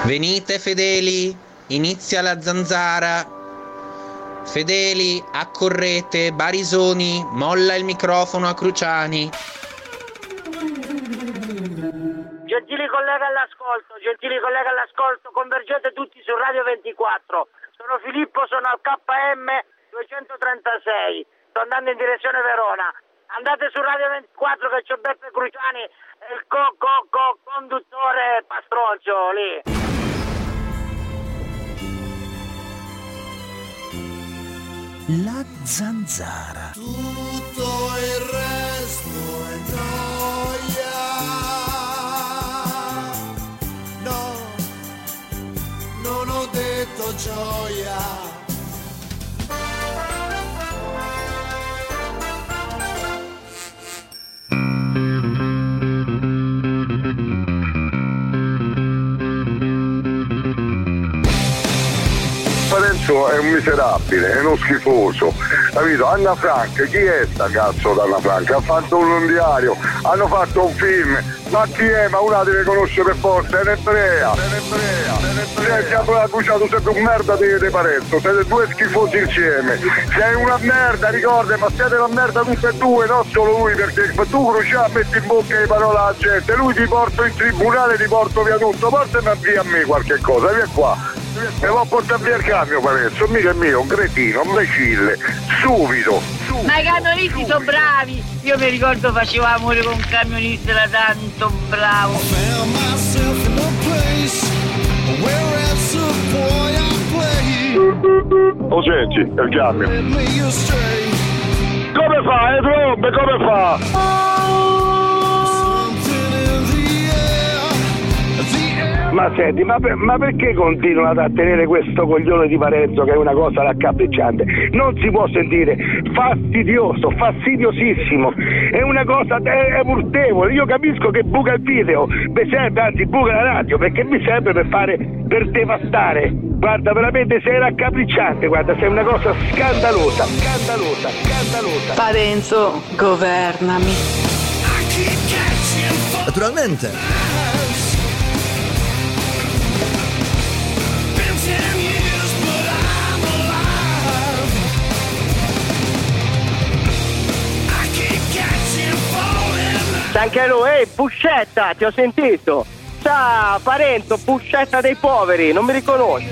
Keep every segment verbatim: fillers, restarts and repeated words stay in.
Venite fedeli, inizia la zanzara. Fedeli, accorrete, Barisoni, molla il microfono a Cruciani. Gentili colleghi all'ascolto, gentili colleghi all'ascolto, convergete tutti su Radio ventiquattro. Sono Filippo, sono al K M duecentotrentasei, sto andando in direzione Verona. Andate su Radio ventiquattro che c'è Beppe Cruciani e il co co co conduttore Pastroncio lì. La zanzara. Tutto il resto è noia. No, non ho detto gioia. Parenzo è un miserabile, è uno schifoso, capito? Anna Frank, chi è sta cazzo d'Anna Frank? Ha fatto un diario, hanno fatto un film, ma chi è? Ma una deve conoscere per forza, è un'ebrea, è un'ebrea, è un'ebrea. Sei già bruciato, siete un merda di, di Parenzo, siete due schifosi insieme, sei una merda, ricorda, ma siete una merda tutte e due, non solo lui, perché tu Cruciani metti in bocca le parole alla gente, lui ti porto in tribunale, ti porto via tutto, portami via a me qualche cosa, via qua. E va a portare via il camion, Parenzo, mica è mio, un cretino, un imbecille, subito, subito. Ma i camionisti sono bravi, io mi ricordo facevo amore con un camionista, era tanto bravo. Lo senti, il camion. Come fa, le trombe, come fa? Ma senti, ma, per, ma perché continuano a tenere questo coglione di Parenzo che è una cosa raccapricciante? Non si può sentire, fastidioso, fastidiosissimo, è una cosa, è, è urtevole. Io capisco che buca il video, mi serve, anzi buca la radio, perché mi serve per fare, per devastare. Guarda, veramente sei raccapricciante, guarda, sei una cosa scandalosa, scandalosa, scandalosa. Parenzo, governami. Naturalmente. Anchelo, ehi, Buscetta, ti ho sentito. Sa, Parenzo, Buscetta dei poveri, non mi riconosci.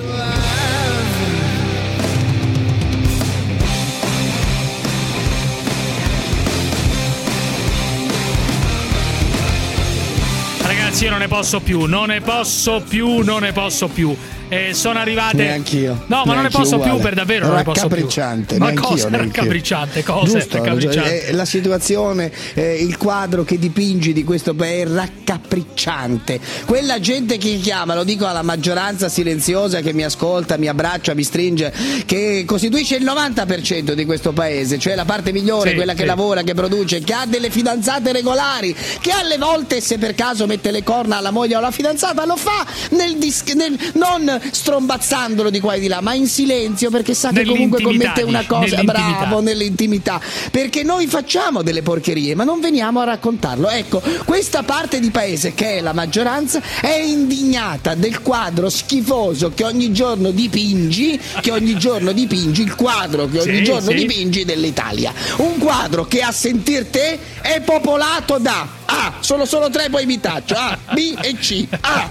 Ragazzi, io non ne posso più, non ne posso più, non ne posso più. Eh, sono arrivate. Neanch'io. No, ma non ne posso uguale. più, per davvero non ne posso più. Raccapricciante. Ma cosa è raccapricciante? Cosa è raccapricciante? Eh, la situazione, eh, il quadro che dipingi di questo paese è raccapricciante. Quella gente che chiama, lo dico alla maggioranza silenziosa che mi ascolta, mi abbraccia, mi stringe, che costituisce il novanta per cento di questo paese, cioè la parte migliore, sì, quella che sì. lavora, che produce, che ha delle fidanzate regolari, che alle volte, se per caso mette le corna alla moglie o alla fidanzata, lo fa nel dis- nel, non strombazzandolo di qua e di là, ma in silenzio, perché sa che comunque commette una cosa, nell'intimità. bravo, nell'intimità, perché noi facciamo delle porcherie ma non veniamo a raccontarlo. Ecco, questa parte di paese, che è la maggioranza, è indignata del quadro schifoso che ogni giorno dipingi, che ogni giorno dipingi, il quadro che ogni sì, giorno sì. dipingi dell'Italia, un quadro che, a sentir te, è popolato da A, sono solo tre, poi mi taccio, A, B e C. A,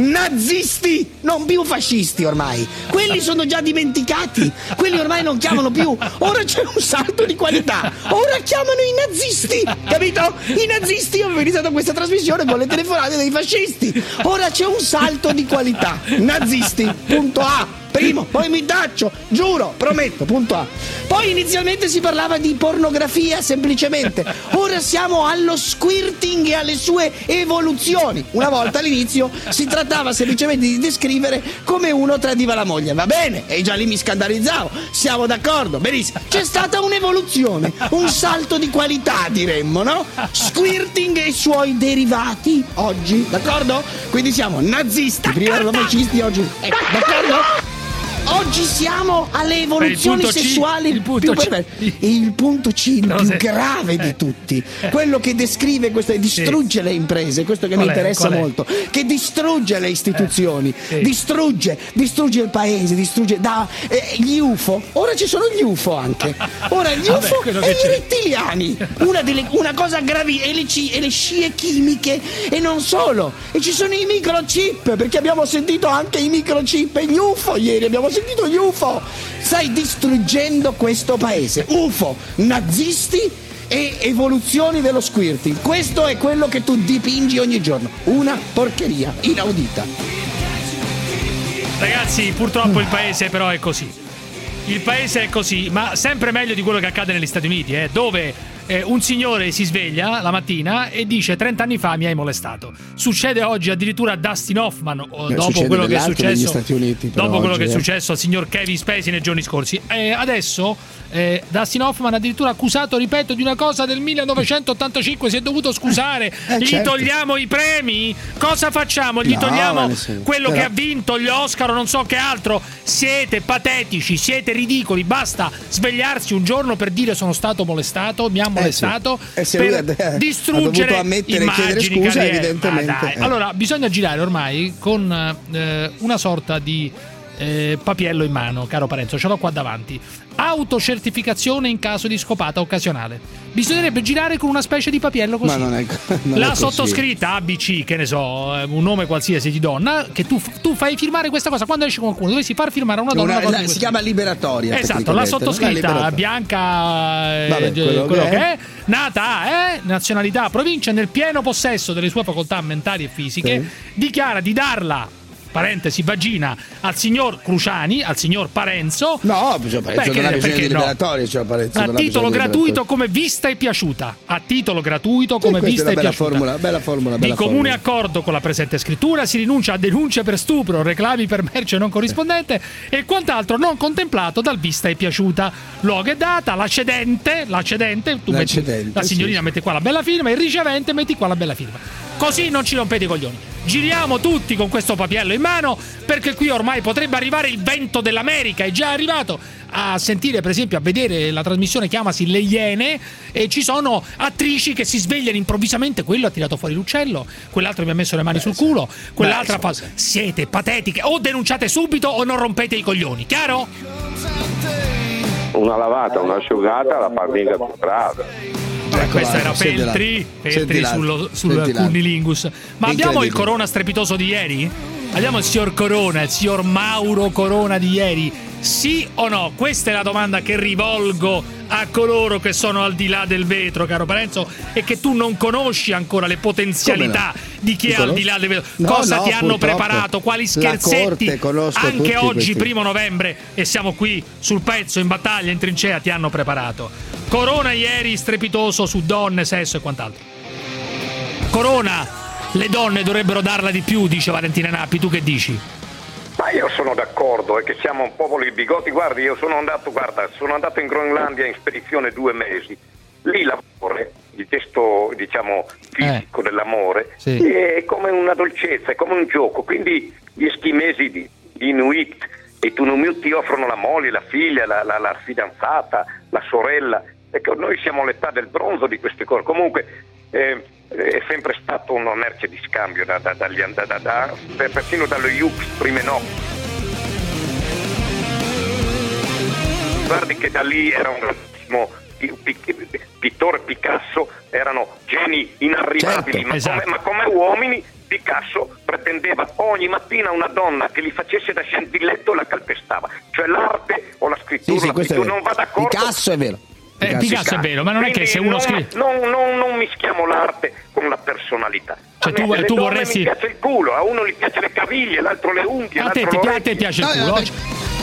nazisti, non più fascisti ormai, quelli sono già dimenticati, quelli ormai non chiamano più, ora c'è un salto di qualità, ora chiamano i nazisti, capito? I nazisti, io ho iniziato questa trasmissione con le telefonate dei fascisti, ora c'è un salto di qualità, nazisti, punto A. Primo, poi mi taccio, giuro, prometto, punto A. Poi inizialmente si parlava di pornografia semplicemente, ora siamo allo squirting e alle sue evoluzioni. Una volta all'inizio si trattava semplicemente di descrivere come uno tradiva la moglie, va bene, e già lì mi scandalizzavo, siamo d'accordo, benissimo. C'è stata un'evoluzione, un salto di qualità, diremmo, no? Squirting e i suoi derivati oggi, d'accordo? Quindi siamo nazisti, prima erano fascisti, oggi, ecco, d'accordo? oggi siamo alle evoluzioni Beh, il punto sessuali C, il punto più C. perverse. Il punto C, il No, più se- grave eh. di tutti, quello che descrive questo e distrugge le imprese, questo che Qual mi è? interessa Qual è? molto, che distrugge le istituzioni, sì. distrugge, distrugge il paese, distrugge da eh, gli U F O. Ora ci sono gli U F O anche. Ora gli Vabbè, U F O quello e che i c'è. rettiliani. Una, delle, una cosa gravi e le, ci- e le scie chimiche e non solo. E ci sono i microchip, perché abbiamo sentito anche i microchip e gli U F O ieri, abbiamo sentito gli U F O. Stai distruggendo questo paese. U F O, nazisti e evoluzioni dello squirting. Questo è quello che tu dipingi ogni giorno. Una porcheria inaudita. Ragazzi, purtroppo il paese però è così. Il paese è così, ma sempre meglio di quello che accade negli Stati Uniti, eh, dove eh, un signore si sveglia la mattina e dice trenta anni fa mi hai molestato. Succede oggi addirittura a Dustin Hoffman, o Beh, dopo succede quello che è dell'altro negli successo Stati Uniti, però, dopo quello oggi, che è eh. successo al signor Kevin Spacey nei giorni scorsi. E adesso eh, Dustin Hoffman addirittura accusato, ripeto, di una cosa del millenovecentottantacinque, si è dovuto scusare. Eh, Gli certo. togliamo i premi? Cosa facciamo? Gli No, togliamo ma nessuno. quello Però- che ha vinto gli Oscar o non so che altro? Siete patetici, siete ridicoli. Basta svegliarsi un giorno per dire sono stato molestato, mi ha molestato, sì. E se lui per ha- ha distruggere dovuto ammettere e chiedere immagini, scusa, carriere. evidentemente, Ma dai. eh. Allora bisogna girare ormai con eh, una sorta di eh, papiello in mano, caro Parenzo, ce l'ho qua davanti. Autocertificazione in caso di scopata occasionale. Bisognerebbe girare con una specie di papiello così. Ma non è, non La è così. sottoscritta A B C, che ne so, eh, un nome qualsiasi di donna, che tu, tu fai firmare questa cosa. Quando esce qualcuno, dovresti far firmare a una donna Una- una cosa la- di si questo chiama liberatoria. Esatto, la tecnicamente, no? sottoscritta liberatoria. Bianca, eh, Vabbè, eh, quello quello che che è. è, nata a eh, nazionalità, provincia, nel pieno possesso delle sue facoltà mentali e fisiche, Sì. dichiara di darla, parentesi, vagina, al signor Cruciani, al signor Parenzo. No, cioè, Parenzo Beh, non che- ha bisogno perché di no? liberatoria, cioè, Parenzo A non ha titolo bisogno di gratuito liberatoria. come vista e piaciuta. A titolo gratuito Sì, come questa vista è e una bella piaciuta. formula, bella formula, Di bella comune formula. accordo con la presente scrittura si rinuncia a denunce per stupro, reclami per merce non corrispondente e quant'altro non contemplato dal vista e piaciuta. Luogo e data, la cedente, la cedente, tu La metti, cedente, la signorina sì. mette qua la bella firma, il ricevente metti qua la bella firma. Così non ci rompete i coglioni. Giriamo tutti con questo papiello in mano, perché qui ormai potrebbe arrivare il vento dell'America, è già arrivato. A sentire, per esempio, a vedere la trasmissione chiamasi Le Iene, e ci sono attrici che si svegliano improvvisamente. Quello ha tirato fuori l'uccello, quell'altro mi ha messo le mani sul culo, quell'altra Beh, fa. Siete patetiche, o denunciate subito o non rompete i coglioni, chiaro? Una lavata, un'asciugata, la parmiga contrada. Eh, questa era senti Feltri, l'altro, Feltri senti l'altro, sullo, sul senti l'altro. cunnilingus. Ma abbiamo il Incredibile. Corona strepitoso di ieri? Abbiamo il signor Corona, il signor Mauro Corona di ieri? Sì o no? Questa è la domanda che rivolgo a coloro che sono al di là del vetro, caro Parenzo, e che tu non conosci ancora le potenzialità Come no? di chi è Lo al di là del vetro. No, Cosa no, ti hanno purtroppo. preparato? Quali La scherzetti? corte, conosco Anche tutti oggi, questi. primo novembre, e siamo qui sul pezzo, in battaglia, in trincea, ti hanno preparato. Corona ieri strepitoso su donne, sesso e quant'altro. Corona, le donne dovrebbero darla di più, dice Valentina Nappi, tu che dici? Ma io sono d'accordo, è che siamo un popolo di bigoti. Guardi, io sono andato, guarda, sono andato in Groenlandia in spedizione due mesi. Lì l'amore, il testo, diciamo, fisico Eh. dell'amore, Sì. è come una dolcezza, è come un gioco. Quindi gli eschimesi di di Inuit e Tunumut ti offrono la moglie, la figlia, la, la, la fidanzata, la sorella. Ecco, noi siamo all'età del bronzo di queste cose. Comunque eh, è sempre stato una merce di scambio da, da, dagli, da, da, da, persino dallo Jux prime no. Guardi che da lì era un grandissimo pittore, Picasso, erano geni inarrivabili, Certo, ma, esatto. come, ma come uomini Picasso pretendeva ogni mattina una donna che gli facesse da scentilletto e la calpestava, cioè l'arte o la scrittura, Sì, sì, la questo è pittura vero. non va d'accordo. Picasso è vero. Eh, Picasso è vero, ma non è che Quindi se uno non, scrive... non, non, non mischiamo l'arte con la personalità. Cioè, A me tu- delle tu donne vorresti- mi piace il culo, a uno gli piace le caviglie, l'altro le unghie, A te, l'altro ti, le a te orecchie. piace il No, culo? vabbè. Oggi-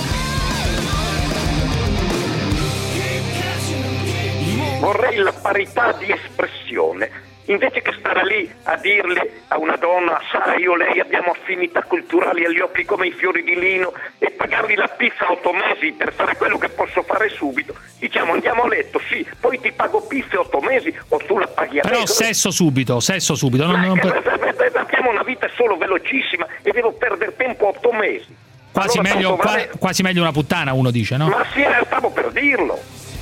Vorrei la parità di espressione. Invece che stare lì a dirle a una donna, sai, io e lei abbiamo affinità culturali agli occhi come i fiori di lino, e pagargli la pizza otto mesi per fare quello che posso fare subito, diciamo andiamo a letto, sì, poi ti pago pizza otto mesi o tu la paghi a me. Però sesso subito, sesso subito. Non, non per- Ma abbiamo una vita solo velocissima e devo perdere tempo otto mesi. Quasi, allora, meglio, qua, vale... quasi meglio una puttana, uno dice, no? Ma sì, eh, stavo per dirlo.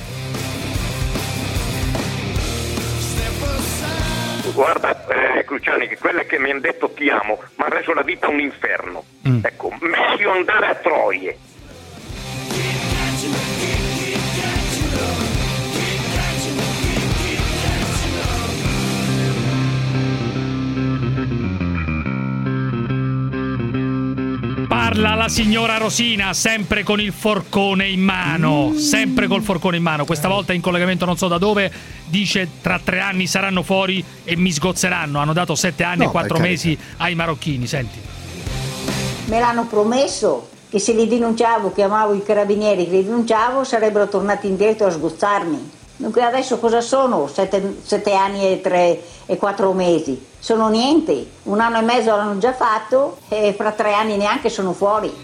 Guarda, eh, Cruciani, che quelle che mi hanno detto ti amo, ma ha reso la vita un inferno. Mm. Ecco, meglio andare a Troie. Parla la signora Rosina, sempre con il forcone in mano, mm. sempre col forcone in mano, questa volta in collegamento non so da dove, dice tra tre anni saranno fuori e mi sgozzeranno, hanno dato sette anni no, e quattro mesi ai marocchini, senti. Me l'hanno promesso che se li denunciavo, chiamavo i carabinieri, che li denunciavo, sarebbero tornati indietro a sgozzarmi. Dunque adesso cosa sono? Sette, sette anni e tre e quattro mesi. Sono niente. Un anno e mezzo l'hanno già fatto e fra tre anni neanche sono fuori.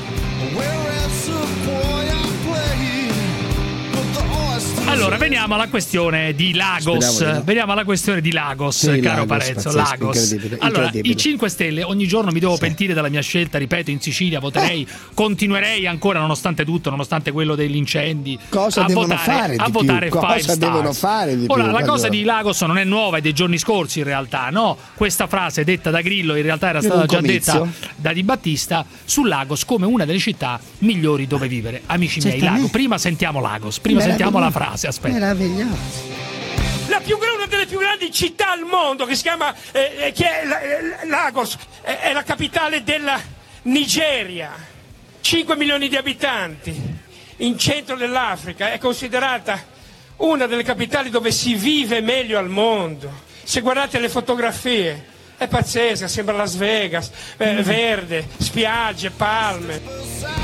Allora, veniamo alla questione di Lagos. No. Veniamo alla questione di Lagos, sì, caro Lagos, Parezzo. Pazzesco, Lagos. Incredibile, allora, incredibile. I cinque Stelle, ogni giorno mi devo sì. pentire della mia scelta, ripeto, in Sicilia voterei, eh. continuerei ancora, nonostante tutto, nonostante quello degli incendi. Cosa a devono votare, fare di a votare più? Five Cosa stars. devono fare di Ora, più? la cosa allora. di Lagos non è nuova, è dei giorni scorsi in realtà, no? Questa frase detta da Grillo in realtà era stata già detta da Di Battista su Lagos come una delle città migliori dove vivere. Amici miei, Lagos. Prima sentiamo Lagos, prima sentiamo la frase, aspetta. Meraviglioso. La più, una delle più grandi città al mondo che si chiama eh, che è la, eh, Lagos è, è la capitale della Nigeria, cinque milioni di abitanti in centro dell'Africa, è considerata una delle capitali dove si vive meglio al mondo. Se guardate le fotografie è pazzesca, sembra Las Vegas, eh, mm. verde, spiagge, palme.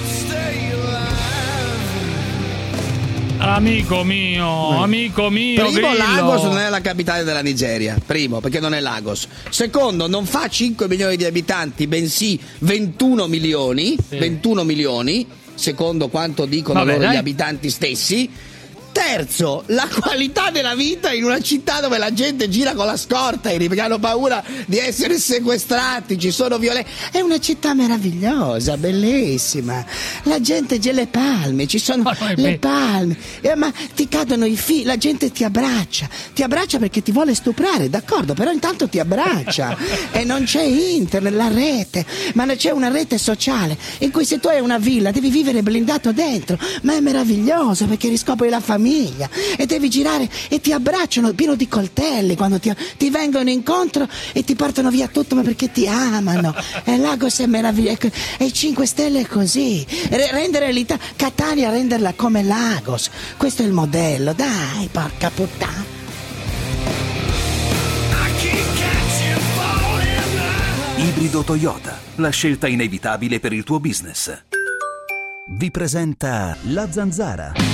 Amico mio, mm. amico mio. Primo, Grillo. Lagos non è la capitale della Nigeria. Primo, perché non è Lagos. Secondo, non fa cinque milioni di abitanti, bensì ventuno milioni. Sì. ventuno milioni, secondo quanto dicono Vabbè, loro dai. gli abitanti stessi. Terzo, la qualità della vita in una città dove la gente gira con la scorta perché hanno paura di essere sequestrati, ci sono violenze. È una città meravigliosa, bellissima. La gente c'è le palme, ci sono le palme. Eh, ma ti cadono i figli, la gente ti abbraccia. Ti abbraccia perché ti vuole stuprare, d'accordo, però intanto ti abbraccia. E non c'è internet, la rete, ma c'è una rete sociale in cui se tu hai una villa devi vivere blindato dentro. Ma è meraviglioso perché riscopri la famiglia. E devi girare e ti abbracciano pieno di coltelli quando ti, ti vengono incontro e ti portano via tutto, ma perché ti amano. E Lagos è meraviglioso, e i cinque Stelle è così, R- rendere l'Italia, Catania renderla come Lagos, questo è il modello, dai, porca puttana. Ibrido Toyota, la scelta inevitabile per il tuo business. Vi presenta La Zanzara.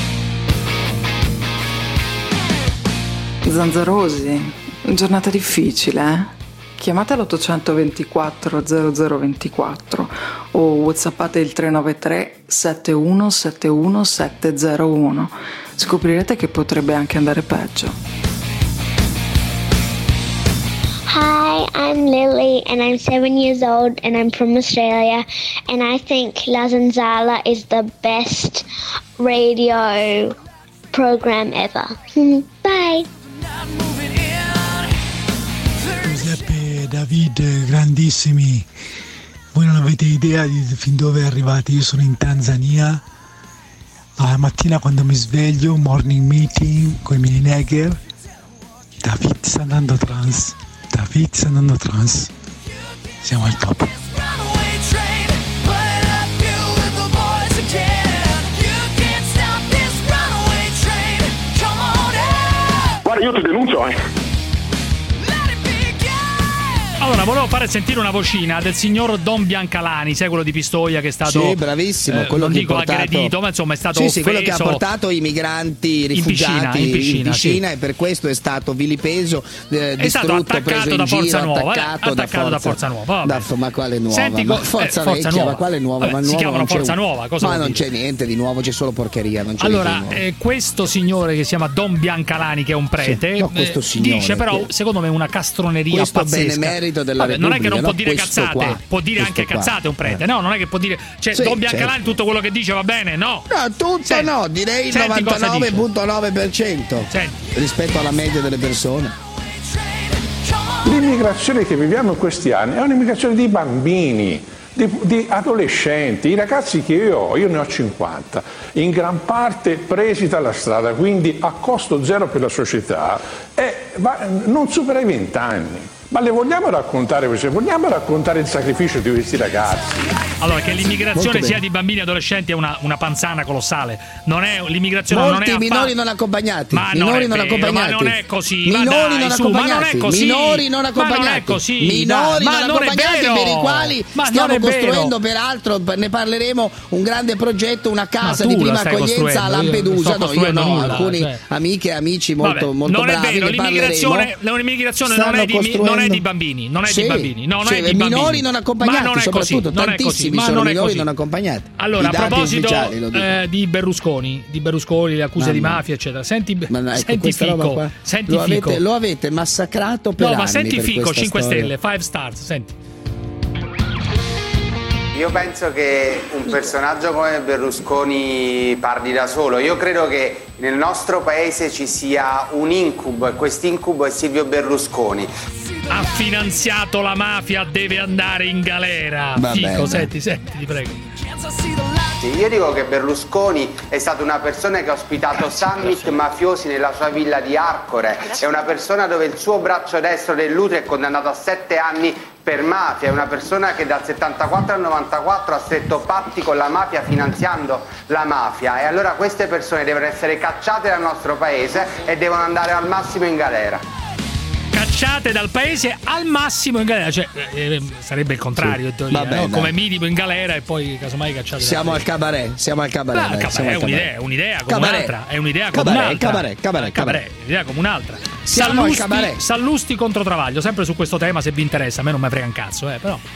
Zanzarosi, giornata difficile, eh? Chiamate l'ottocento ventiquattro zero zero ventiquattro o whatsappate il tre nove tre sette uno sette uno sette zero uno. Scoprirete che potrebbe anche andare peggio. Hi, I'm Lily and I'm seven years old and I'm from Australia and I think La Zanzara is the best radio program ever. Bye. Giuseppe e David, grandissimi, voi non avete idea di fin dove arrivate. Io sono in Tanzania, alla mattina quando mi sveglio, morning meeting con i miei nigger, David sta andando trans, David sta andando trans, siamo al top. Guarda, io ti denuncio, eh. Allora, volevo fare sentire una vocina del signor Don Biancalani, sai, quello di Pistoia che è stato... Sì, bravissimo, eh, quello non che dico portato... aggredito, ma insomma è stato sì, offeso. Sì, quello che ha portato i migranti rifugiati in piscina, in piscina, in piscina sì. E per questo è stato vilipeso, eh, è stato distrutto, attaccato preso in da Forza giro, Nuova, attaccato, eh, attaccato da Forza Nuova. Da, ma quale nuova? Senti, ma eh, Forza, Forza Vecchia, Nuova. ma quale nuova? Vabbè, ma si nuova chiamano non Forza c'è, Nuova, cosa ma non dire? c'è niente di nuovo, c'è solo porcheria. Non c'è allora, niente di eh, questo signore che si chiama Don Biancalani, che è un prete, sì, no, questo eh, signore, dice però, che... secondo me, una castroneria questo pazzesca. benemerito Presidente della Vabbè, Repubblica. non è che non no? può dire Questo cazzate, qua, può dire questo anche qua. cazzate un prete, Eh. no? Non è che può dire, cioè Sì, Don Biancalana certo. tutto quello che dice va bene, no? No, tutto Senti, no, direi il senti cosa novantanove dice. virgola nove per cento rispetto alla media delle persone. L'immigrazione che viviamo in questi anni è un'immigrazione di bambini, di, di adolescenti, i ragazzi che io ho, io ne ho cinquanta, in gran parte presi dalla strada, quindi a costo zero per la società, e va, non supera i venti anni. Ma le vogliamo raccontare queste? Vogliamo raccontare il sacrificio di questi ragazzi? Allora, che l'immigrazione Molto sia bene. di bambini e adolescenti è una, una panzana colossale. Non è l'immigrazione Molti non è affa- minori non accompagnati, Ma minori non, non è vero, accompagnati. ma non è così. Ma Minori dai, non su, ma non è accompagnati, così. minori non Ma accompagnati, non è così. minori dai, ma non non è accompagnati vero. per i quali Ma stiamo non è vero. costruendo peraltro, ne parleremo, un grande progetto, una casa Ma di tu la prima stai accoglienza a costruendo, io non Lampedusa. sto No, io costruendo no, nulla, alcuni cioè. amiche e amici molto, Vabbè, molto non è bravi, vero, ne l'immigrazione, parleremo. l'immigrazione non è, di, Stanno non è di costruendo- bambini, non è Sì, di bambini, no, non sì, è di bambini. minori non accompagnati, ma non è soprattutto così, non è così, tantissimi ma sono non è minori così. non accompagnati. Allora, I a dati proposito ufficiali lo dicono. eh, di Berlusconi, di Berlusconi, le accuse di Mamma. mafia, eccetera. Senti, Ma no, ecco, senti questa roba Fico, qua senti lo, Fico. avete, lo avete massacrato per No, anni ma senti per Fico, questa cinque storia. stelle, five stars, senti. Io penso che un personaggio come Berlusconi parli da solo. Io credo che nel nostro paese ci sia un incubo e quest'incubo è Silvio Berlusconi. Ha finanziato la mafia, deve andare in galera. Vabbè, Fico, dai. senti, senti, ti prego. Sì, io dico che Berlusconi è stata una persona che ha ospitato summit mafiosi nella sua villa di Arcore. È una persona dove il suo braccio destro dell'utero è condannato a sette anni per mafia. È una persona che dal settantaquattro al novantaquattro ha stretto patti con la mafia finanziando la mafia. E allora queste persone devono essere cacciate dal nostro paese e devono andare al massimo in galera. Cacciate dal paese al massimo in galera, cioè eh, sarebbe il contrario, in teoria, Vabbè, no? dai. Come minimo in galera e poi casomai cacciate. Siamo dal al cabaret, siamo al cabaret. Beh, dai, cabaret, siamo è al un'idea, cabaret. è un'idea come Cabaret. un'altra, è un'idea come Cabaret, un'altra. cabaret, cabaret, cabaret. un'idea come un'altra. Siamo al Sallusti, cabaret. Sallusti contro Travaglio, sempre su questo tema se vi interessa, a me non me frega un cazzo, eh, però.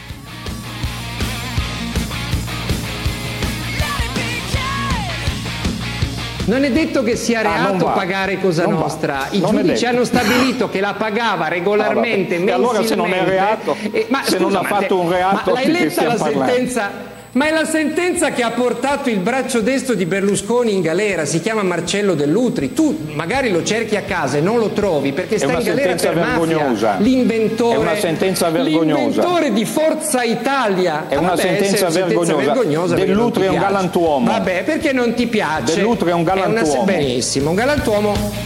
Non è detto che sia Ah, non reato va. pagare Cosa Non va. Nostra. I Non è giudici detto. hanno stabilito che la pagava regolarmente, Ah, vabbè. E allora mensilmente. se non è reato, Eh, ma se non scusa, ha ma fatto te- un reato, ma l'hai di che letta stiamo la parlando? sentenza? Ma è la sentenza che ha portato il braccio destro di Berlusconi in galera, si chiama Marcello Dell'Utri. Tu magari lo cerchi a casa e non lo trovi perché È sta una in galera sentenza per vergognosa. mafia. L'inventore, È una sentenza vergognosa. L'inventore di Forza Italia. È una Vabbè, sentenza se vergognosa. vergognosa perché non Dell'Utri ti è un piace. galantuomo. Vabbè, perché non ti piace? Dell'Utri è un una- galantuomo. benissimo, un galantuomo.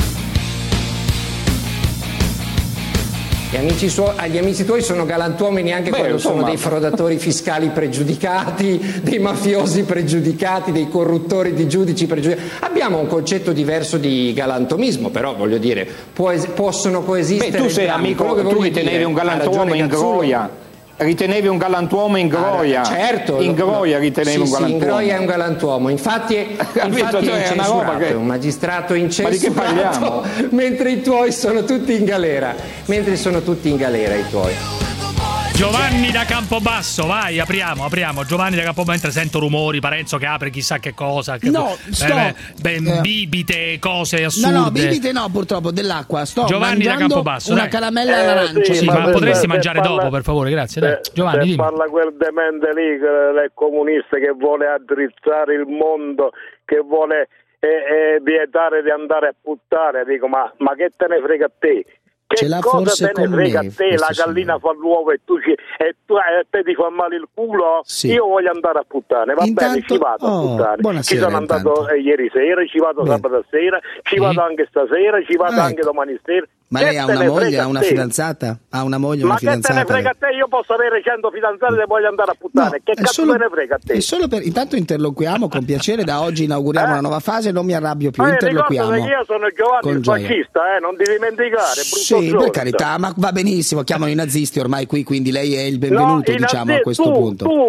Gli amici suo- agli amici tuoi sono galantuomini neanche Beh, quando insomma. sono dei frodatori fiscali pregiudicati, dei mafiosi pregiudicati, dei corruttori di giudici pregiudicati. Abbiamo un concetto diverso di galantomismo, però voglio dire, può es- possono coesistere. Beh, tu sei entrambi. amico, Quello che tu voglio ritenevi dire, un ha galantuomo ragione in Cazzullo. Groia. Ritenevi un galantuomo in Groia. Ah, certo, in lo- Groia lo- ritenevi sì, un sì, galantuomo. in Groia è un galantuomo, infatti è, Capito? infatti Cioè, è è una roba incensurato, che- è un magistrato Ma di che incensurato, parliamo? mentre i tuoi sono tutti in galera, mentre sono tutti in galera i tuoi. Giovanni da Campobasso, vai, apriamo, apriamo. Giovanni da Campobasso, mentre sento rumori, Parenzo che apre chissà che cosa. Che, No, sto- eh, beh, eh. bibite, cose No, assurde. no, bibite no, purtroppo, dell'acqua. Sto Giovanni da mangiando Campobasso, una dai. caramella Eh, all'arancia. Sì, ma ma per- potresti per mangiare farla- dopo, per favore, grazie. Dai. Se- Giovanni, se dimmi. parla quel demente lì, che è comunista che vuole addrizzare il mondo, che vuole eh, eh, vietare di andare a puttane, dico ma, ma che te ne frega a te? Che Ce l'ha cosa forse te ne con frega me, a te? La questo gallina fa l'uovo e tu, ci, e tu e te ti fa male il culo? Sì. Io voglio andare a puttane, va Intanto- bene, ci vado oh, a puttane. Ci buonasera, sono andato intanto. eh, ieri sera, ci vado Bene. sabato sera, ci Sì. vado anche stasera, ci vado Ah, anche ecco. domani sera. Ma Che lei ha te una ne moglie, frega ha una a te? fidanzata? Ha una moglie, Ma una che te ne fidanzata? frega a te? Io posso avere cento fidanzate e voglio andare a puttane. che è cazzo solo- te ne frega a te? È solo per intanto interloquiamo con piacere, da oggi inauguriamo Eh? una nuova fase, non mi arrabbio più, Eh, interloquiamo. ricordati che io sono Giovanni con il gioia. fascista, eh, non ti dimenticare, brutto Sì, per stronzo. carità, ma va benissimo, chiamano i nazisti ormai qui, quindi lei è il benvenuto, No, i diciamo, nazi- a questo tu, punto. Tu,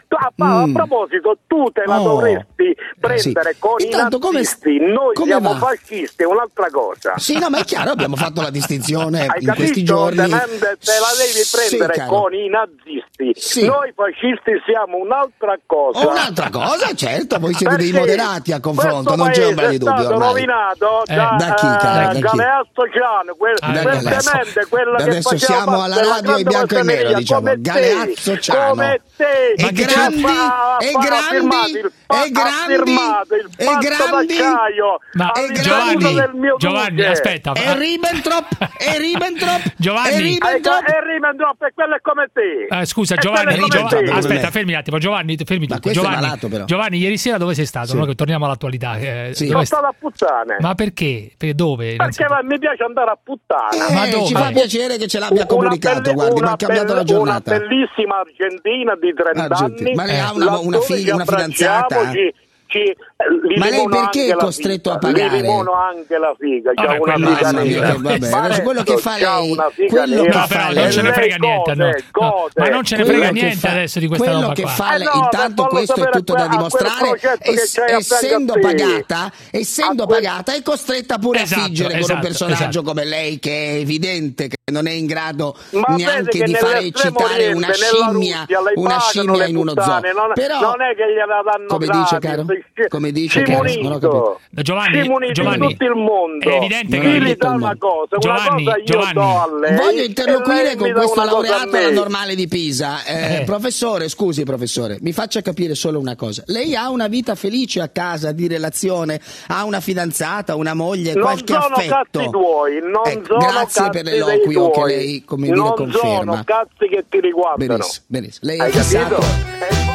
A, a Mm. proposito, tu te la Oh. dovresti prendere Sì. con Intanto i come- nazisti, noi come siamo va? fascisti, è un'altra cosa. Sì, no, ma è chiaro, abbiamo fatto la distinzione Hai in questi capito? giorni. Te, ne- te la devi Sì, prendere caro. con i nazisti. Sì. Noi fascisti siamo un'altra cosa. Oh, un'altra cosa, certo, voi siete dei Perché moderati a confronto, questo non c'è ombra di paese dubbio è stato ormai. rovinato Eh, da, da chi, caro, da chi? Galeazzo Ciano, quel, Ah, da quel Galeazzo. tenente, quello che Adesso faceva siamo parte alla della radio in grande bianco e nero, massoneria, diciamo. come te, Galeazzo Ciano. come te, E che grandi, fa- e fa- ha grandi, firmato il pa- e grandi, ha firmato il e patto grandi, d'acciaio Ma all'interno Giovanni, del mio Giovanni, duce. aspetta. E Ribbentrop, e Ribbentrop, Giovanni. e E Ribbentrop. Ribbentrop è quello è come te. Eh, scusa E Giovanni, quello è come Giovanni, te. aspetta, fermi un attimo. Giovanni, fermi Ma tutti. questo è Giovanni, malato, però. Giovanni, ieri sera dove sei stato? Sì. No, che torniamo all'attualità. Eh, Sì. dove Sono stato a puttane. Ma perché? Per dove? Perché va- mi piace andare a puttana. Eh, Ma dove? ci fa piacere che ce l'abbia Una comunicato, belle- guardi, mi una ha cambiato belle- la giornata. Una bellissima argentina di trenta Argentina. anni. Ma lei ha una- laddove una figlia, ci una fidanzata? abbracciamo, Ci, ci, eh, li Ma lei limono perché anche è la costretto figa, a pagare? Li limono anche la figa. C'ha Vabbè, una quello- figa Mamma mia, nera. che- vabbè, Parenzo, quello che fa c'ha lei, una figa quello che nera. No, però fa non lei. ce ne E frega lei niente. gode, no. No, gode. ma non ce ne Quello frega che niente fa- adesso di questa quello roba che qua. fa Eh lei, no, intanto per questo è farlo tutto da sapere a quel dimostrare, progetto che ess- c'hai a fianco essendo a te. pagata, essendo A quel- pagata è costretta pure Esatto, a figgere con esatto, un personaggio esatto. come lei, che è evidente che non è in grado Ma vede neanche che di fare nell'estremo citare oriente, una nella scimmia, Russia, le una pagano scimmia le in uno zoo. puttane, non, Però, non è che gliela danno come gratis, dice, caro? sci- Come dice, caro? scimunito. Non ho capito. Giovanni, Scimunito Giovanni, in tutto il mondo. è evidente Non che è Chi in gli tutto dà il una mondo. cosa, Giovanni, una cosa io Giovanni. do a lei. Voglio e interloquire lei con mi dà questo una cosa a laureato alla me. normale di Pisa. Eh, Eh. Professore, scusi professore, mi faccia capire solo una cosa. Lei ha una vita felice a casa di relazione? Ha una fidanzata, una moglie, Non qualche sono affetto? cazzi tuoi, non Ecco, sono grazie cazzi per dei l'eloquio che tuoi. lei, come dire, non conferma. sono cazzi che ti riguardano. Benissimo, benissimo. Lei Hai è fissato? capito?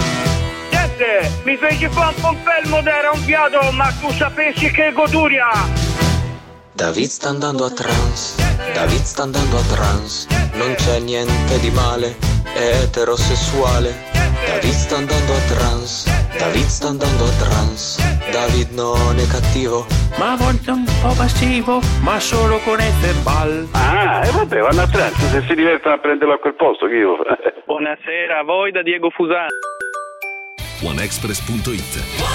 Niente, mi feci fare un confermo d'era un fiato, ma tu sapessi che goduria. David sta andando a trance, David sta andando a trance, non c'è niente di male, è eterosessuale. David sta andando a trance, David sta andando a trance, David non è cattivo, ma a volte un po' passivo, ma solo con F-Ball. Ah, e vabbè, vanno a trance, se si divertono a prenderlo a quel posto, che io... Buonasera, a voi da Diego Fusani. OneExpress punto it,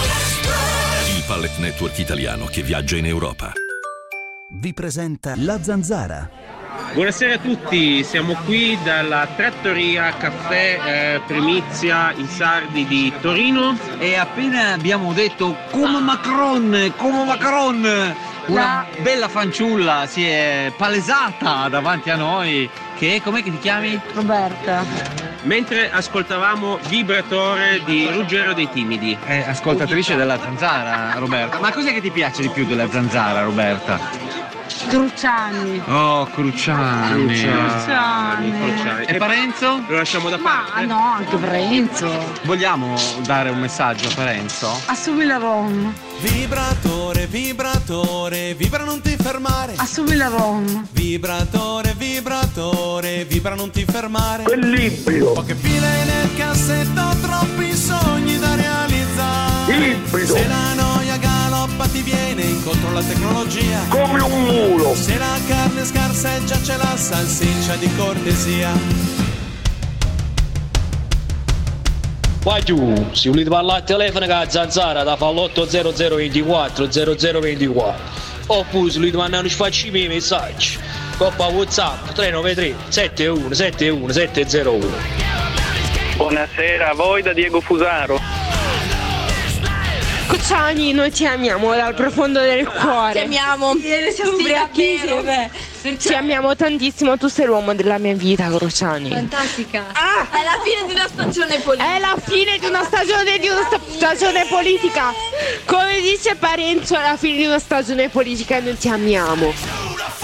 il pallet network italiano che viaggia in Europa. Vi presenta La Zanzara. Buonasera a tutti, siamo qui dalla Trattoria Caffè eh, Primizia i Sardi di Torino. E appena abbiamo detto come Macron, come Macron, una bella fanciulla si è palesata davanti a noi. Che com'è che ti chiami? Roberta. Mentre ascoltavamo Vibratore di Ruggero dei Timidi. È ascoltatrice della Zanzara, Roberta. Ma cos'è che ti piace di più della Zanzara, Roberta? Cruciani. Oh, Cruciani. Cruciani. Cruciani. E Parenzo? Lo lasciamo da Ma parte. no, anche Parenzo. Vogliamo dare un messaggio a Parenzo? Assomiglia a Ron. Vibratore, vibratore, vibra non ti fermare. Assomiglia a Ron. Vibratore, vibratore, vibra non ti fermare. Quell'ibbrido. Poche pile nel cassetto, troppi sogni da realizzare. Librido. Se la noia galoppa ti viene incontro alla tecnologia. Come un mulo. Se la carne scarseggia c'è la salsiccia di cortesia. Qua giù, se volete parlare al telefono con la Zanzara da fa l'otto zero zero ventiquattro zero zero ventiquattro, oppure se volete mandare un facciamo i messaggi coppa WhatsApp tre nove tre sette uno sette uno sette zero uno. Buonasera, a voi da Diego Fusaro. Cruciani, noi ti amiamo dal profondo del cuore. Ti amiamo. Siamo ubriachissime. Ti amiamo tantissimo, tu sei l'uomo della mia vita, Cruciani. Fantastica. Ah! È la fine di una stagione politica. È la fine di una stagione di una sta- stagione politica. Come dice Parenzo, è la fine di una stagione politica e noi ti amiamo.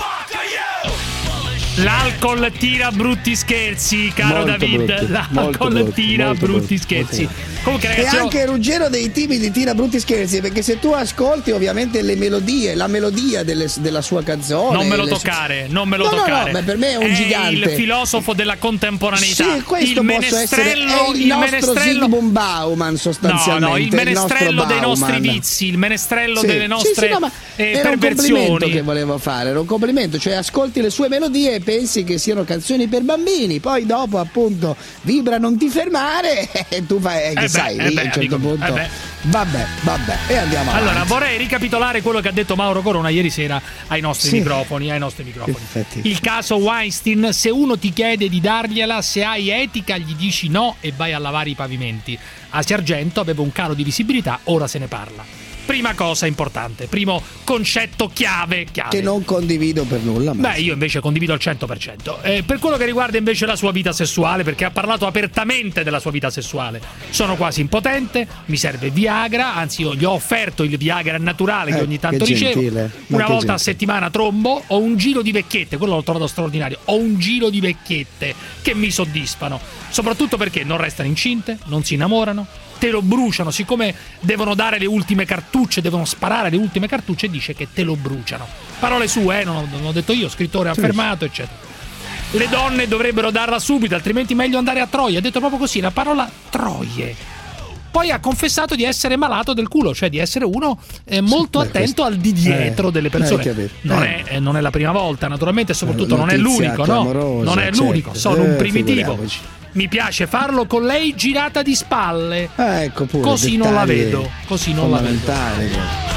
L'alcol tira brutti scherzi, caro Molto David. brutti, L'alcol molto brutti, tira molto brutti brutti, scherzi. molto Comunque, E ragazzi, io- anche Ruggero dei Timidi tira brutti scherzi, perché se tu ascolti ovviamente le melodie, la melodia delle- della sua canzone. non me lo le- toccare, non me lo No, no, no, toccare. beh, per me è un il gigante. filosofo della contemporaneità. Sì, questo il posso essere, menestrello, è il, il nostro menestrello. Zygmunt Bauman No, sostanzialmente. no, il nostro menestrello dei Bauman. nostri vizi, il menestrello Sì, delle nostre sì, sì, no, ma eh, era un complimento perversioni. che volevo fare, era un complimento, cioè ascolti le sue melodie e pensi che siano canzoni per bambini, poi dopo appunto vibra non ti fermare e tu fai eh, che Eh beh, sai eh lì beh, a un certo dico, punto eh beh. vabbè vabbè e andiamo avanti. Allora, vorrei ricapitolare quello che ha detto Mauro Corona ieri sera ai nostri Sì. microfoni, ai nostri microfoni. Infatti. Il caso Weinstein: se uno ti chiede di dargliela, se hai etica gli dici no e vai a lavare i pavimenti. Asia Argento aveva un calo di visibilità, ora se ne parla. Prima cosa importante, primo concetto chiave, chiave. Che non condivido per nulla, ma Beh, io invece condivido al cento per cento. Eh, per quello che riguarda invece la sua vita sessuale, perché ha parlato apertamente della sua vita sessuale. Sono quasi impotente, mi serve Viagra, anzi io gli ho offerto il Viagra naturale che Eh, ogni tanto che ricevo. gentile, ma Una che volta a gentile. settimana trombo, ho un giro di vecchiette, quello l'ho trovato straordinario. Ho un giro di vecchiette che mi soddisfano, soprattutto perché non restano incinte, non si innamorano, te lo bruciano, siccome devono dare le ultime cartucce, devono sparare le ultime cartucce, dice che te lo bruciano. Parole sue, eh, non, ho, non ho detto io, scrittore affermato, eccetera. Le donne dovrebbero darla subito, altrimenti meglio andare a Troia. Ha detto proprio così, la parola troie. Poi ha confessato di essere malato del culo, cioè di essere uno eh, molto Beh, attento questo- al di dietro eh, delle persone. hai capito. Non, Eh. è, eh, non è la prima volta, naturalmente, e soprattutto non è Notizia l'unico, no? clamorosa, Non è certo. l'unico, sono un Eh, primitivo. figuriamoci. Mi piace farlo con lei girata di spalle. Ah, ecco pure, Così non la dettagli vedo, così non la vedo. fondamentali.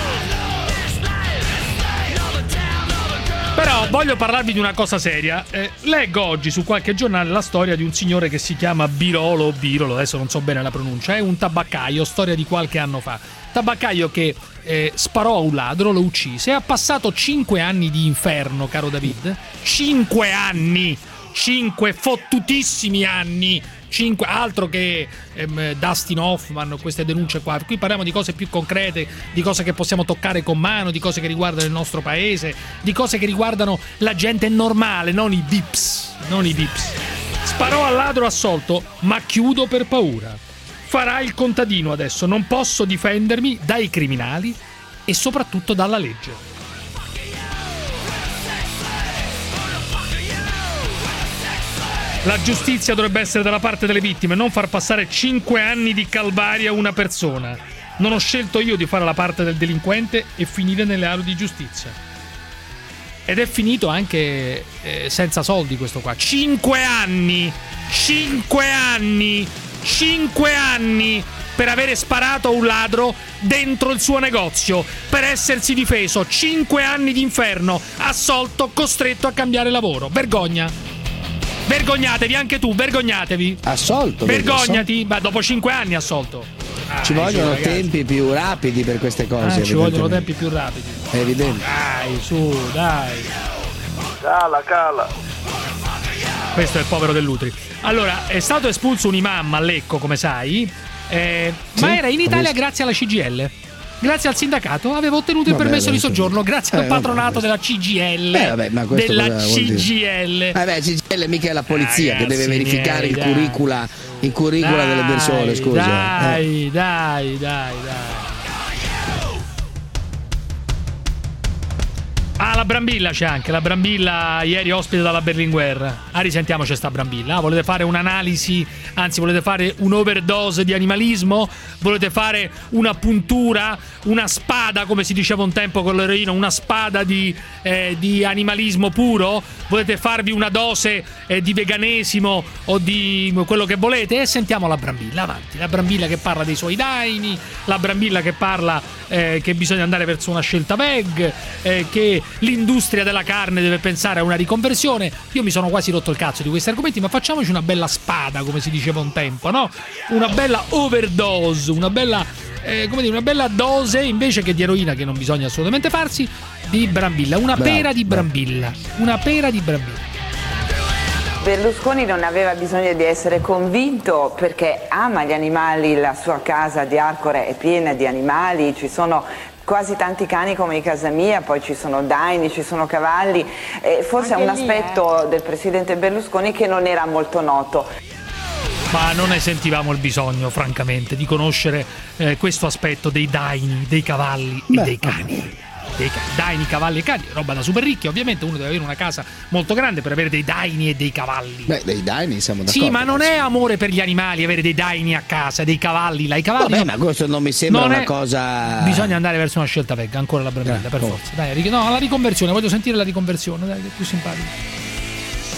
Però voglio parlarvi di una cosa seria. Eh, leggo oggi su qualche giornale la storia di un signore che si chiama Birolo o Birolo, adesso non so bene la pronuncia, è un tabaccaio, storia di qualche anno fa. Tabaccaio che eh, sparò a un ladro, lo uccise, ha passato cinque anni di inferno, caro David. Cinque anni! Cinque fottutissimi anni! Cinque, altro che ehm, Dustin Hoffman, queste denunce qua. Qui parliamo di cose più concrete, di cose che possiamo toccare con mano, di cose che riguardano il nostro paese, di cose che riguardano la gente normale, non i vips, non i vips. Sparò al ladro assolto, ma chiudo per paura. Farà il contadino adesso, non posso difendermi dai criminali e soprattutto dalla legge. La giustizia dovrebbe essere dalla parte delle vittime, non far passare cinque anni di calvaria a una persona. Non ho scelto io di fare la parte del delinquente e finire nelle aule di giustizia. Ed è finito anche eh, senza soldi questo qua. Cinque anni! Cinque anni! Cinque anni! Per avere sparato a un ladro dentro il suo negozio, per essersi difeso. Cinque anni di inferno, assolto, costretto a cambiare lavoro. Vergogna! Vergognatevi anche tu, vergognatevi. Assolto. vedi, Vergognati, ma dopo cinque anni assolto. assolto. Ci Dai, vogliono su, ragazzi. tempi più rapidi per queste cose. Ah, ci vogliono evidentemente. tempi più rapidi. È evidente. Dai, su, dai. Cala, cala. Questo è il povero Dell'Utri. Allora, è stato espulso un imam a Lecco, come sai, eh, Sì, ma era in ho Italia visto. grazie alla C G I L. Grazie al sindacato aveva ottenuto il Vabbè, permesso di adesso- soggiorno, grazie eh, al patronato vabbè, della C G I L. Eh, vabbè, ma questo della cosa vuol C dire? G I L. Eh beh, C G I L mica è la polizia che deve Ragazzi verificare miei, il dai. curricula, il curricula delle persone, scusa. Eh. Dai, dai, dai, dai. Ah, la Brambilla c'è anche, la Brambilla ieri ospite dalla Berlinguer. Ah, risentiamoci sta Brambilla. Ah, volete fare un'analisi, anzi volete fare un'overdose di animalismo? Volete fare una puntura, una spada, come si diceva un tempo con l'eroina, una spada di, eh, di animalismo puro? Volete farvi una dose eh, di veganesimo o di quello che volete? E sentiamo la Brambilla, avanti. La Brambilla che parla dei suoi daini, la Brambilla che parla eh, che bisogna andare verso una scelta veg, eh, che l'industria della carne deve pensare a una riconversione. Io mi sono quasi rotto il cazzo di questi argomenti, ma facciamoci una bella spada, come si diceva un tempo, no? Una bella overdose, una bella, eh, come dire, una bella dose invece che di eroina, che non bisogna assolutamente farsi, di Brambilla. Una Bravo, pera di bravo. Brambilla. Una pera di Brambilla. Berlusconi non aveva bisogno di essere convinto perché ama gli animali, la sua casa di Arcore è piena di animali, ci sono quasi tanti cani come in casa mia, poi ci sono daini, ci sono cavalli, e forse è un Anche lì, aspetto del presidente Berlusconi che non era molto noto. Ma non ne sentivamo il bisogno, francamente, di conoscere eh, questo aspetto dei daini, dei cavalli Beh, e dei cani. Dei ca- daini, cavalli e cani, roba da super ricchi. Ovviamente uno deve avere una casa molto grande per avere dei daini e dei cavalli. Beh, dei daini siamo d'accordo. Sì, ma non è amore per gli animali avere dei daini a casa, dei cavalli. Là, i cavalli Vabbè, no. ma questo non mi sembra Non una è- cosa. Bisogna andare verso una scelta vegga, ancora la Brambilla, Eh, per oh. forza. Dai, ric- no, la riconversione, voglio sentire la riconversione, dai, che è più simpatico.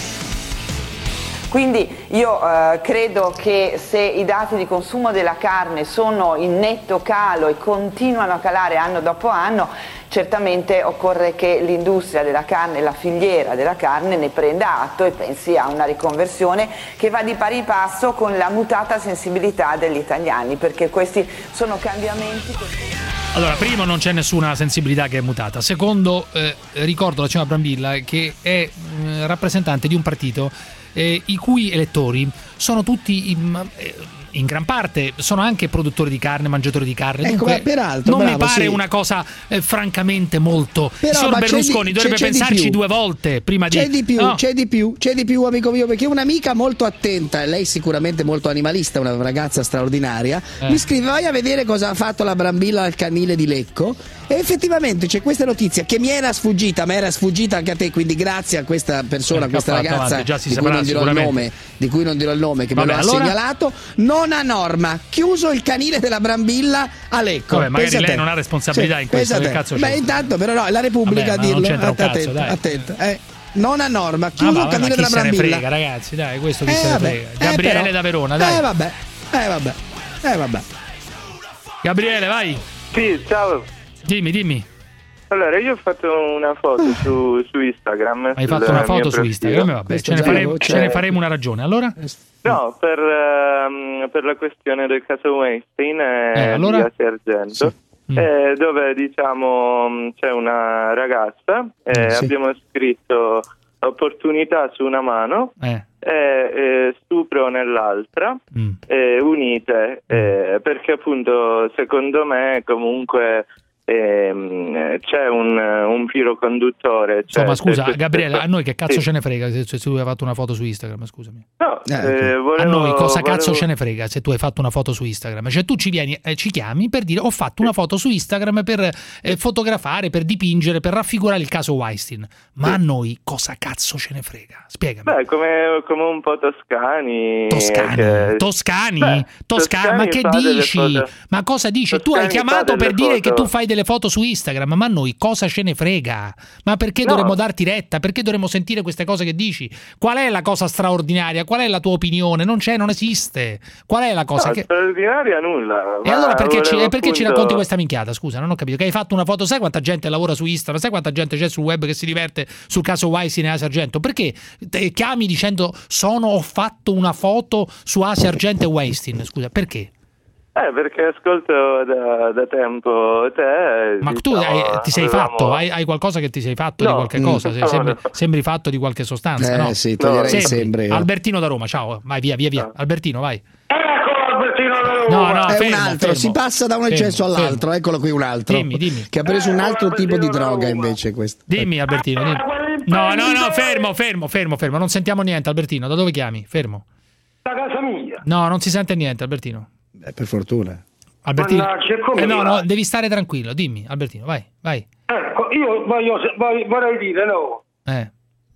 Quindi io eh, credo che se i dati di consumo della carne sono in netto calo e continuano a calare anno dopo anno, certamente occorre che l'industria della carne, la filiera della carne ne prenda atto e pensi a una riconversione che va di pari passo con la mutata sensibilità degli italiani, perché questi sono cambiamenti che... Allora, primo, non c'è nessuna sensibilità che è mutata. Secondo, eh, ricordo la signora Brambilla che è eh, rappresentante di un partito eh, i cui elettori sono tutti in, eh, in gran parte sono anche produttori di carne, mangiatori di carne. Ecco, Dunque, peraltro, non bravo, mi pare sì. una cosa eh, francamente molto. Però, il signor ma c'è Berlusconi di- dovrebbe c'è- c'è di pensarci più. due volte prima di. C'è di più, No. c'è di più, c'è di più, amico mio, perché un'amica molto attenta, e lei sicuramente molto animalista, una ragazza straordinaria, Eh. mi scrive: vai a vedere cosa ha fatto la Brambilla al canile di Lecco. E effettivamente c'è questa notizia che mi era sfuggita, ma era sfuggita anche a te, quindi grazie a questa persona, Eh, a questa che ha fatto ragazza avanti, già si di cui saprà non dirò il sicuramente. nome, di cui non dirò il nome, che Vabbè, me lo ha allora? segnalato, non a norma, chiuso il canile della Brambilla a Lecco. Vabbè, magari Pensa a lei te. non ha responsabilità in questo, pensa a che te. cazzo c'è? Beh, intanto però no, è la Repubblica Vabbè, a ma non dirlo, c'entra un cazzo, attento, dai. attento, eh. Non a norma, Ah, chiuso ma il vabbè, canile ma della chi se ne Brambilla. frega, ragazzi, dai, questo chi Eh, se ne vabbè, frega. eh, Gabriele però. da Verona, dai. Eh vabbè, eh vabbè, eh vabbè. Gabriele, vai. Sì, ciao. Dimmi, dimmi. Allora, io ho fatto una foto su, su Instagram. Hai sul fatto una mio foto su profilo. Instagram, vabbè, ce ne, faremo, ce ne faremo una ragione. Allora? No, per, ehm, per la questione del caso Weinstein e Eh, allora? di Asia Argento, eh, dove diciamo mh, c'è una ragazza, eh, sì. abbiamo scritto opportunità su una mano Eh. e eh, stupro nell'altra, Mm. eh, unite, eh, perché appunto secondo me comunque ehm, c'è un, un filo conduttore. Cioè, Insomma, scusa, se- se- Gabriele, a noi che cazzo sì. ce ne frega se, se tu hai fatto una foto su Instagram, scusami. No, Eh, eh, A volevo- noi cosa cazzo volevo- ce ne frega se tu hai fatto una foto su Instagram? Cioè tu ci vieni, eh, ci chiami per dire ho fatto una foto su Instagram per eh, fotografare, per dipingere, per raffigurare il caso Weinstein. Ma a noi cosa cazzo ce ne frega? Spiegami. Beh, come, come un po' Toscani. Toscani, che- Toscani, Beh, Toscani, ma che fa delle dici? foto- Ma cosa dici? Tu hai Toscani fa chiamato per delle dire che foto- tu fai delle foto su Instagram, ma a noi cosa ce ne frega? Ma perché No. dovremmo darti retta? Perché dovremmo sentire queste cose che dici? Qual è la cosa straordinaria? Qual è la tua opinione? Non c'è, non esiste. Qual è la cosa No, che... straordinaria nulla. E ma allora perché, ci, volevo e perché ci appunto- racconti questa minchiata? Scusa, non ho capito. Che hai fatto una foto, sai quanta gente lavora su Instagram? Sai quanta gente c'è sul web che si diverte sul caso Weinstein e Asia Argento? Perché te chiami dicendo sono, ho fatto una foto su Asia Argento e Weinstein? Scusa, perché? Eh, perché ascolto da, da tempo te. Ma tu diciamo, hai- ti sei avevamo- fatto? Hai, hai qualcosa che ti sei fatto No. di qualche cosa? Mm. Sembri, No, no. sembri fatto di qualche sostanza, Eh, no? sì, toglierei Sembri. sempre io. Albertino da Roma, ciao, vai via, via, via. Albertino, vai. Ecco Albertino da Roma. No, no, è fermo, un altro, fermo. si passa da un Fermo, eccesso all'altro, fermo. eccolo qui un altro. Dimmi, dimmi. Che ha preso un altro Eh, tipo di Albertino da droga Roma. invece questo. Dimmi Albertino, dimmi. No, no, no, fermo, fermo, fermo, fermo, non sentiamo niente Albertino, da dove chiami? Fermo. Da casa mia. No, non si sente niente Albertino. Eh, per fortuna. Albertino. Mannaggia, come Eh, no, va? no, devi stare tranquillo, dimmi Albertino, vai, vai. Ecco, io voglio, voglio- vorrei dire, no, Eh.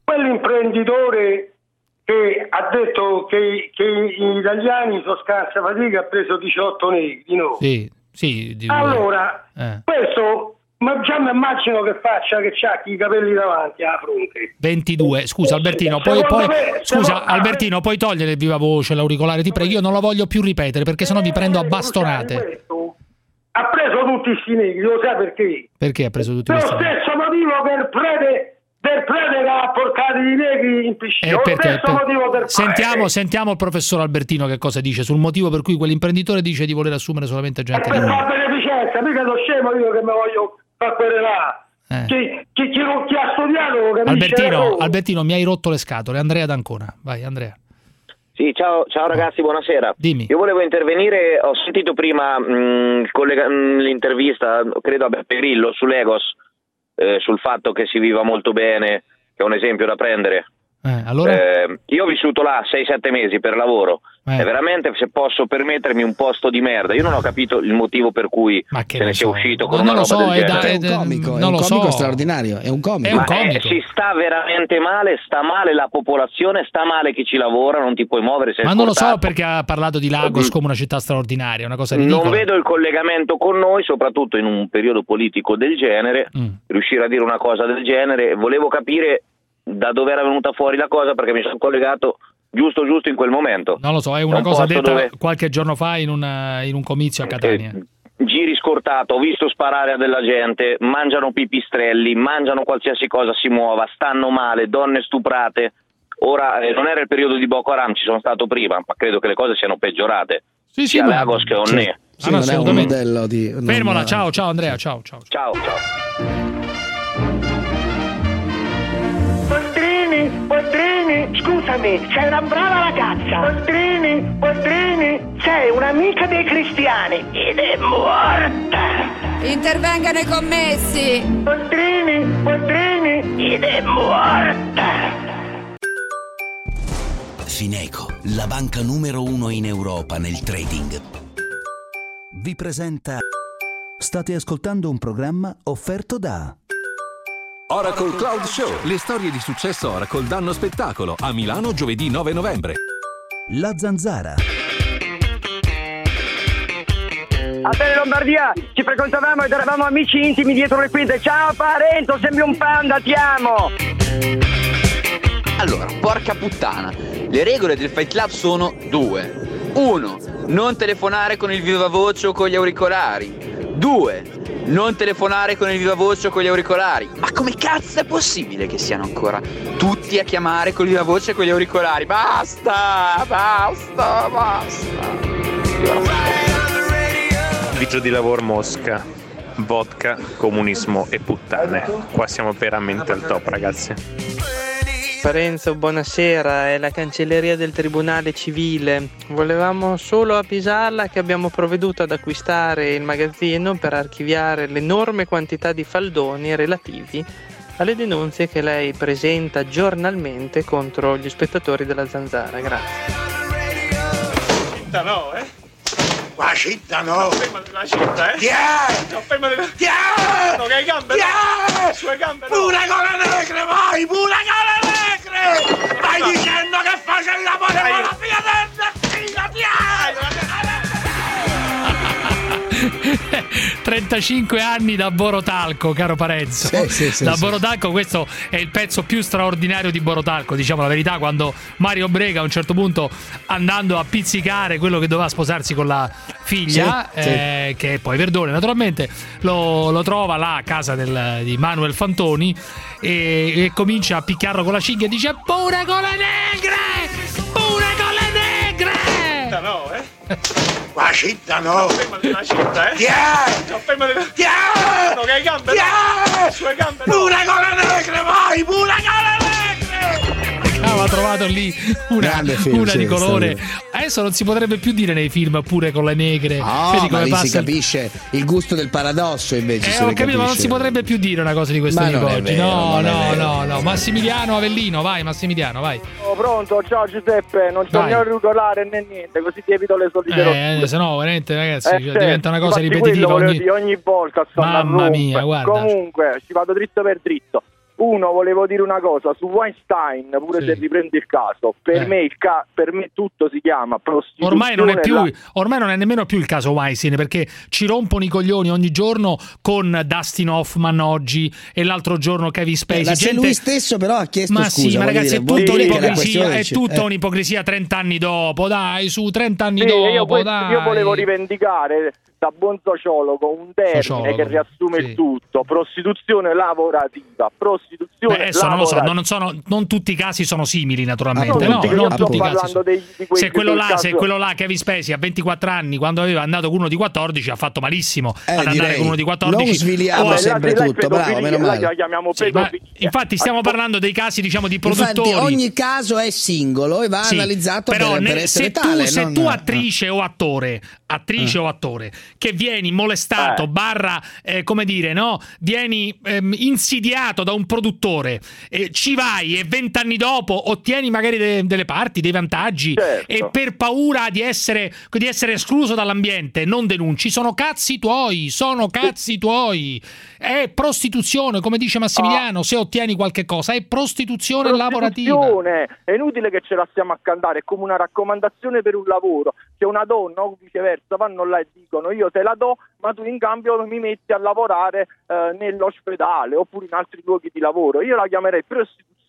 quell'imprenditore che ha detto che, che gli italiani sono scarsa fatica ha preso diciotto negri, no? Sì, sì. di- Allora, eh. questo, ma già mi immagino che faccia che c'ha i capelli davanti alla fronte. ventidue, scusa Albertino, poi, Secondo poi me- scusa secondo- Albertino, puoi togliere il viva voce, l'auricolare, ti prego, io non lo voglio più ripetere perché sennò vi prendo a Eh, bastonate. questo ha preso tutti sti negri, lo sai perché? Perché ha preso tutti Per lo questi? stesso motivo che il prete del prete che ha portato i negri in piscina, Eh, lo perché? stesso Per- motivo del Sentiamo, prete. sentiamo il professor Albertino che cosa dice sul motivo per cui quell'imprenditore dice di voler assumere solamente gente di Per nome. far beneficenza, mica sono scemo io che mi voglio far querelare. Eh. Chi, chi, chi, non- chi ha studiato lo capisce. Albertino, solo. Albertino, mi hai rotto le scatole. Andrea d'Ancona, vai Andrea. Sì, ciao, ciao ragazzi, buonasera. Dimmi. Io volevo intervenire, ho sentito prima mh, il collega- mh, l'intervista, credo a Beppe Grillo, sull'Egos, eh, sul fatto che si viva molto bene, che è un esempio da prendere. Eh, allora? Eh, io ho vissuto là sei sette mesi per lavoro Eh. e veramente, se posso permettermi, un posto di merda. Io non ho capito il motivo per cui Ma che se ne ne sia so. uscito Ma con non una lo roba so, del è da- genere. È un comico, è non un lo comico so. straordinario, è un comico. È un Ma eh, comico. si sta veramente male, sta male la popolazione, sta male chi ci lavora, non ti puoi muovere, sei Ma non lo so scortato. perché ha parlato di Lagos come una città straordinaria, una cosa ridicola. Non vedo il collegamento con noi, soprattutto in un periodo politico del genere, Mm. riuscire a dire una cosa del genere. Volevo capire da dove era venuta fuori la cosa, perché mi sono collegato giusto giusto in quel momento. Non lo so, è una un cosa detta dove... qualche giorno fa in, una, in un comizio a Catania. Eh, giri scortato, ho visto sparare a della gente, mangiano pipistrelli, mangiano qualsiasi cosa si muova, stanno male, donne stuprate. Ora eh, non era il periodo di Boko Haram, ci sono stato prima, ma credo che le cose siano peggiorate. Sì, sì, sia ma... Lagos che Onne. Sì, ah, no, non è un modello di... non... Fermola, ciao, ciao Andrea, ciao, ciao. Ciao, ciao. Boldrini, Boldrini, scusami, sei una brava ragazza. Boldrini, Boldrini, sei un'amica dei cristiani ed è morta. Intervengano i commessi. Boldrini, Boldrini, ed è morta. Fineco, la banca numero uno in Europa nel trading, vi presenta... State ascoltando un programma offerto da... Oracle Cloud Show. Le storie di successo Oracle danno spettacolo a Milano giovedì nove novembre. La Zanzara. A te Lombardia, ci frequentavamo ed eravamo amici intimi dietro le quinte. Ciao Parenzo, sembri un panda, ti amo. Allora, porca puttana, le regole del Fight Club sono due. Uno, non telefonare con il viva voce o con gli auricolari. Due, non telefonare con il viva voce o con gli auricolari. Ma come cazzo è possibile che siano ancora tutti a chiamare con il viva voce e con gli auricolari? Basta, basta, basta. Vigio di lavoro Mosca, vodka, comunismo e puttane. Qua siamo veramente al top, ragazzi. Parenzo, buonasera, è la cancelleria del Tribunale Civile. Volevamo solo avvisarla che abbiamo provveduto ad acquistare il magazzino per archiviare l'enorme quantità di faldoni relativi alle denunce che lei presenta giornalmente contro gli spettatori della Zanzara. Grazie. Città no, eh? La città no! Fermati la città, eh? Chi è? No, fermati la... Chi è? No, che hai gambe, Chi no! è? Sue gambe, no! Pure con le negre, vai! Pure con le negre! Stai no. dicendo che faccio il lavoro con la figlia del figlio, ti è? trentacinque anni da Borotalco, caro Parenzo. Sì, sì, sì, da sì. Borotalco, questo è il pezzo più straordinario di Borotalco, diciamo la verità, quando Mario Brega a un certo punto, andando a pizzicare quello che doveva sposarsi con la figlia, sì, eh, sì. che è poi Verdone naturalmente, lo, lo trova là a casa del, di Manuel Fantoni e, e comincia a picchiarlo con la cinghia e dice pure con le negre, pure con le negre. Città no, eh? La città no! No, fermati la città, eh? Chi è? No, fermati la... Chi è? No, che hai gambe, Chi no! è? Sue gambe, no! Pure con le negre, vai! Pure con le negre! Aveva trovato lì una, film, una sì, di colore. sì. Adesso non si potrebbe più dire nei film pure con le negre. Oh, Vedi ma come lì passa si capisce il gusto del paradosso invece. Eh, se ho ne capito, ma non capisce. si potrebbe più dire una cosa di questo Ma tipo non è oggi. vero, no, non è no, vero. no, no. Massimiliano Avellino, vai, Massimiliano, vai. Oh, pronto, ciao Giuseppe, non c'ho Vai. né auricolare né niente, così ti evito le solite Eh, rotture. se no, veramente, ragazzi, Eh, cioè, sì. diventa una cosa Infatti ripetitiva. quello volevo Ogni... dire, ogni volta stanno a Mamma rompere. mia, guarda. Comunque, ci vado dritto per dritto. Uno, volevo dire una cosa su Weinstein, pure Sì. se riprende il caso. Per Eh. me il ca- per me tutto si chiama prostituzione. Ormai non è più, la- ormai non è nemmeno più il caso Weinstein, perché ci rompono i coglioni ogni giorno con Dustin Hoffman oggi e l'altro giorno Kevin Spacey. Ma se Gente- lui stesso però ha chiesto ma scusa, sì, ma voglio ragazzi, dire, è vuol tutta dire che la un'ipocrisia, questione è ci- tutta eh. un'ipocrisia trent'anni dopo, dai, su trent'anni Sì, dopo, io, poi- dai. io volevo rivendicare da buon sociologo un termine Sociologo, che riassume sì. il tutto: prostituzione lavorativa. Prostituzione Beh, adesso non lo so, lavorativa. non, sono, non tutti i casi sono simili naturalmente, Non no, tutti, che non io sto tutti i casi parlando sono- dei- di quelli se quello del là, caso- se quello là Kevin Spacey a ventiquattro anni, quando aveva andato con uno di quattordici, ha fatto malissimo Eh, ad andare direi, con uno di quattordici. non sviliamo Oh, sempre là- là è tutto, bravo, pedofilia, meno là male. la chiamiamo sì, ma pedofilia. infatti stiamo parlando dei casi, diciamo, di produttori. Infatti ogni caso è singolo e va Sì, analizzato però per, nel- per essere se tu, tale. se non- tu attrice o attore attrice Eh. o attore che vieni molestato Eh. barra eh, come dire, no, vieni ehm, insidiato da un produttore, eh, ci vai e vent'anni dopo ottieni magari de- delle parti, dei vantaggi, Certo. e per paura di essere, di essere escluso dall'ambiente non denunci, sono cazzi tuoi, sono cazzi tuoi. È prostituzione, come dice Massimiliano, se ottieni qualche cosa è prostituzione lavorativa. Prostituzione, è inutile che ce la stiamo a cantare, è come una raccomandazione per un lavoro. Se una donna o viceversa vanno là e dicono io te la do, ma tu in cambio mi metti a lavorare eh, nell'ospedale oppure in altri luoghi di lavoro, io la chiamerei prostituzione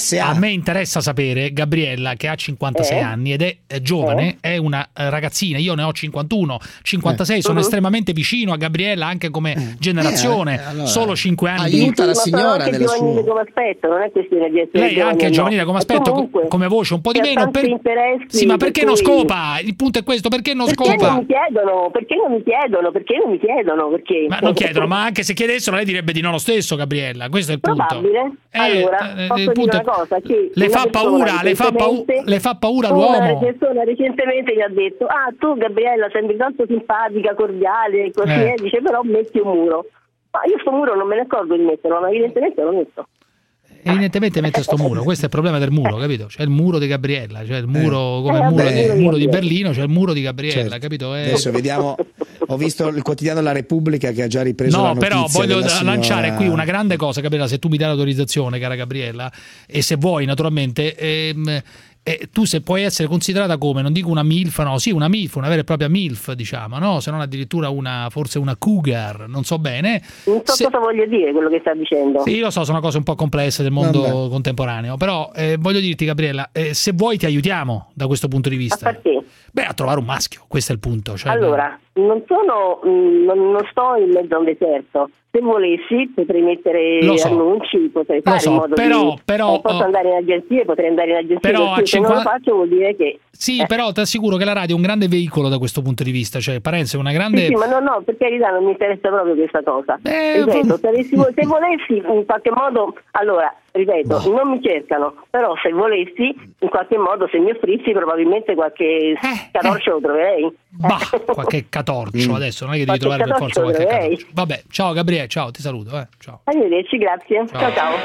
S A. A me interessa interessa sapere, Gabriella, che ha cinquantasei Eh? anni ed è, è giovane, è una eh, ragazzina, io ne ho cinquantuno, cinquantasei, Eh. sono Uh-huh. estremamente vicino a Gabriella anche come generazione, Eh, allora, solo cinque anni di... aiuta la Sì, ma sono signora anche del giovanile suo. come aspetto, non è questione di essere Lei è anche giovane, giovanile no. come E aspetto, co- comunque, come voce un po' di c'è meno. tanti interessi, Sì, ma per perché non cui- scopa? Il punto è questo, perché non Perché scopa? non mi chiedono? Perché non mi chiedono? Perché non mi chiedono? Perché? Ma non chiedono, ma anche se chiedessero lei direbbe di no lo stesso, Gabriella, questo è il punto. Probabile. Eh, allora, eh, posso il punto dire una è- cosa? Che le una fa persona paura, le fa, pau- recentemente- le fa paura Una l'uomo. persona recentemente mi ha detto: ah, tu Gabriella sembri tanto simpatica, cordiale e così, Eh. eh. dice, però metti un muro. Ma io sto muro non me ne accorgo di metterlo, ma evidentemente lo metto. Evidentemente mette sto muro, questo è il problema del muro, capito? C'è il muro di Gabriella, c'è il muro come Eh, il muro, vabbè, di, il eh, muro di eh. Berlino, c'è il muro di Gabriella, Certo. capito? Eh, Adesso vediamo, ho visto il quotidiano La Repubblica che ha già ripreso la No, notizia però voglio della da- signora- lanciare qui una grande cosa, Gabriella, se tu mi dai l'autorizzazione, cara Gabriella, e se vuoi naturalmente, ehm, eh, tu se puoi essere considerata come, non dico una MILF, no, sì, una MILF, una vera e propria MILF, diciamo, no? Se non addirittura una, forse una cougar, non so bene. Non so Se- cosa voglia dire quello che sta dicendo. Sì, lo so, sono cose un po' complesse del mondo Vabbè. contemporaneo, però eh, voglio dirti, Gabriella, eh, se vuoi ti aiutiamo da questo punto di A vista. far che? Beh, a trovare un maschio, questo è il punto. Cioè, Allora, non sono, mh, non, non sto in mezzo a un deserto. Se volessi potrei mettere Lo so. annunci, potrei Lo fare so, in modo però- di... però, eh, posso oh. andare in agenzie, potrei andare in agenzie, Però perché a se non lo cinquanta faccio vuol dire che... Sì, eh. però ti assicuro che la radio è un grande veicolo da questo punto di vista, cioè Parenzo è una grande... Sì, sì, ma no, no, per carità non mi interessa proprio questa cosa. Eh, ripeto, se, avessi- se volessi in qualche modo, allora, ripeto, Boh. non mi cercano, però se volessi, in qualche modo, se mi offrissi, probabilmente qualche catorcio lo troverei. Bah, qualche catorcio adesso, non è che devi Qualche trovare per forza catorcio qualche dovrei. catorcio. Vabbè, ciao Gabriele, ciao, ti saluto, eh. Ciao. Arrivederci, grazie. Ciao. Ciao ciao.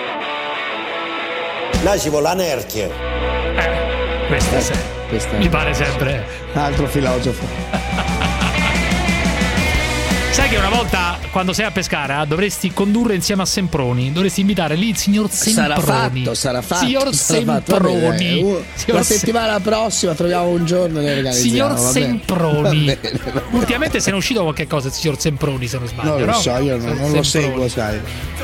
Là ci vuole la nerchia. Eh, questa è se- Questa è- mi pare sempre... altro filosofo. Sai che una volta, quando sei a Pescara, dovresti condurre insieme a Semproni, dovresti invitare lì il signor Sarà Semproni. fatto, sarà fatto. Signor sarà fatto. Va bene, Semproni. dai. Uh, Signor La Se- settimana prossima troviamo un giorno e ne organizziamo. Signor va bene. Semproni. Va bene, va bene. Ultimamente se ne è uscito qualche cosa il signor Semproni, se non sbaglio, Non lo no? so, io non, non lo Semproni. seguo, sai.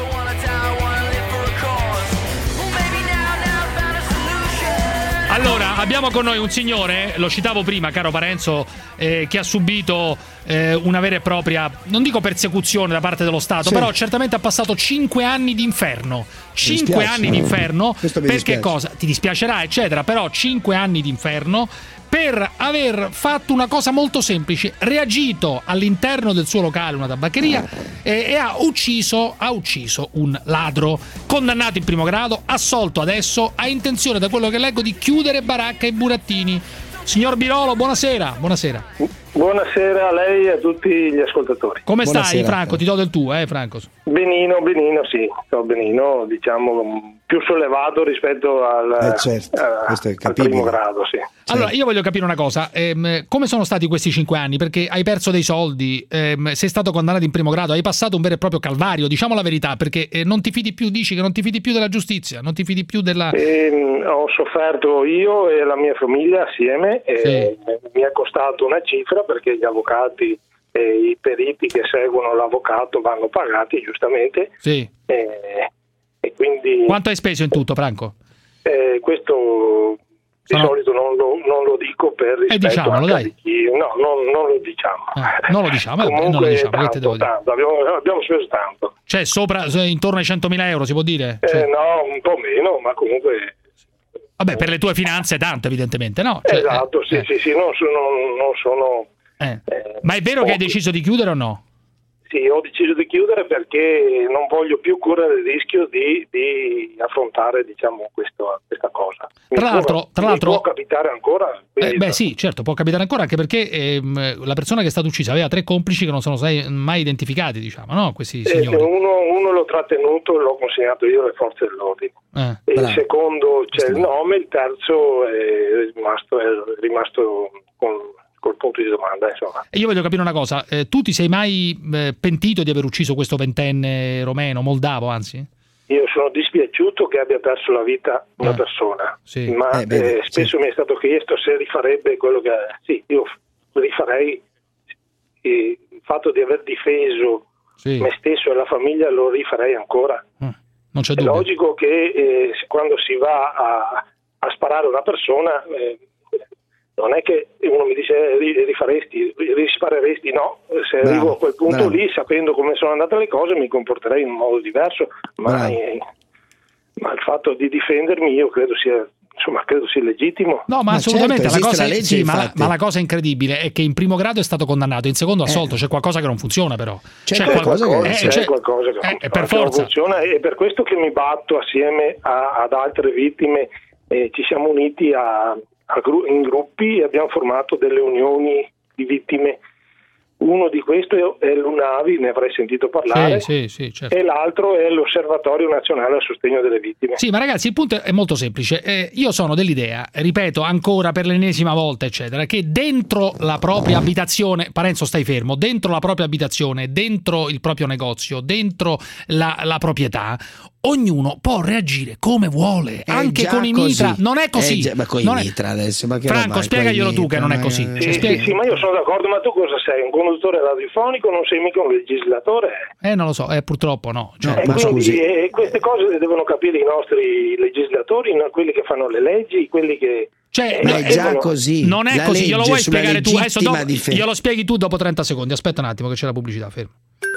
Allora, abbiamo con noi un signore, lo citavo prima, caro Parenzo, eh, che ha subito eh, una vera e propria, non dico persecuzione da parte dello Stato, Sì. però certamente ha passato cinque anni di inferno. Cinque dispiace. anni di inferno. Questo mi Perché dispiace. cosa? Ti dispiacerà, eccetera, però cinque anni di inferno per aver fatto una cosa molto semplice, reagito all'interno del suo locale, una tabaccheria, e, e ha ucciso, ha ucciso un ladro, condannato in primo grado, assolto adesso, ha intenzione, da quello che leggo, di chiudere baracca e burattini. Signor Birolo, buonasera. Buonasera. Buonasera a lei e a tutti gli ascoltatori. Come Buonasera. stai, Franco? Ti do del tuo, eh, Franco? Benino, benino, sì, sto benino, diciamo più sollevato rispetto al, Eh, certo, eh, questo è al capibile. primo grado, sì. Allora, io voglio capire una cosa, ehm, come sono stati questi cinque anni? Perché hai perso dei soldi, ehm, sei stato condannato in primo grado, hai passato un vero e proprio calvario, diciamo la verità, perché eh, non ti fidi più, dici che non ti fidi più della giustizia, non ti fidi più della... E, mh, ho sofferto io e la mia famiglia assieme e mi è costato una cifra perché gli avvocati e i periti che seguono l'avvocato vanno pagati giustamente Sì. e, e quindi Quanto hai speso in tutto, Franco? eh, questo di Sono- solito non lo, non lo dico per rispetto diciamolo, anche dai. di chi no, non, non lo diciamo Eh, non lo diciamo, eh, comunque non lo diciamo, che tanto, te devo dire? tanto, abbiamo, abbiamo speso tanto Cioè, sopra, intorno ai centomila euro, si può dire? eh, Cioè, no, un po' meno ma comunque vabbè, per le tue finanze tanto, evidentemente, no? Cioè, esatto, sì, eh, sì, sì, non sono, non sono eh. eh, Ma è vero che hai pochi. deciso di chiudere o no? Sì, ho deciso di chiudere perché non voglio più correre il rischio di, di affrontare, diciamo, questo, questa cosa. Mi Tra l'altro- può- tra mi l'altro- può capitare ancora. Eh, quindi- beh sì, certo, può capitare ancora, anche perché ehm, la persona che è stata uccisa aveva tre complici che non sono sai- mai identificati, diciamo, no? Questi eh, signori. uno, uno l'ho trattenuto, l'ho consegnato io alle forze dell'ordine. Eh, E bravo. il secondo c'è il nome, il terzo è rimasto, è rimasto con, col punto di domanda, insomma. E io voglio capire una cosa, eh, tu ti sei mai eh, pentito di aver ucciso questo ventenne romeno, moldavo anzi? Io sono dispiaciuto che abbia perso la vita una Eh, persona, sì. ma Eh, bene, eh, spesso sì. mi è stato chiesto se rifarebbe quello che... Sì, io rifarei eh, il fatto di aver difeso Sì. me stesso e la famiglia, lo rifarei ancora. Mm. Non c'è è dubbio. logico che eh, quando si va a, a sparare a una persona eh, non è che uno mi dice eh, rifaresti, rispareresti, no, se Bravo, arrivo a quel punto bravo. lì sapendo come sono andate le cose mi comporterei in un modo diverso, ma, eh, ma il fatto di difendermi io credo sia, insomma, credo sia legittimo. No, ma, Ma assolutamente certo, la, cosa esiste la è, legge, sì, ma, la, infatti. ma la cosa incredibile è che in primo grado è stato condannato, in secondo assolto, c'è qualcosa che non funziona però. C'è, qualcosa, qual- che, eh, c'è c'è- qualcosa che, eh, che per non forza. funziona, e per questo che mi batto assieme a- ad altre vittime, eh, ci siamo uniti a, a gru- in gruppi e abbiamo formato delle unioni di vittime. Uno di questi è l'UNAVI, ne avrei sentito parlare, Sì, sì, sì, certo. e l'altro è l'Osservatorio Nazionale a Sostegno delle Vittime. Sì, ma ragazzi, il punto è molto semplice. Eh, io sono dell'idea, ripeto ancora per l'ennesima volta, eccetera, che dentro la propria abitazione, Parenzo stai fermo, dentro la propria abitazione, dentro il proprio negozio, dentro la, la proprietà, ognuno può reagire come vuole, È anche già con i così. mitra. Non è così. È già- ma con i Non è- mitra adesso, ma che Franco, roba è, spiegaglielo coi tu che non è mitra, così. ma- Cioè, Sì, spiega- sì, sì, ma io sono d'accordo, ma tu cosa sei? Un conduttore radiofonico? Non sei mica un legislatore? Eh, non lo so, eh, purtroppo no. Cioè, E quindi eh, queste cose le devono capire i nostri legislatori, no? Quelli che fanno le leggi, quelli che... Cioè, eh, no, devono- eh, Non è La così, glielo legge vuoi sulla spiegare tu? Adesso dopo, legittima difesa. glielo spieghi tu dopo trenta secondi. Aspetta un attimo che c'è la pubblicità, fermo.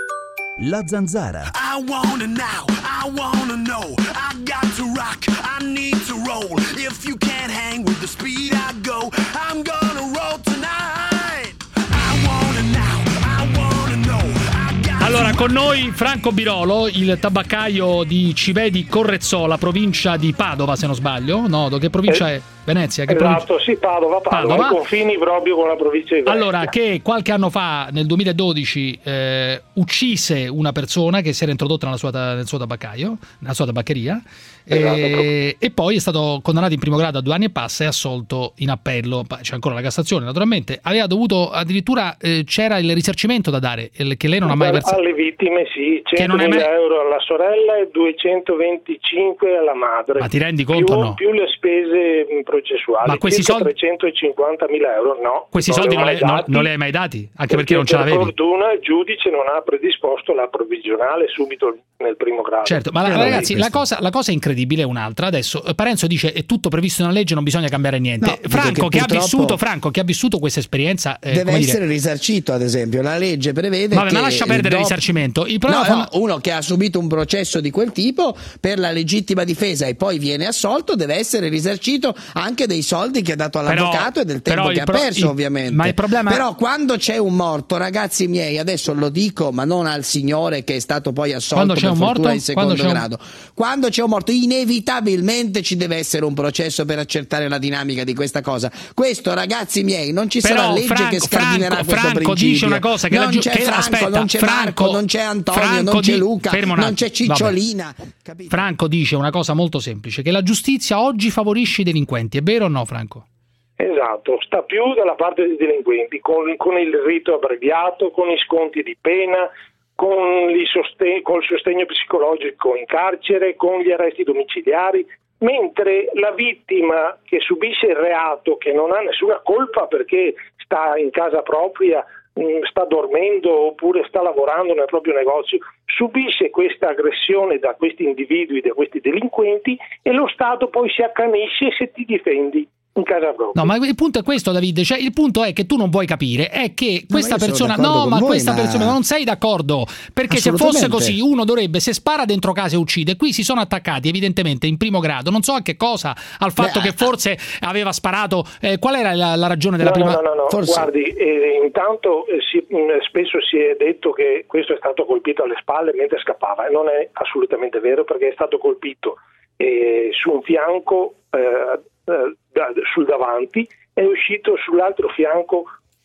La Zanzara. I wanna now, I wanna know. I got to rock, I need to roll. If you can't hang with the speed I go, I'm gonna roll tonight. I wanna now, I wanna know. I got Allora, con noi Franco Birolo, il tabaccaio di Civedi Correzzola, provincia di Padova, se non sbaglio. No, che provincia Eh, è? Venezia? Che provincia? Esatto, sì, Padova, Padova, Padova. ai confini proprio con la provincia di Venezia. Allora, che qualche anno fa, nel duemiladodici, eh, uccise una persona che si era introdotta nella sua, nel suo tabaccaio, nella sua tabaccheria, Esatto, e, e poi è stato condannato in primo grado a due anni e passa e assolto in appello. C'è ancora la Cassazione, naturalmente. Aveva dovuto, addirittura eh, c'era il risarcimento da dare, il- che lei non ha mai versato. Alle vittime sì, Che non è centomila mai- euro alla sorella e duecentoventicinque alla madre. Ma ti rendi conto più, o no? più le spese mh, processuali. Ma questi circa soldi- trecentocinquantamila euro no. Questi non soldi li ho non, mai le- non- dati, non li hai mai dati? Anche perché non ce per l'avevi? fortuna il giudice non ha predisposto la provvisionale subito nel primo grado. Certo, ma la- Eh, ragazzi, la questo- cosa, la cosa incredibile è un'altra. Adesso eh, Parenzo dice è tutto previsto nella legge, non bisogna cambiare niente. No, dico Franco, che che, ha purtroppo vissuto, Franco, che ha vissuto questa esperienza, eh, Deve come essere dire, risarcito, ad esempio. La legge prevede Vabbè, che ma lascia perdere il dopo- risarcimento. Il No, problema no, uno che ha subito un processo di quel tipo per la legittima difesa e poi viene assolto deve essere risarcito anche dei soldi che ha dato all'avvocato Però- e del tempo però che il ha pro- perso, il- ovviamente. ma il problema- Però quando c'è un morto, ragazzi miei, adesso lo dico, ma non al signore che è stato poi assolto Quando c'è per un fortuna morto? in secondo Quando c'è un- grado. Quando c'è un morto, inevitabilmente ci deve essere un processo per accertare la dinamica di questa cosa. Questo, ragazzi miei, non ci Però sarà legge Franco- che scardinerà Franco- questo Franco principio. dice una cosa che non la giu- c'è che- Franco, aspetta, non c'è Marco, Franco- non c'è Antonio, Franco non c'è di- Luca, fermo un non attimo, c'è Cicciolina. Franco dice una cosa molto semplice, che la giustizia oggi favorisce i delinquenti. È vero o no, Franco? Esatto, sta più dalla parte dei delinquenti, con, con il rito abbreviato, con i sconti di pena, con il sostegno, col sostegno psicologico in carcere, con gli arresti domiciliari, mentre la vittima che subisce il reato, che non ha nessuna colpa perché sta in casa propria, mh, sta dormendo oppure sta lavorando nel proprio negozio, subisce questa aggressione da questi individui, da questi delinquenti, e lo Stato poi si accanisce se ti difendi in casa propria. No, ma il punto è questo, Davide. Cioè, il punto è che tu non puoi capire è che questa ma io sono persona. d'accordo No, con ma voi, questa ma- persona non sei d'accordo. Perché se fosse Assolutamente. così, uno dovrebbe, se spara dentro casa e uccide. Qui si sono attaccati, evidentemente, in primo grado. Non so a che cosa, al fatto Beh, che forse aveva sparato. Eh, qual era la, la ragione della No, prima? no, no, no, no. Guardi, eh, intanto eh, si- mh, spesso si è detto che questo è stato colpito alle spalle mentre scappava, e non è assolutamente vero, perché è stato colpito eh, su un fianco, eh, eh, da- sul davanti, è uscito sull'altro fianco,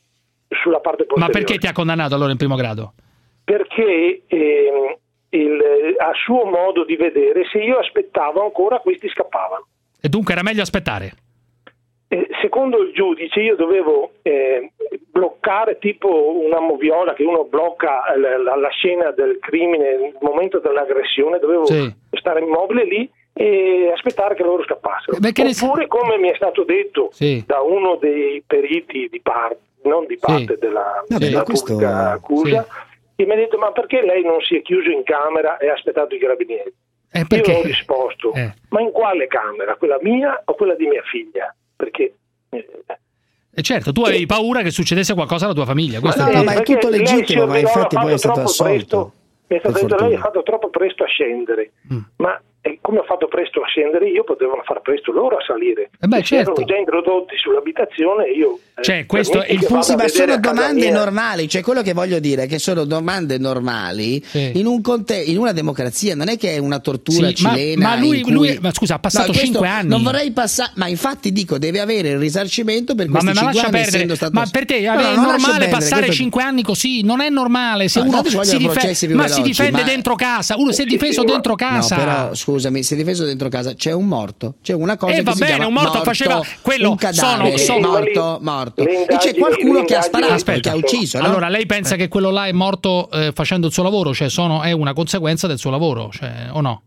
sulla parte Ma posteriore. perché ti ha condannato allora in primo grado? Perché ehm, il, a suo modo di vedere, se io aspettavo ancora, questi scappavano. E dunque era meglio aspettare. Eh, secondo il giudice io dovevo eh, bloccare, tipo una moviola che uno blocca la, la- la scena del crimine, il momento dell'aggressione, dovevo Sì. stare immobile lì e aspettare che loro scappassero. Beh, che ne- Oppure, come mi è stato detto Sì. da uno dei periti di parte, non di parte della, Vabbè, della questo- pubblica accusa, che mi ha detto: ma perché lei non si è chiuso in camera e ha aspettato i carabinieri? Eh, perché? Io ho risposto, Eh. ma in quale camera? Quella mia o quella di mia figlia? Perché... Eh, E certo, tu avevi paura che succedesse qualcosa alla tua famiglia. Ma Questo no, è no, il ma è tutto legittimo, ma infatti poi è stato assolto. Mi è stato detto, lei ha fatto troppo presto a scendere, Mm. ma eh, come ho fatto presto a scendere io, potevano far presto loro a salire. Eh beh, E si erano certo. già introdotti sull'abitazione, io... eh, Cioè, questo è il permetti che Sì, vada ma a sono vedere a casa domande mia. normali, cioè quello che voglio dire è che sono domande normali in, un conte- in una democrazia, non è che è una tortura Sì, ma- cilena. ma lui- in cui- lui- ma scusa, ha passato questo cinque anni. Non vorrei passare, ma infatti dico, deve avere il risarcimento per Ma, questi ma cinque lascia anni perdere, essendo stato... ma per te No, è no, non lascia normale perdere, passare questo- cinque anni così? Non è normale se No, uno tanto ci si, vogliono dife- processi più ma si veloci, difende ma- dentro casa, uno si è difeso sì, ma- dentro casa. No, però scusami, si è difeso dentro casa, c'è un morto, c'è una cosa Eh, che va si bene, chiama un morto faceva quello, un cadavere, sono- sono- morto, morto. le E c'è indagini- qualcuno le che ha indagini- sparato, Aspetta, che ha ucciso, no? allora lei pensa che quello là è morto eh, facendo il suo lavoro, cioè sono, è una conseguenza del suo lavoro, cioè, o no?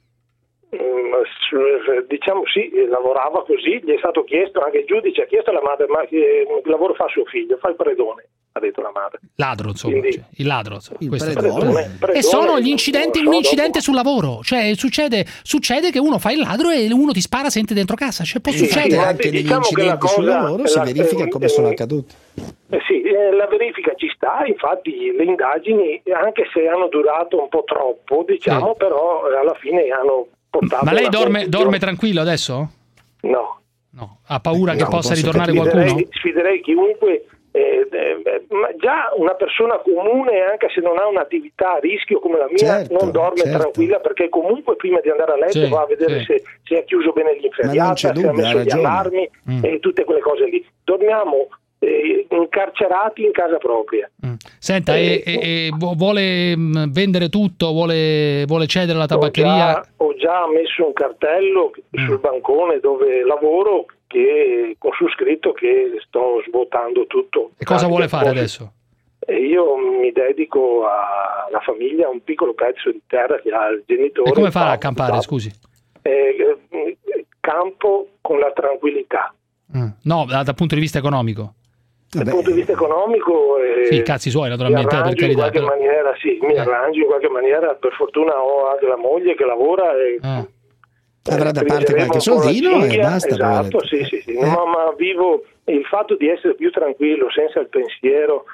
Mm, s- diciamo sì, lavorava così, gli è stato chiesto, anche il giudice ha chiesto alla madre, ma che lavoro fa suo figlio? Fa il predone, ha detto la madre. Ladro, insomma, Quindi- cioè, il ladro. Insomma, Il questo è- predone, predone, e sono gli incidenti, non lo un so, incidente dopo. sul lavoro, cioè succede, succede che uno fa il ladro e uno ti spara sempre dentro casa, cioè può Sì, succedere. ma anche degli diciamo che la incidenti sul cosa- lavoro si la- verifica eh, come eh, sono accaduti. Eh sì, eh, la verifica ci sta, infatti le indagini, anche se hanno durato un po' troppo, diciamo, però eh, alla fine hanno portato... Ma lei alla dorme, conclusione. dorme tranquillo adesso? No. No. Ha paura che No, possa posso ritornare capire. qualcuno? Sfiderei, sfiderei chiunque, eh, eh, ma già una persona comune, anche se non ha un'attività a rischio come la mia, Certo, non dorme certo. tranquilla, perché comunque prima di andare a letto Sì, va a vedere sì. se, se ha chiuso bene Ma non l'inferriata, c'è se ha dubbio, ha messo gli ragione. allarmi Mm. e tutte quelle cose lì. Dormiamo eh, incarcerati in casa propria. Mm. Senta, e, e- e vu- vuole mh, vendere tutto, vuole, vuole cedere la Ho tabaccheria? già, ho già messo un cartello sul bancone dove lavoro che, con su scritto che sto svuotando tutto. E cosa vuole fare Cose- adesso? E io mi dedico a- alla famiglia, a un piccolo pezzo di terra che ha il genitore. E come il fa a papà, campare, il scusi? papà. Eh, eh, campo con la tranquillità. Mm. No, da- dal punto di vista economico. Dal punto di vista economico, eh, Sì, cazzi suoi, naturalmente, mi eh, per arrangio in carità. qualche maniera, sì, mi Eh. arrangio in qualche maniera. Per fortuna ho anche la moglie che lavora e Ah. Avrà da parte stringeremo qualche un po' la soldino e cinghia, basta. esatto, poi. sì, sì, sì. No, ma vivo il fatto di essere più tranquillo, senza il pensiero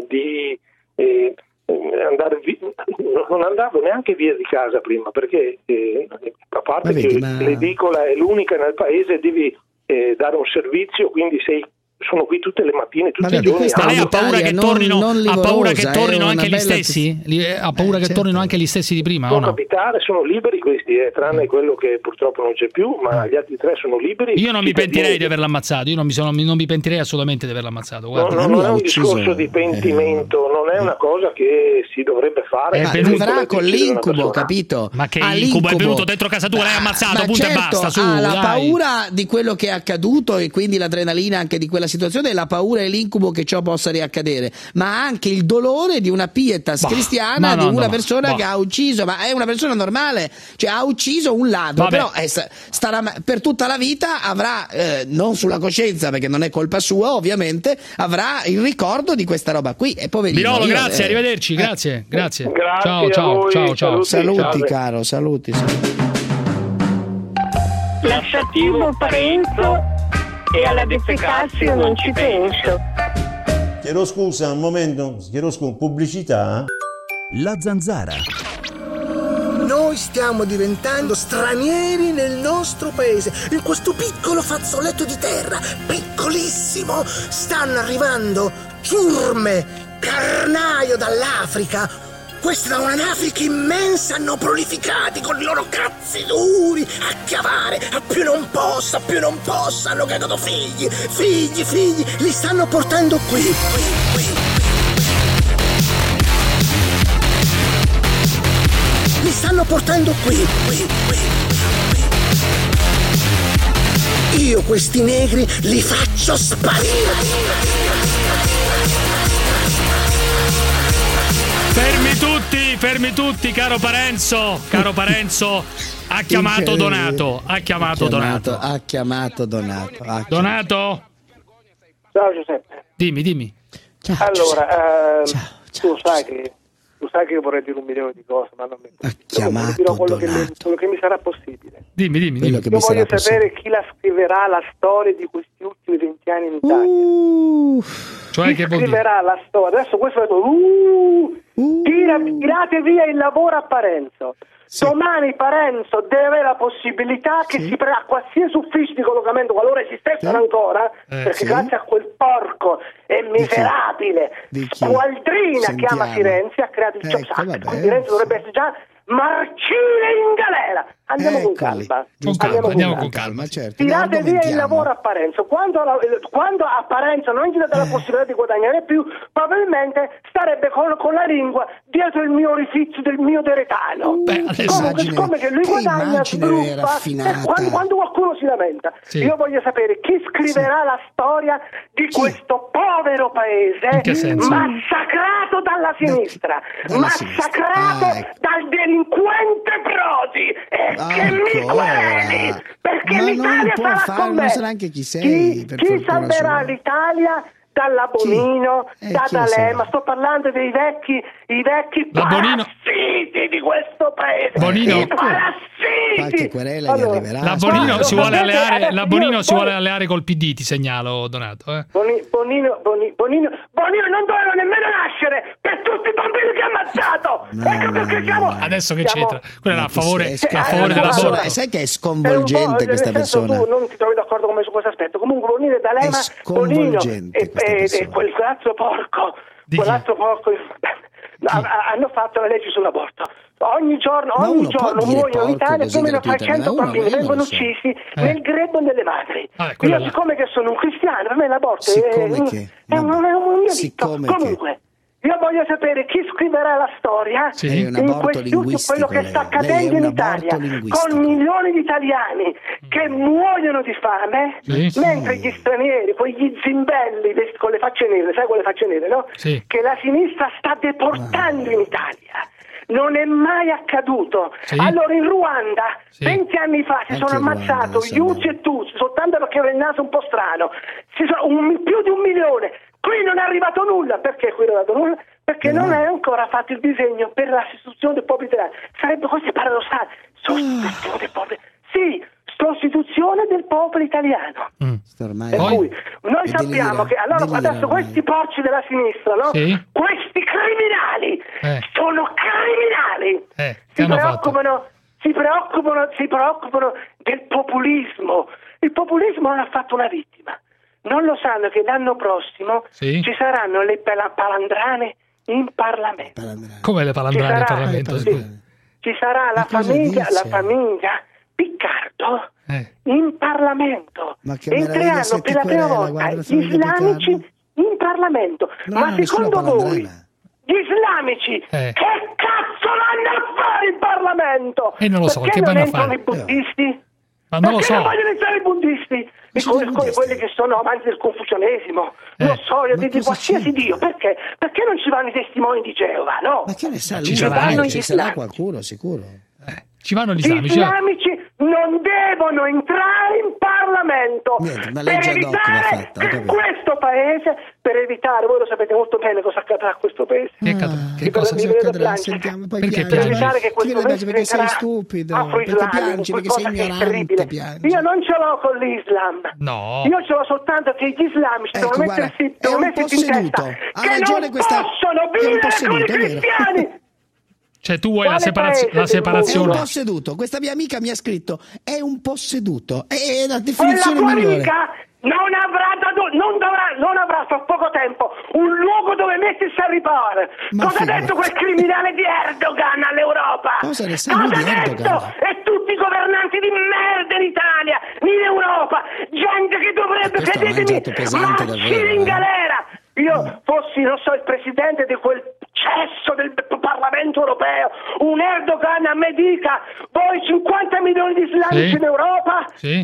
di eh, andare vi- non andavo neanche via di casa prima, perché eh, a parte Ma vedi, che ma- l'edicola è l'unica nel paese, devi eh, dare un servizio, quindi sei sono qui tutte le mattine, tutti Ma i vedi, giorni. questa Ma lei ha l'Italia paura che non- tornino, non ha paura che livorosa, tornino è anche una gli bella- stessi? Li- Ha paura Eh, che certo. tornino anche gli stessi di prima Può o no? capitare, sono liberi questi, eh, tranne quello che purtroppo non c'è più, ma gli altri tre sono liberi. Io non mi Cittadini. pentirei di averlo ammazzato, io non mi, sono, non mi pentirei assolutamente di averlo ammazzato. No, Guarda. no, lui non ha è un ucciso- discorso di pentimento, non è una cosa che si dovrebbe fare. È È venuto- Avrà con l'incubo, capito? capito? Ma che Ha incubo? È l'incubo. venuto dentro casa tua, l'hai ammazzato, Ma punto e certo, basta, su, ha la dai. paura di quello che è accaduto e quindi l'adrenalina anche di quella situazione e la paura e l'incubo che ciò possa riaccadere, ma ha anche il dolore di una pietas Bah, cristiana ma no, di una no, persona bah. che ha ucciso, ma è una persona normale, cioè ha ucciso un ladro, Vabbè. però è, sta- starà per tutta la vita avrà eh, non sulla coscienza perché non è colpa sua ovviamente, avrà il ricordo di questa roba qui e poverino. Birolo, io, grazie, eh, arrivederci, grazie, grazie. Grazie Ciao, a ciao, voi, ciao, ciao. saluti. Saluti Salve. caro, saluti, saluti. Lasciativo Parenzo e alla defecazio non ci penso. Chiedo scusa, un momento, chiedo scusa, pubblicità? La Zanzara. Noi stiamo diventando stranieri nel nostro paese, in questo piccolo fazzoletto di terra, piccolissimo. Stanno arrivando ciurme, carnaio dall'Africa. Questi da un'Africa immensa hanno prolificati con i loro cazzi duri a chiavare, a più non possa, a più non possa, hanno cagato figli, figli, figli, li stanno portando qui, qui, qui. Li stanno portando qui, qui, qui, qui. Io questi negri li faccio sparire. Fermi tutti, fermi tutti, caro Parenzo, caro Parenzo, ha chiamato Donato, ha chiamato Donato. Ha chiamato Donato. ha chiamato- Donato? Ciao Giuseppe. Dimmi, dimmi. Allora, eh, tu sai che Tu sai che io vorrei dire un milione di cose, ma non mi ha chiamato dirò quello che, mi, Donato. quello che mi sarà possibile. Dimmi, dimmi, dimmi. Io voglio sapere chi la scriverà la storia di questi ultimi venti anni in Italia. Uh, cioè, chi che vuol dire? scriverà la storia? Adesso questo è detto, uh, uh, tira, tirate via il lavoro a Parenzo. Sì. Domani Parenzo deve avere la possibilità che sì. si prenda qualsiasi ufficio di collocamento, qualora esistessero sì. ancora, eh, perché sì. grazie a quel porco e miserabile squaldrina che ama Firenze ha creato il ecco, Jobs Act. Firenze dovrebbe essere già marcire in galera. Andiamo Eccoli. con calma. Con calma, andiamo, andiamo con calma, calma certo. Tirate via il lavoro a Parenzo. Quando, la, quando a Parenzo non gli date la possibilità di guadagnare più, probabilmente starebbe con, con la lingua dietro il mio orifizio del mio deretano. Beh, come, siccome che lui guadagna sbruffa, eh, quando, quando qualcuno si lamenta, sì. io voglio sapere chi scriverà sì. la storia di chi? questo povero paese massacrato dalla sinistra, dalla massacrato sinistra. Ah, ecco. dal delinquente Prodi. Eh, Ah, che mi quereli, perché ma l'Italia non può sarà fare, con me. non sarà anche chi sei. Chi, per chi salverà sua. l'Italia dalla Bonino, eh, da D'Alema? Sto parlando dei vecchi, i vecchi parassiti di questo paese. Bonino. I parassiti. Qualche querela allora, gli arriverà. La Bonino ma, si vuole alleare, la Bonino si poi, vuole alleare col P D, ti segnalo, Donato. Eh. Bonino, Bonino, Bonino, Bonino, Bonino non doveva nemmeno nascere per tutti i bambini che ha ammazzato. No, ecco perché no, siamo, adesso che siamo, c'entra? Quello era a favore, è, a favore della allora, sorte. Sai che è sconvolgente è questa persona? Tu non ti trovi d'accordo con me su questo aspetto. Comunque Bonino e D'Alema, Bonino e, e, e quell'altro porco, quell'altro porco hanno fatto la legge sull'aborto. Ogni giorno, ogni giorno muoiono in Italia più o meno trecento bambini vengono so. uccisi eh. nel grembo delle madri. Ah, io là. siccome che sono un cristiano, per me l'aborto siccome è, che, è, un, è un mio diritto. Comunque, che... io voglio sapere chi scriverà la storia sì. in questi quello che sta accadendo in Italia con milioni di italiani che muoiono di fame, sì. mentre gli stranieri, poi gli zimbelli con le facce nere, sai quelle facce nere, no? Sì. Che la sinistra sta deportando ah. in Italia. Non è mai accaduto. Sì. Allora in Ruanda sì. venti anni fa si Anche sono ammazzato gli Uzi e Tutsi soltanto perché aveva il naso un po' strano. Si sono, un, più di un milione. Qui non è arrivato nulla. Perché qui non è arrivato nulla? Perché no. non è ancora fatto il disegno per la sostituzione del popolo italiano. Sarebbe così paradossale. Sostituzione del popolo. Sì, sostituzione del popolo italiano. Mm. Per cui noi sappiamo delira, che allora delira, adesso ormai. questi porci della sinistra, no? Sì. Questi criminali eh. sono criminali. Eh, si preoccupano, si preoccupano, si preoccupano del populismo. Il populismo non ha fatto una vittima. Non lo sanno che l'anno prossimo sì. ci saranno le palandrane in Parlamento. Palandrane. Come le palandrane in Parlamento? Sì. Ci sarà la famiglia, la famiglia Piccardo eh. in Parlamento. Entreranno per la prima volta gli islamici in Parlamento. No, ma secondo voi gli islamici eh. che cazzo vanno a fare in Parlamento? E non lo so, perché che non vanno a entrano fare? i buddisti? Ma non perché lo so. non vogliono entrare i buddisti? I co- quelli che sono amanti del confucianesimo, eh. non so, io di qualsiasi c'è? Dio, perché? Perché non ci vanno i testimoni di Geova, no? Ma che ne sa, ci lui sarà, vanno ci sarà qualcuno sicuro. Eh. Ci vanno gli islamici. Gli islamici non devono entrare in Parlamento. Niente, ma per evitare fatta, che questo paese, per evitare, voi lo sapete molto bene cosa accadrà a questo paese. Che, accad- che cosa si accadrà? Sentiamo, poi perché piangi? Per evitare che questo paese perché sei stupido, perché piangi, perché sei ignorante, piangi. Io non ce l'ho con l'Islam. No. Io ce l'ho soltanto che gli islamici ecco, devono mettersi, devono mettersi in testa ha che ragione non questa... possono vivere con i cristiani. Cioè tu vuoi la, separazio- la separazione? È un posseduto. Questa mia amica mi ha scritto è un posseduto. È la definizione Quella tua migliore. amica non avrà, dato, non, dovrà, non avrà fra poco tempo un luogo dove mettersi a riparare. Cosa ha detto quel criminale di Erdogan all'Europa? Cosa ne sa Cosa di ha detto? Erdogan? E tutti i governanti di merda in Italia, in Europa, gente che dovrebbe, credetemi, marcire in galera. Io fossi, non so, il presidente di quel cesso del Parlamento europeo, un Erdogan a me dica, voi cinquanta milioni di islamici sì. in Europa? Sì.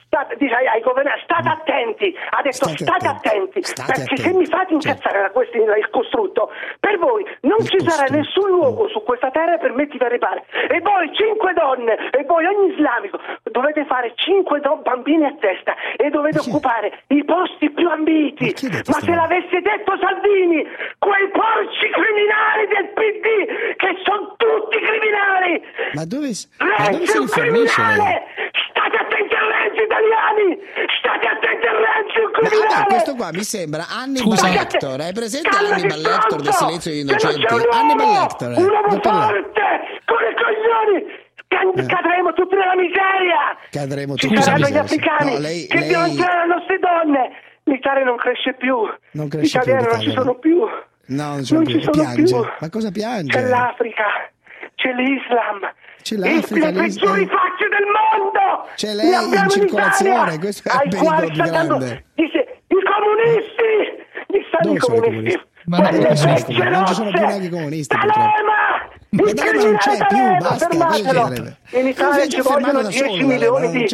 State, dice ai, ai governanti, state attenti, ha detto state, state attenti, attenti state perché attenti. Se mi fate incazzare da questo il costrutto, per voi non il ci costrutto. Sarà nessun luogo su questa terra per me ti arrivare. E voi cinque donne, e voi ogni islamico, dovete fare cinque do- bambini a testa e dovete occupare i posti più ambiti. Ma, Ma se l'avesse detto Salvini, quei porci criminali del P D, che sono tutti criminali! Ma dove, ma dove si rifornisce? State attenti a Renzi, italiani! State attenti a Renzi, un criminale! Ma questo qua mi sembra Hannibal Lecter. Hai presente Hannibal Lecter del Silenzio degli Innocenti? Hannibal Lecter. Un uomo forte, con i coglioni! Eh. Cadremo tutti nella miseria! Cadremo tutti nella miseria. Ci saranno gli africani no, lei, che lei... piangeranno le nostre donne! L'Italia non cresce più. Non cresce Gli italiani più, non ci sono più. No, non, non ci sono piange. più. Ma cosa piange? C'è l'Africa, c'è l'Islam. C'è l'Africa, le peggiori facce del mondo! C'è lei in circolazione, in questo è il pericolo più grande. Dice, i comunisti! Gli stanno i comunisti! Ma non, non ci sono più neanche i comunisti, purtroppo. Ma D'Alema non c'è più, basta. In Italia ci vogliono dieci milioni di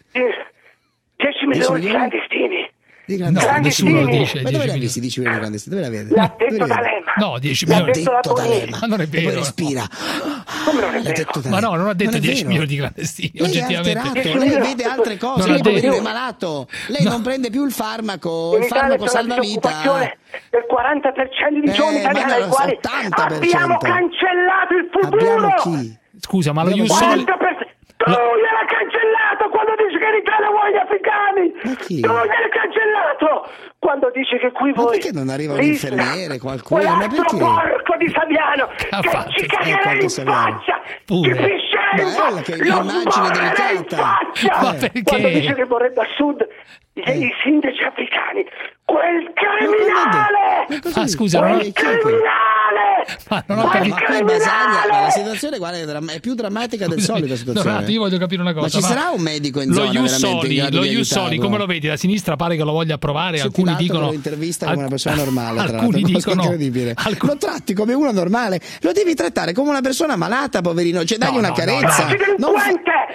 dieci milioni di clandestini. Di no, nessuno lo dice. Ma dove l'hai visti dieci milioni di clandestini? Dove la vede? L'ha detto D'Alema. No, dieci milioni. L'ha detto D'Alema. Ma non è vero. Poi respira. Come non è vero? Ma no, non ha detto dieci milioni di clandestini. Lei oggettivamente. È lei vede altre cose. Lei poverino è malato. Lei no. non prende più il farmaco. Il farmaco salvavita. Del quaranta per cento di giovani italiani ai quali abbiamo cancellato il futuro. Abbiamo chi? Scusa, ma lo Ius Soli... Tu gliel'hai cancellato quando dici che in Italia vuoi gli africani! Tu gliel'hai cancellato! Quando dici che qui ma vuoi... perché non arrivano le infermiere, qualcuno? Ma perché? Porco di Saviano! Che fatto? Ci cagherei in faccia! Pure. Che fiscendo! Che immagine delicata! Ma perché? Quando dice che vorrebbe a sud eh. i sindaci africani! Quel criminale! Ma, ah, scusa, quel non... criminale! Ma non ho capito. Ma qui Basaglia, ma la situazione guarda, è più drammatica del solito. La situazione. No, io voglio capire una cosa. Ma ci ma sarà un medico in zona veramente in grado lo di Iussoli, come lo vedi? La sinistra pare che lo voglia approvare. Senti, alcuni dicono. Lo intervista come una persona normale. Tra alcuni dicono. Incredibile. Alcun... Lo tratti come uno normale. Lo devi trattare come una persona malata, poverino. Cioè, dagli no, una no, carezza. No, no. Non fa...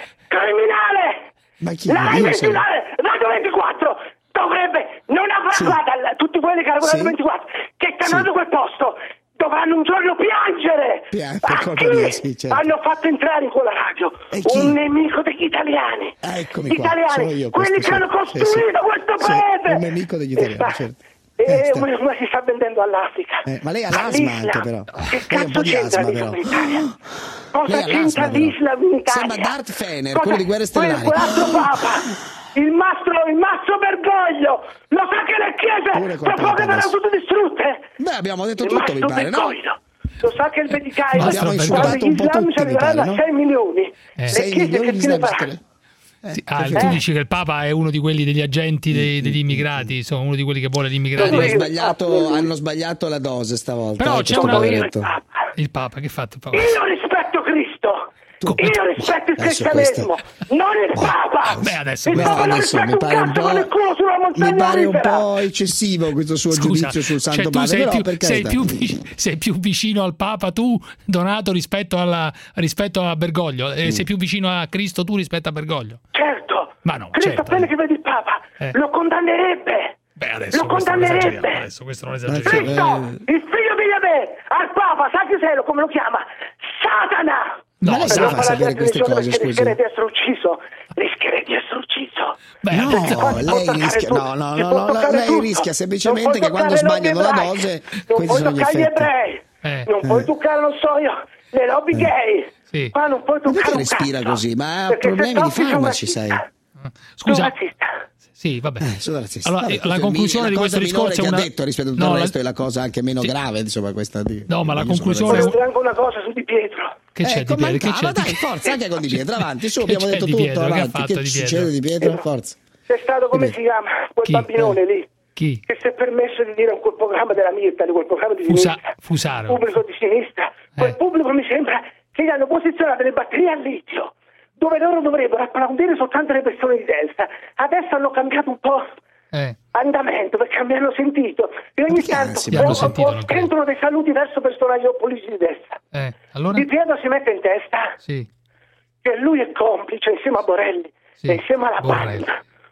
criminale! Ma chi? La Radio ventiquattro dovrebbe non avrà sì. guarda, tutti quelli che hanno Radio ventiquattro che stanno sì. quel posto dovranno un giorno piangere Pia- per colpa mia, sì, certo. hanno fatto entrare in quella radio un nemico degli italiani. Ah, eccomi italiani, qua, io, quelli che sì. hanno costruito sì, questo sì. paese. Un nemico degli italiani, certo. Eh, ma eh, si sta vendendo all'Africa. Eh, ma lei ha l'asma anche però. Che cazzo c'entra l'Islam in Italia? Cosa c'entra l'Islam in Italia? Sembra Darth Fener, quello di Guerre Stellari. Quell'altro Papa, il mastro, il mastro Bergoglio. Lo sa che le chiese tra poco verranno tutte distrutte? Beh, abbiamo detto tutto, mi pare, no? Lo sa che il Vaticano, abbiamo insultato un po' tutti, ci arriveranno a sei milioni. Eh. sei milioni di islamisti. Eh, sì, ah, tu dici che il Papa è uno di quelli degli agenti dei, degli immigrati, insomma, uno di quelli che vuole gli immigrati. Hanno sbagliato, hanno sbagliato la dose stavolta. Però eh, c'è una... il Papa. Il Papa, che ha fatto il Papa? Io rispetto Cristo. Tu, io rispetto il cristianesimo, non il Papa. Beh, adesso, il Papa no, adesso mi pare un po', mi pare un po' eccessivo questo suo Scusa, giudizio sul Santo cioè, tu Padre. sei, Però, più, per sei, più, sei più vicino al Papa tu, Donato, rispetto, alla, rispetto a Bergoglio. Mm. Sei più vicino a Cristo tu rispetto a Bergoglio. Certo. Ma no, Cristo certo. appena che vede il Papa eh. lo condannerebbe. Beh, adesso lo condannerebbe. Adesso questo non esageriamo. Cristo, eh. il figlio di Yahweh, al Papa, sa chi sei, come lo chiama? Satana. No, ma lei sa far sapere queste cose, scusi. Rischierei di essere ucciso. Rischierei di essere ucciso. Beh, no, lei rischia, no, no, no, no, no lei rischia semplicemente che quando sbagliano la dose, questi sono gli effetti. Non puoi toccare gli ebrei, eh. non puoi toccare, non so io, le lobby gay. Sì. Qua non puoi toccare un cazzo. Respira così, ma ha problemi di farmaci, sai. Scusa. Sì, vabbè. Eh, allora, vabbè, la conclusione di questo discorso è una... che ha detto rispetto a tutto no, il resto la... è la cosa anche meno sì. grave, insomma, questa di... No, ma la conclusione voglio dire anche una cosa su Di Pietro. Che c'è ecco, Di Pietro? Che c'è? Ma dai, forza anche con Di Pietro, avanti, su, che abbiamo detto di tutto, Pietro? avanti. Che, che succede Di Pietro? Forza. C'è stato, come si chiama, quel Chi? bambinone eh. lì. Chi? Che si è permesso di dire in quel programma della Mirta, di quel programma di Fusa... sinistra. Fusaro. Pubblico di sinistra. Quel eh. pubblico mi sembra che gli hanno posizionato le batterie a litio, dove loro dovrebbero applaudire soltanto le persone di destra. Adesso hanno cambiato un po' eh. andamento perché mi hanno sentito e ogni tanto sentono dei saluti verso personaggi politici di destra. Eh. Allora? Di Pietro si mette in testa sì. che lui è complice insieme a Borelli sì. e insieme alla Borrelli. banda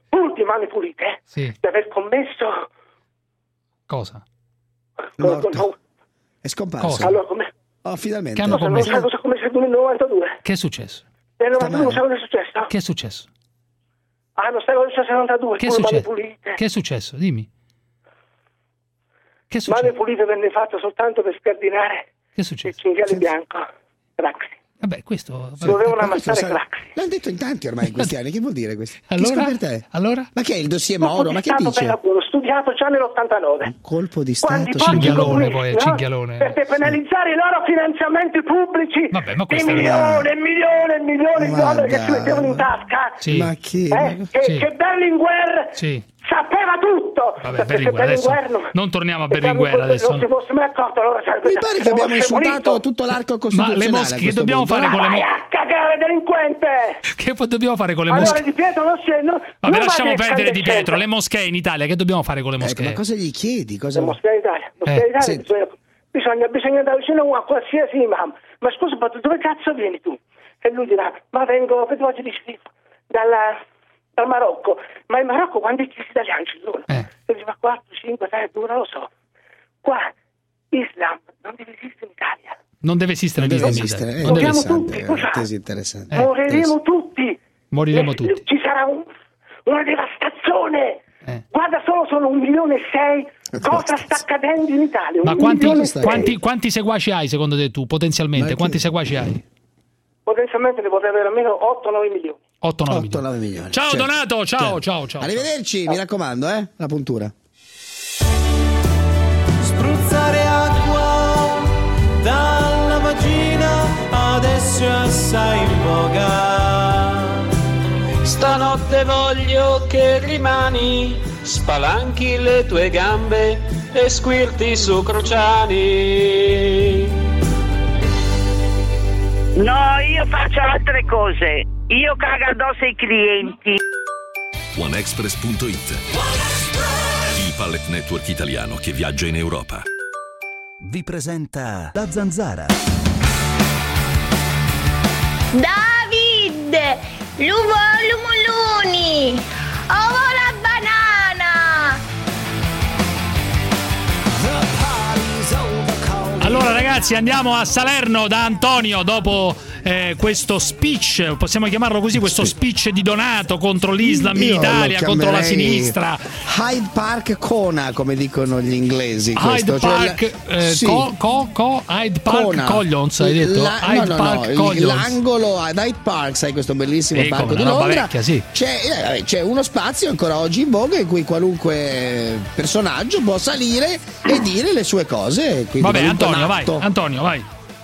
punti mani pulite sì. di aver commesso... Cosa? Morto. No, È scomparso. Cosa? allora, come... Oh, finalmente. Che hanno non commesso? sai cosa ha commesso nel novantadue? Che è successo? Nel novantadue non sai cosa è successo? Che è successo? Ah, non sai cosa è successo nel novantadue? Che è Sulle mani successo? pulite. Che è successo? Dimmi. Che è successo? Mani pulite venne fatta soltanto per scardinare Che è il successo? cinghiale bianco. Craxi. Vabbè, questo... Dovevano Ma questo ammazzare sa- Craxi. L'hanno detto in tanti ormai in questi anni, che vuol dire questo? Allora? Chi scopre te? Allora? Ma che è il dossier Un Moro? Ma che stato dice? per lavoro, studiato già nell'ottantanove. Colpo di Quando Stato. i porci Cinghialone, comunisti, poi, no? cinghialone. Per depenalizzare i loro finanziamenti pubblici Vabbè, ma di questo è- milioni e milioni e milioni di Ma dollari che dai, si mettevano in ma- tasca. Sì. Ma chi? Eh, che, Sì. che Berlinguer Sì. sapeva tutto. Vabbè, perché Berlinguer, adesso Berlinguer non torniamo a se Berlinguer adesso. Non si fosse mai accorto, allora sarebbe Mi pare che abbiamo insultato tutto l'arco Ma costituzionale. le mosche, a che questo dobbiamo punto. fare con le Vai mosche? a cagare, delinquente! Che poi dobbiamo fare con le Allora mosche? Di Pietro non si è... No, Vabbè, non lasciamo vada perdere Di Pietro. incandescente. Le moschee in Italia, che dobbiamo fare con le Ecco, moschee? ma cosa gli chiedi? Cosa... Le moschee in Italia, moschee Eh, in Italia senti. bisogna, bisogna, bisogna andare vicino a qualsiasi imam. Ma scusa, ma dove cazzo vieni tu? E lui dirà, ma vengo, vedo oggi di schifo, dalla, dal Marocco. Ma in Marocco quanti chiesi italiani ci sono? Eh. E dice, ma quattro, cinque, sei, due, non lo so. Qua, Islam non deve esistere in Italia. Non deve esistere Non deve l'Islam in esistere, Italia. è Non deve interessante, tutti, è cosa? una tesi interessante. Eh, Moriremo tutti. Moriremo Eh, tutti. Ci sarà un- una devastazione. Eh. Guarda, solo sono un milione e sei. Cosa sta accadendo in Italia? Ma Un quanti, milione e sei. quanti, quanti seguaci hai secondo te tu, potenzialmente? Ma Quanti che- seguaci hai? Potenzialmente ne potrei avere almeno otto nove milioni. otto nove otto milioni. nove milioni. Ciao Certo, Donato, ciao, certo. ciao, ciao. Arrivederci, mi raccomando, eh, la puntura. Spruzzare acqua dalla vagina adesso è assai in voga. Stanotte voglio che rimani, spalanchi le tue gambe e squirti su Crociani. No, io faccio altre cose. Io cago addosso ai clienti. oneexpress punto it. Il pallet network italiano che viaggia in Europa. Vi presenta La Zanzara. David, l'uvo lumuluni, ovo la banana. Allora ragazzi, andiamo a Salerno da Antonio dopo eh, questo speech, possiamo chiamarlo così, questo speech di Donato contro l'Islam in Io lo Italia, contro la chiamerei sinistra. Hyde Park Kona, come dicono gli inglesi. Hyde questo. Cioè, Park, la- eh, sì. co, co, co, Hyde Park Kona. Coglions, hai detto? La- Hyde no, no, Park no, Coglions. l'angolo ad Hyde Park, sai, questo bellissimo Sì, parco come di una roba Londra. vecchia, sì. C'è, eh, vabbè, c'è uno spazio ancora oggi in voga in cui qualunque personaggio può salire e dire le sue cose. quindi Vabbè, qualunque Antonio, vai, matto. Antonio, vai.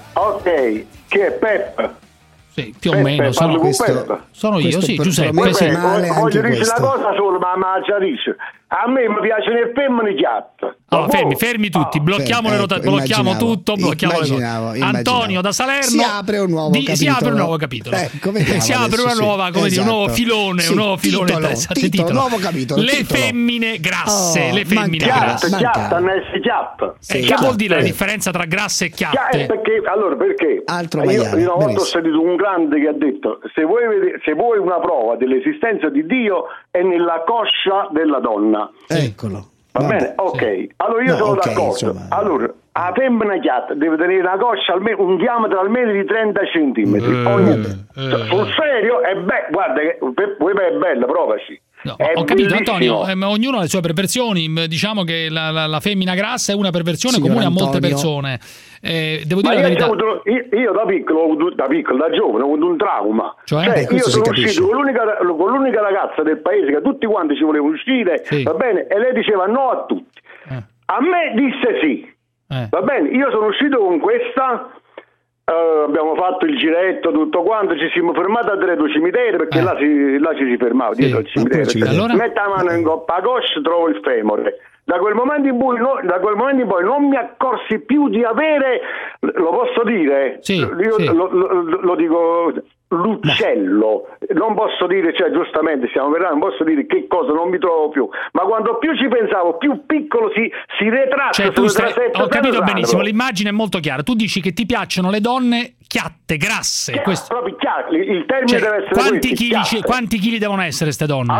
Ok, che è Pep? Sì, più o Peppe, meno. parlo Sono, con questo- Peppe. sono io, questo sì, per- Giuseppe. per me Sì. è male voglio anche dire questo. una cosa solo, ma ma già dice. A me mi piacciono le femmine chiatte. Allora, fermi, fermi tutti, blocchiamo le ecco, rota- blocchiamo immaginavo, tutto, blocchiamo le immaginavo, cose. immaginavo. Antonio da Salerno Si apre un nuovo di- capitolo. Si apre un nuovo capitolo. Ecco, vediamo si apre adesso, una sì. nuova, come dire, un nuovo Esatto. filone, Sì, un nuovo filone titolo, interessante, titolo, titolo. nuovo capitolo, Le titolo. femmine grasse, Oh, le femmine manca- grasse. Chiatta, manca. chiatta, Nessi chiatta. Eh, che vuol dire la differenza tra grasse e Chiatte chiatte? perché, allora, perché Altro io, maiale, io una volta ho benissimo. sentito un grande che ha detto se vuoi, vedere- se vuoi una prova dell'esistenza di Dio è nella coscia della donna. Eccolo. Va Vabbè. bene? Ok. Allora io No, sono ok, d'accordo. insomma. Allora, la femmina chiatta deve tenere una coscia almeno un diametro almeno di trenta centimetri. Eh, Ogni- eh. Sul serio è be- guarda che per- poi è bella, provaci. No, È ho capito bellissimo. Antonio, eh, ma ognuno ha le sue perversioni. M- Diciamo che la, la- la femmina grassa è una perversione Signor comune a molte Antonio. persone. Eh, devo Ma dire la io, verità. ho avuto- io- io da piccolo, ho avuto- da piccolo, da giovane, ho avuto un trauma. Cioè? Eh, io questo si sono capisce. uscito con l'unica, con l'unica ragazza del paese che tutti quanti ci volevano uscire, Sì. va bene? E lei diceva no a tutti. Eh. A me disse sì. Eh. Va bene, io sono uscito con questa, eh, abbiamo fatto il giretto, tutto quanto, ci siamo fermati a dietro cimitero perché Eh. là, si, là ci si fermava, Sì, dietro al ma cimitero. pure cimitero. Allora? Mette la mano in coppa a coscia, trovo il femore. Da quel momento in poi, no- da quel momento in poi non mi accorsi più di avere, lo posso dire? Sì, Io sì. Lo, lo- lo dico, l'uccello. Non posso dire, cioè giustamente stiamo parlando, non posso dire che cosa non mi trovo più. Ma quando più ci pensavo, più piccolo si, si retratta. Cioè, tu sulle stai, trasette ho capito del benissimo, ladro. l'immagine è molto chiara. Tu dici che ti piacciono le donne chiatte, grasse. Chiaro, Questo. proprio chiaro, il il termine Cioè, deve essere quanti questo, chili, chiaro. ci- quanti chili devono essere ste donne? Allora,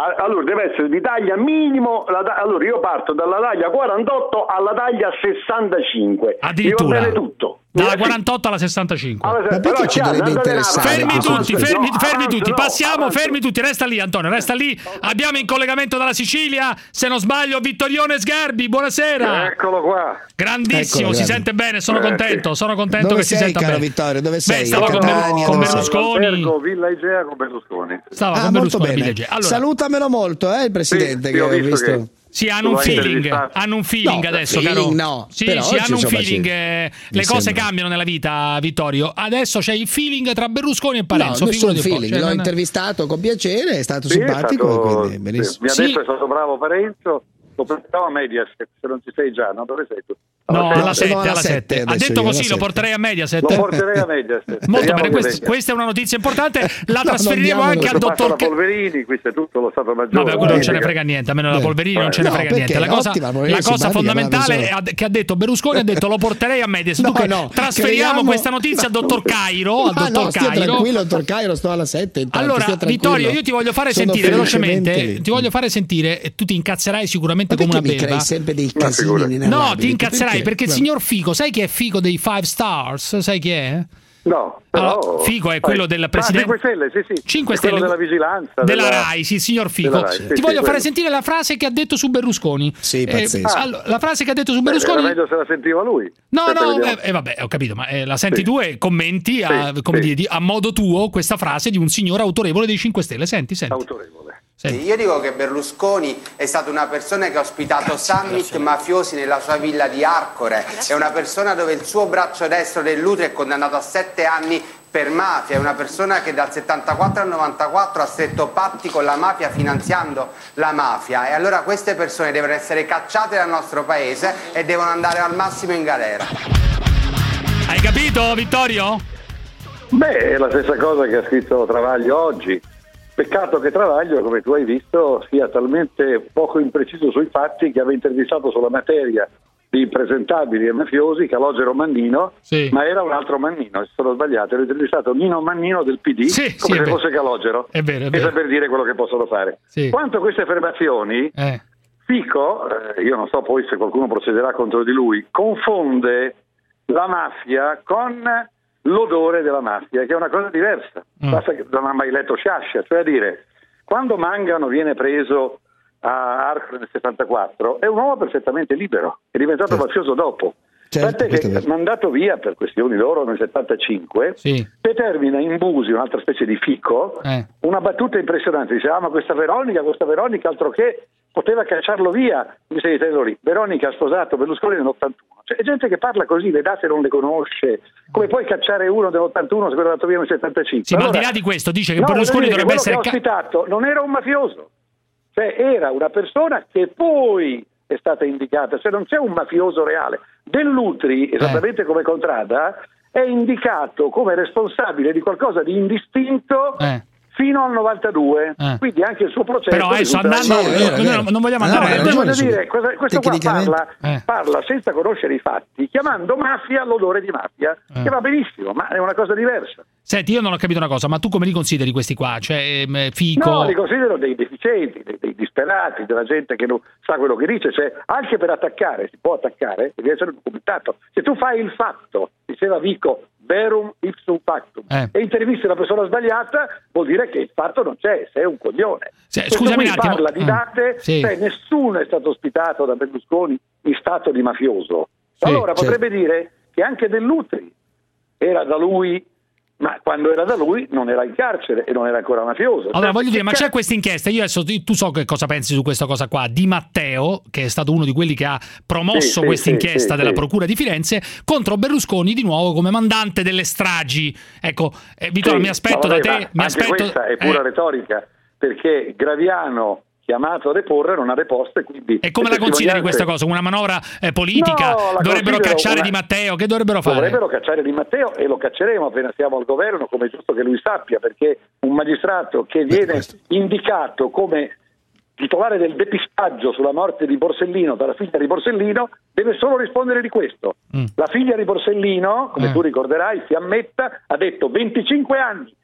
Allora deve essere di taglia minimo, la ta- allora io parto dalla taglia quarantotto alla taglia sessantacinque. Addirittura. Mi va bene tutto. Dalla quarantotto alla sessantacinque. Allora, Ma perché ci dovrebbe interessare? Fermi tutti, fermi, no, fermi avanzo, tutti, no, passiamo, avanzo. fermi tutti, resta lì Antonio, resta lì. Abbiamo in collegamento dalla Sicilia, se non sbaglio, Vittorione Sgarbi, buonasera. Eccolo qua. Grandissimo, Eccolo, si grande. sente bene, sono Eh, contento, sono contento Dove che si sei, senta caro bene. Vittorio? Dove sei? Beh, stava A con, Catania, con dove sei? Berlusconi. Albergo, Villa Igea con Berlusconi. Stava Ah, con molto Berlusconi bene. Villa Igea. Allora, Salutamelo molto, eh, il presidente, Sì, che ho ho visto visto. che- sì, hanno un Lo hai feeling, intervistato? hanno un feeling No, adesso, feeling caro. no, Sì, però sì, oggi, hanno un insomma, feeling. sì. eh, Mi le cose sembra. cambiano nella vita, Vittorio. Adesso c'è il feeling tra Berlusconi e Parenzo. No, nessun figurati un po', feeling, cioè, l'ho non- intervistato con piacere, è stato Sì, è simpatico, stato- quindi benissimo. Mi ha Sì. detto è stato bravo Parenzo, lo porterò a Mediaset, se non ci sei già, no? Dove sei tu? No, sette. alla sette, Sono alla alla sette sette. Ha adesso detto io, così, alla lo sette. porterei a Mediaset. Lo porterei a Mediaset. Molto Speriamo bene, che questa, venga. questa è una notizia importante. La non trasferiremo diamolo. anche al Questo passa dottor la Ca- Polverini, questo è tutto lo Stato Maggiore. Vabbè, quello non ce ne Politica. frega niente, a meno la Eh. Polverini non ce ne No, frega perché niente. La è cosa, ottima, Polverini, la cosa simpatica, fondamentale brava è ad- che ha detto Berlusconi, ha detto lo porterei a Mediaset. No, Dunque, no, trasferiamo creiamo- questa notizia al dottor Cairo. Al Ah, dottor no, stia Cairo. tranquillo, dottor Cairo, sto alla sette. intanto, Allora, stia tranquillo. Vittorio, io ti voglio fare Sono sentire felicemente velocemente. lì. Ti voglio fare sentire, e tu ti incazzerai sicuramente Ma come una perché mi beva. crei sempre dei Ma casini figurati. inenarrabili? No, ti incazzerai perché il Beh, signor Fico, sai chi è Fico dei Five Stars? Sai chi è? No, però... Allora, Fico è quello del presidente- Ah, cinque Stelle, sì, sì. cinque È quello Stelle della vigilanza. della Rai, sì, signor Fico. della Rai, sì, Ti sì, voglio fare quello. sentire la frase che ha detto su Berlusconi. Sì, pazzesco. allora, la frase che ha detto su Beh, Berlusconi. era meglio se la sentiva lui. No, Aspetta, no, vediamo. eh, eh, vabbè, ho capito, ma eh, la senti Sì. tu e commenti a, Sì, come sì. dire, di- a modo tuo questa frase di un signore autorevole dei cinque Stelle. Senti, senti. Autorevole. senti. Io dico che Berlusconi è stata una persona che ha ospitato summit mafiosi nella sua villa di Arcore, è una persona dove il suo braccio destro dell'utero è condannato a sette anni per mafia, è una persona che dal settantaquattro al novantaquattro ha stretto patti con la mafia finanziando la mafia e allora queste persone devono essere cacciate dal nostro paese e devono andare al massimo in galera. Hai capito, Vittorio? Beh, è la stessa cosa che ha scritto Travaglio oggi. Peccato che Travaglio, come tu hai visto, sia talmente poco impreciso sui fatti che aveva intervistato sulla materia di impresentabili e mafiosi Calogero Mannino, Sì. ma era un altro Mannino, se sono sbagliato, era intervistato Nino Mannino del P D, Sì, come sì, è se vero. fosse Calogero, È vero, è e vero. saper dire quello che possono fare. Sì. Quanto a queste affermazioni, Eh. Fico, eh, io non so poi se qualcuno procederà contro di lui, confonde la mafia con l'odore della mafia, che è una cosa diversa. Mm. Basta che non ha mai letto Sciascia, cioè a dire, quando Mangano viene preso a Arcore nel settantaquattro è un uomo perfettamente libero, è diventato Certo. mafioso dopo. Certo, Tant'è questo è che vero. mandato via per questioni loro nel settantacinque, Sì. determina in Busi, un'altra specie di Fico, Eh. una battuta impressionante, dice, ah ma questa Veronica, questa Veronica altro che poteva cacciarlo via, mi sei dicendo lì, Veronica ha sposato Berlusconi nell'ottantuno, cioè è gente che parla così, le date non le conosce, come puoi cacciare uno dell'ottantuno se quello è andato via nel settantacinque? Sì, ma al Allora- di là di questo dice che No, Berlusconi voglio dire dovrebbe che essere quello che ca- ha ospitato non era un mafioso, cioè era una persona che poi è stata indicata, cioè non c'è un mafioso reale. Dell'Utri, esattamente come Contrada, è indicato come responsabile di qualcosa di indistinto Eh. fino al novantadue, Eh. quindi anche il suo processo Però adesso risulta- andando, Sì, è vero, è noi vero. non vogliamo Ah, andare. hai Eh, ragione voglio su- dire, cosa- questo qua tecnicamente- parla, Eh. parla senza conoscere i fatti, chiamando mafia l'odore di mafia, Eh. che va benissimo, ma è una cosa diversa. Senti, io non ho capito una cosa, ma tu come li consideri questi qua? Cioè, ehm, Fico... No, li considero dei deficienti, dei, dei disperati, della gente che non sa quello che dice, cioè anche per attaccare, si può attaccare, deve essere documentato. Se tu fai il fatto, diceva Vico, verum ipsum factum, Eh. e intervisti la persona sbagliata, vuol dire che il fatto non c'è, sei un coglione. Sì, Questo scusami qui un attimo. parla di Mm. date, Sì. cioè nessuno è stato ospitato da Berlusconi in stato di mafioso. Sì, Allora certo. potrebbe dire che anche Dell'Utri era da lui, ma quando era da lui non era in carcere e non era ancora mafioso. Allora, Cioè, voglio dire, che ma cazzo- c'è questa inchiesta. Io adesso tu so che cosa pensi su questa cosa qua. Di Matteo, che è stato uno di quelli che ha promosso Sì, sì, questa sì, inchiesta sì, della sì. Procura di Firenze contro Berlusconi di nuovo come mandante delle stragi. Ecco, eh, Vittorio, Sì, mi aspetto ma da vabbè, te. ma Mi anche aspetto. questa è pura eh, retorica, perché Graviano chiamato a deporre non ha deposto e quindi E come le la consideri testimonianze- questa cosa? Una manovra eh, politica? No, la Dovrebbero considero cacciare una- Di Matteo? Che dovrebbero fare? Dovrebbero cacciare Di Matteo e lo cacceremo appena siamo al governo, come è giusto che lui sappia, perché un magistrato che viene indicato come titolare del depistaggio sulla morte di Borsellino dalla figlia di Borsellino deve solo rispondere di questo. Mm. La figlia di Borsellino, come Eh. tu ricorderai, Fiammetta, ha detto venticinque anni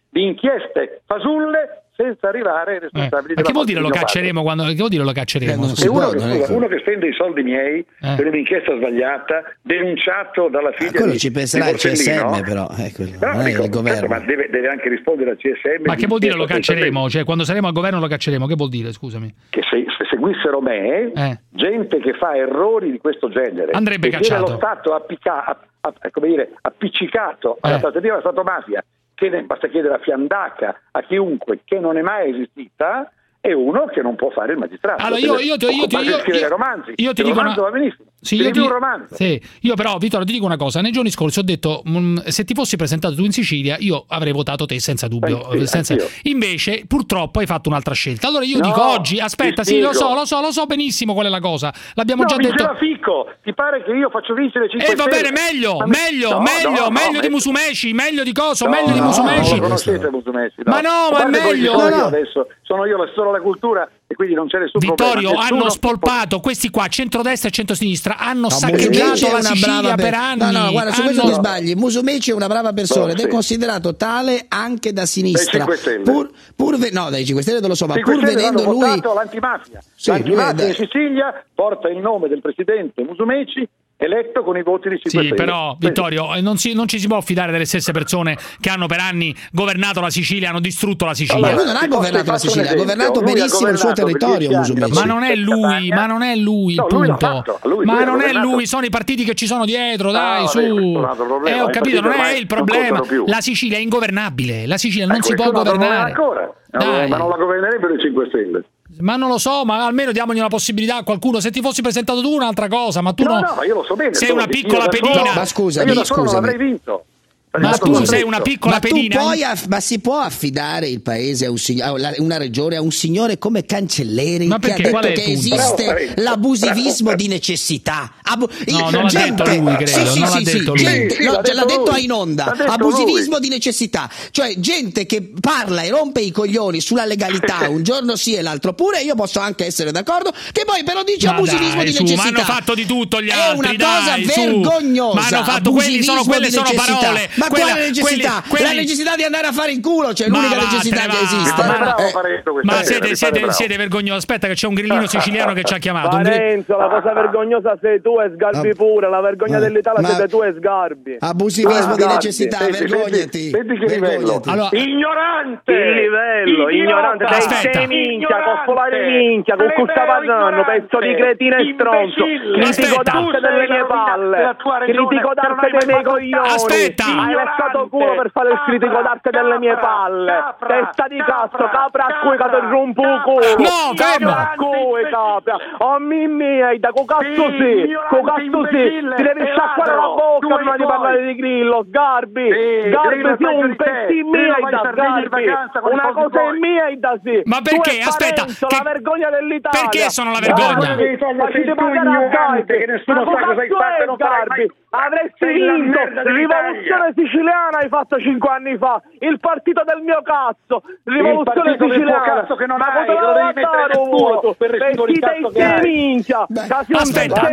di inchieste fasulle senza arrivare ai responsabili. Eh, ma che vuol dire lo cacceremo quando, che vuol dire lo cacceremo? Eh, Scusa, uno, può, che, scusa, uno che spende i soldi miei eh. per un'inchiesta sbagliata, denunciato dalla figlia quello di ci penserà il C S M, però eh, no, non dico, è il governo. certo, ma deve, deve anche rispondere al C S M. Ma che vuol dire lo cacceremo? Cioè, quando saremo al governo lo cacceremo? Che vuol dire, scusami? Che se, se seguissero me, eh. gente che fa errori di questo genere, andrebbe che cacciato. Lo Stato appicca, a, a, come dire, appiccicato eh. alla trattativa della Stato mafia, che ne, basta chiedere a Fiandaca, a chiunque, che non è mai esistita, è uno che non può fare il magistrato. Allora io, io, io, io, io, io, scrivere romanzi. io ti il dico romanzo una... va benissimo. Sì, io, ti... un romanzo. Sì. Io però, Vittorio, ti dico una cosa. Nei giorni scorsi ho detto, mh, se ti fossi presentato tu in Sicilia, io avrei votato te senza dubbio. Eh, sì, senza... Invece, purtroppo hai fatto un'altra scelta. Allora io no, dico oggi, aspetta, sì, lo so, lo so, lo so benissimo qual è la cosa. L'abbiamo no, già detto. Fico. Ti pare che io faccio vincere cinque Eh, va bene, meglio, ma... meglio, no, meglio, no, meglio no, di Musumeci, meglio di Coso, no, meglio no, di Musumeci. Non lo conoscete Musumeci, no. Ma no, ma è meglio. Sono no, io no. adesso, sono io solo la cultura e quindi non c'è nessun Vittorio, problema. hanno spolpato questi qua, centrodestra e centrosinistra, hanno no, saccheggiato la Sicilia per, per anni. No, no, guarda, su hanno... questo ti sbagli. Musumeci è una brava persona no, ed sì. è considerato tale anche da sinistra. Dai cinque Stelle. Pur, pur ve... No, dai cinque Stelle non lo so, ma cinque pur Stelle vedendo hanno lui... votato l'antimafia. Sì, l'antimafia lui in Sicilia porta il nome del presidente Musumeci, eletto con i voti di cinque Sì, Stelle. però Vittorio, non, si, non ci si può fidare delle stesse persone che hanno per anni governato la Sicilia, hanno distrutto la Sicilia. Ma lui non ha governato la Sicilia, ha governato benissimo il suo territorio Musumeci. Ma non è lui, ma non è lui il no, punto. Lui lui, ma lui non è lui, sono i partiti che ci sono dietro, dai, no, su. Problema, eh, ho capito, non è il problema. Più. La Sicilia è ingovernabile, la Sicilia non eh, si può governare. Ancora. No, ma non la governerebbero i cinque Stelle. Ma non lo so, ma almeno diamogli una possibilità a qualcuno. Se ti fossi presentato tu un'altra cosa, ma tu no, no, no, ma io lo so bene, sei una piccola io pedina. Ma scusa, io da scusa, non avrei vinto. Ma tu sei una piccola ma pedina. Tu puoi aff- ma si può affidare il paese a un sig- a una regione a un signore come Cancelleri ma che ha detto che esiste bravo, l'abusivismo bravo. di necessità? Abu- no, non gente, l'ha detto lui, credo. Sì, sì, non sì, l'ha detto sì, lui. gente, sì, no, l'ha, detto l'ha detto lui. in onda. L'ha detto Abusivismo lui. di necessità, cioè gente che parla e rompe i coglioni sulla legalità un giorno sì e l'altro pure. Io posso anche essere d'accordo, che poi però dice ma abusivismo dai, di su, necessità. Ma hanno fatto di tutto gli altri. È una cosa dai, vergognosa. Ma hanno fatto quelli sono quelle sono parole. Ma quella, quale necessità? Quelli... La necessità di andare a fare in culo, cioè l'unica va, necessità che esiste. Ma, bravo, eh. ma siete, siete, siete vergognosi. Aspetta, che c'è un grillino siciliano che ci ha chiamato. Parenzo, la cosa vergognosa sei tu e Sgarbi pure. La vergogna eh. dell'Italia ma... siete tu e Sgarbi. Abusivismo ah, di necessità, senti, vergognati. Senti che livello. Allora... Ignorante. Il livello, ignorante. Dai sei minchia, coscolare minchia, con cui sta parlando, pezzo di cretino e stronzo. Critico d'arte delle mie palle. Critico d'arte dei miei coglioni. Aspetta. Hai lasciato culo per fare il critico d'arte delle mie palle. Testa di cazzo, capra a cui che ti rompo il culo. No, fermo. A cui capra. Oh mimmi, da co cazzo sì, co cazzo sì. Ti devi sciacquare la bocca prima di parlare di Grillo, Sgarbi. Sgarbi sì, un pezzo mio e da Sgarbi. Una cosa è mia e da sì. Ma perché? Aspetta. La vergogna dell'Italia. Perché sono la vergogna? Ma ci devi pagare a Sgarbi. Che nessuno sa cosa hai fatto e non Sgarbi. Avresti vinto rivoluzione siciliana hai fatto cinque anni fa, il partito del mio cazzo, rivoluzione il siciliana, del cazzo che non ma hai, lo devi mettere nel culo per respiro di cazzo che hai. Minchia, aspetta,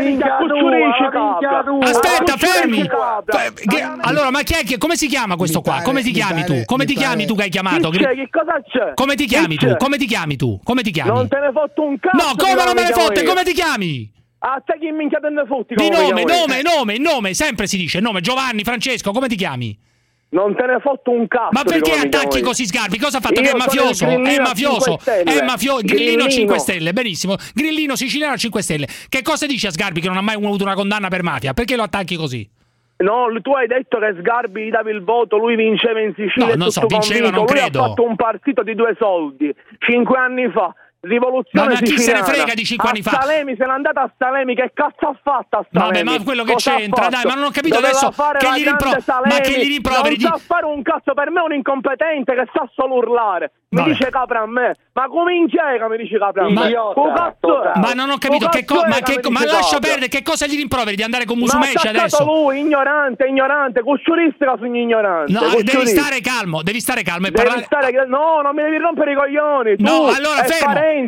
aspetta, fermi. Allora, ma chi è che come si chiama questo qua? Come ti chiami tu? Come ti chiami tu che hai chiamato? Che cosa c'è? Come ti chiami tu? Come ti chiami tu? Come ti chiami? Non te ne fotto un cazzo. No, come non me ne fotte? Come ti chiami? A te chi minchia te ne fotti? Di nome, nome, nome, nome, sempre si dice nome. Giovanni, Francesco, come ti chiami? Non te ne fotto un cazzo. Ma perché attacchi così Sgarbi? Cosa ha fatto? Che è mafioso? È mafioso? È mafioso? Grillino cinque Stelle, benissimo. Grillino siciliano cinque Stelle. Che cosa dice a Sgarbi che non ha mai avuto una condanna per mafia? Perché lo attacchi così? No, tu hai detto che Sgarbi gli davi il voto, lui vinceva in Sicilia. No, non so, vinceva, non lui credo. Ha fatto un partito di due soldi, cinque anni fa. Rivoluzione ma, ma chi siciliana. se ne frega di cinque anni fa? A Salemi, se n'è andata a Salemi, che cazzo ha fatto a Salemi? Vabbè, ma quello che cosa c'entra, dai, ma non ho capito Doveva adesso che gli, rimpro- ma che gli rimproveri. Non sa fare un cazzo, per me è un incompetente che sa solo urlare. Mi Vabbè. dice capra a me, ma come in chiega mi dice capra a me? Ma, cazzo ma non ho capito che cosa, ma, che, ma lascia perdere, che cosa gli rimproveri di andare con Musumeci adesso? Ma lui, ignorante, ignorante, cucciuristica su ignorante. No, devi stare calmo, devi stare calmo e devi parlare. Stare, no, non mi devi rompere i coglioni. Tu no, allora e fermo. Parenzo.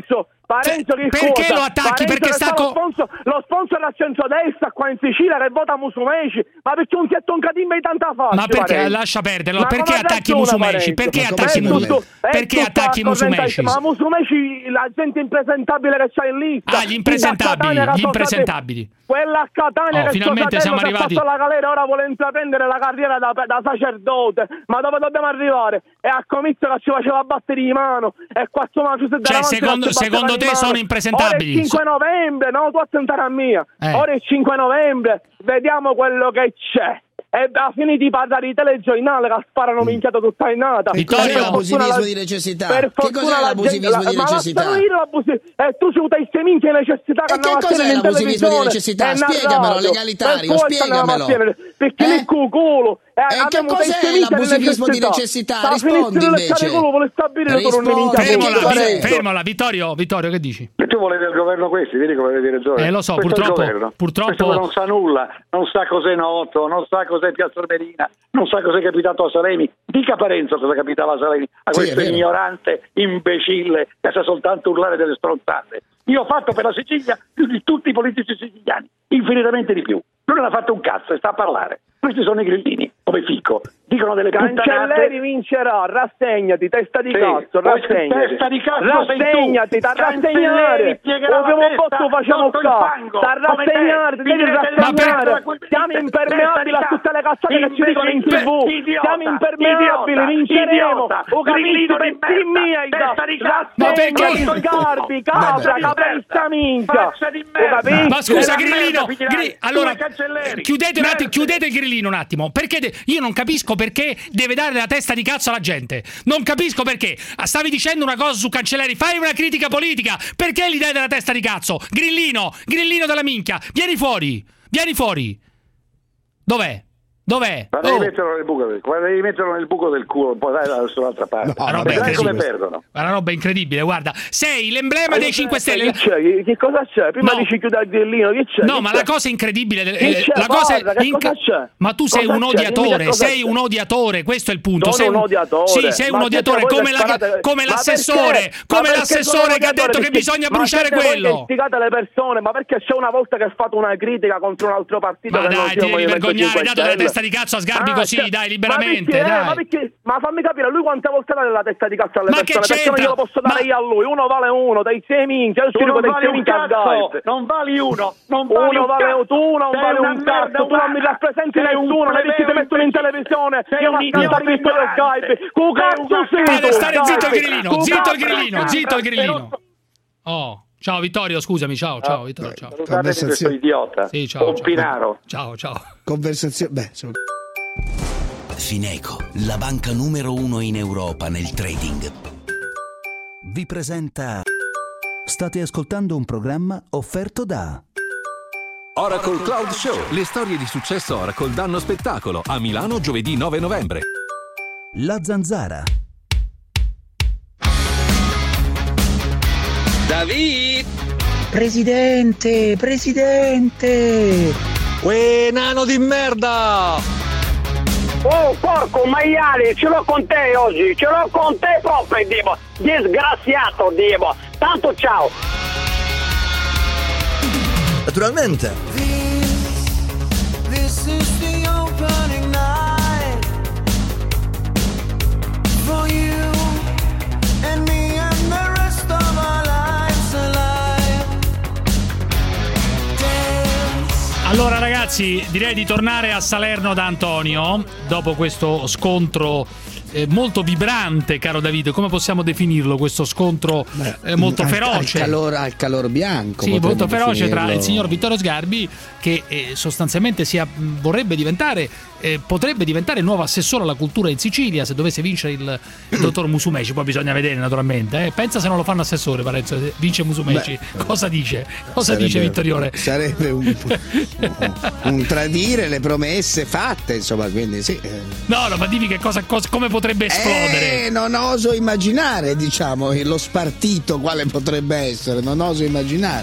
Parenzo che perché cosa? lo attacchi? Parenzo Perché che sta lo co- sponsor, lo sponsor a centrodestra qua in Sicilia che vota Musumeci, ma perché non si è toncato in tanta faccia? Ma perché Parenzo? lascia perdere? Ma Perché come attacchi ragiona, Musumeci? Parenzo? Perché Ma attacchi come- è Musumeci? tutto- è Perché tutto attacchi la corrente- Musumeci? Ma Musumeci, la gente impresentabile che c'ha in lista. Ah, gli impresentabili, gli impresentabili. Quella a Catania Oh, che finalmente suo siamo fratello arrivati- si è fatto la galera, ora vuole intraprendere la carriera da, da sacerdote. Ma dove dobbiamo arrivare? È a comizio che ci faceva battere di mano. E quattro mafiosi Cioè, davanti secondo- che ci battevano secondo di te mano. sono impresentabili? Ora è cinque novembre, no, tu attentare a mia. Eh. Ora è cinque novembre, vediamo quello che c'è. E ha finito di parlare di telegiornale che sparano minchiato tutta in nata. Che cos'è l'abusivismo di necessità? Per Che fortuna cos'è la l'abusivismo gente- di ma necessità? lascialo dire l'abusi- E tu ci utai queste minchie necessità che E andiamo che a cos'è tenere in l'abusivismo di televisione necessità? e nella Spiegamelo, radio. legalitario, Per forza andiamo a spiegamelo. tenere, perché Eh? lì cu- culo. E, E che cos'è l'abusivismo di necessità? Rispondi invece. Culo, vuole stabilire Rispondi. solo minchia. Fermola, Parenzo. vi- fermola, Vittorio, Vittorio, che dici? E tu volevi il governo questi, vedi come avevi ragione. Eh, lo so, Questo è il purtroppo- governo. purtroppo- Questo non sa nulla, non sa cos'è Noto, non sa cos'è Piazza Armerina, non sa cos'è capitato a Salemi. Dica Parenzo cosa capitava a Salemi, a Sì, questo è vero. ignorante, imbecille, che sa soltanto urlare delle stronzate. Io ho fatto per la Sicilia più di tutti i politici siciliani, infinitamente di più. Lui non ha fatto un cazzo e sta a parlare. Questi sono i grillini, come Fico. Dicono delle Cancelleri puttanate. vincerà, rassegnati, testa di Sì, cazzo, poi rassegnati. testa di cazzo sei tu. rassegnati, da Cancelleri rassegnare. piegherà la Abbiamo testa fatto, facciamo sotto il qua. fango, Da come te. rassegnarti, devi Vedete delle rassegnare. teste, Siamo testa impermeabili di a cazzo. tutte le cazzate che ci dicono in tv. Idiota, Siamo impermeabili, idiota, vinceremo. idiota, O capisci, grillino di pezzi merda, miei, testa di cazzo. Ma perché? rassegnati, Garbi, capra, Vabbè. caprista minchia. Faccia di O merda. capisci? Ma scusa, la Grillino, merda finirai. Gri- allora Due Cancelleri. chiudete un attimo, Merda. chiudete il grillino un attimo. Perché de- io non capisco perché deve dare la testa di cazzo alla gente. Non capisco perché. Ah, stavi dicendo una cosa su Cancelleri, fai una critica politica. Perché gli dai della testa di cazzo? Grillino, grillino della minchia, vieni fuori, vieni fuori. Dov'è? Dov'è? Ma devi Oh. metterlo nel buco del, guarda, devi metterlo nel buco del culo, poi dai dall'altra parte. Una roba Vedrai come incredibile. perdono. Una roba incredibile, guarda. Sei l'emblema dei cinque Stelle. Che c'è? Che, che cosa c'è? Prima No. dici chiudere il grillino, che c'è? No, Che ma c'è? la cosa incredibile, Che eh, c'è? la cosa Guarda, che inc- cosa c'è? ma tu sei Cosa un c'è? Dimmi odiatore, che cosa sei c'è. un odiatore, questo è il punto. Sono sei un odiatore. Sì, sei un Ma odiatore, siete voi come, che la- sparate- come Ma l'assessore, perché? come Ma perché l'assessore sono che ha detto odiatore? che bisogna Ma bruciare siete voi che quello. istigate le persone, ma perché c'è una volta che hai fatto una critica contro un altro partito Ma che non dai, sia ti un devi Movimento vergognare, cinque hai dato la Stelle. testa di cazzo a Sgarbi Ah, così, cioè, dai, ma liberamente, perché, dai. Ma, perché, ma fammi capire, lui quante volte dà la testa di cazzo alle Ma che persone? Perché non c'entra? glielo posso dare Ma- io a lui? Uno vale uno, dei sei minchia, io Tu scrivo non dei vali sei un minchia a cazzo, Gaib. non vali uno, non vali Uno un vale cazzo. tu, non Sei vale una un merda cazzo, tu non mi umana. rappresenti Sei un nessuno, ne plebeo ti mettono in televisione, Sei io un ma cantare idiota Vittorio ignorante. Gaib. Cu Sei cazzo una sei Fate tu, stare zitto il Gaib. grillino, Cu zitto il cazzo grillino, sei. zitto il grillino. Oh, ciao Vittorio, scusami, ciao, ciao Vittorio, ciao. Guardate questo idiota, Sì, ciao, un ciao. Pinaro. Ciao, ciao. Conversazione. Beh, insomma. Fineco, la banca numero uno in Europa nel trading, vi presenta. State ascoltando un programma offerto da Oracle Cloud Show. Le storie di successo Oracle danno spettacolo a Milano giovedì nove novembre. La Zanzara. David! Presidente, presidente. Uè, nano di merda! Oh, porco maiale, ce l'ho con te oggi, ce l'ho con te proprio, Dio. Disgraziato, Dio. Tanto ciao. Naturalmente. This is the opening night for you and me and the rest of our lives alive. Dance. Allora ragazzi, direi di tornare a Salerno da Antonio dopo questo scontro eh, molto vibrante, caro Davide. Come possiamo definirlo questo scontro eh, molto al, feroce? Al calore, al calor bianco. Sì, molto potremmo feroce tra definirlo. il signor Vittorio Sgarbi che eh, sostanzialmente sia, mh, vorrebbe diventare eh, potrebbe diventare il nuovo assessore alla cultura in Sicilia se dovesse vincere il, il dottor Musumeci. Poi bisogna vedere naturalmente, eh. Pensa se non lo fanno assessore, Parenzo, se vince Musumeci. Beh, cosa dice? Cosa sarebbe, dice Vittorione? Sarebbe un, un, un tradire le promesse fatte, insomma, quindi sì. eh. No, no, ma dimmi che cosa, cosa come potrebbe esplodere. Eh, non oso immaginare, diciamo, lo spartito quale potrebbe essere, non oso immaginare.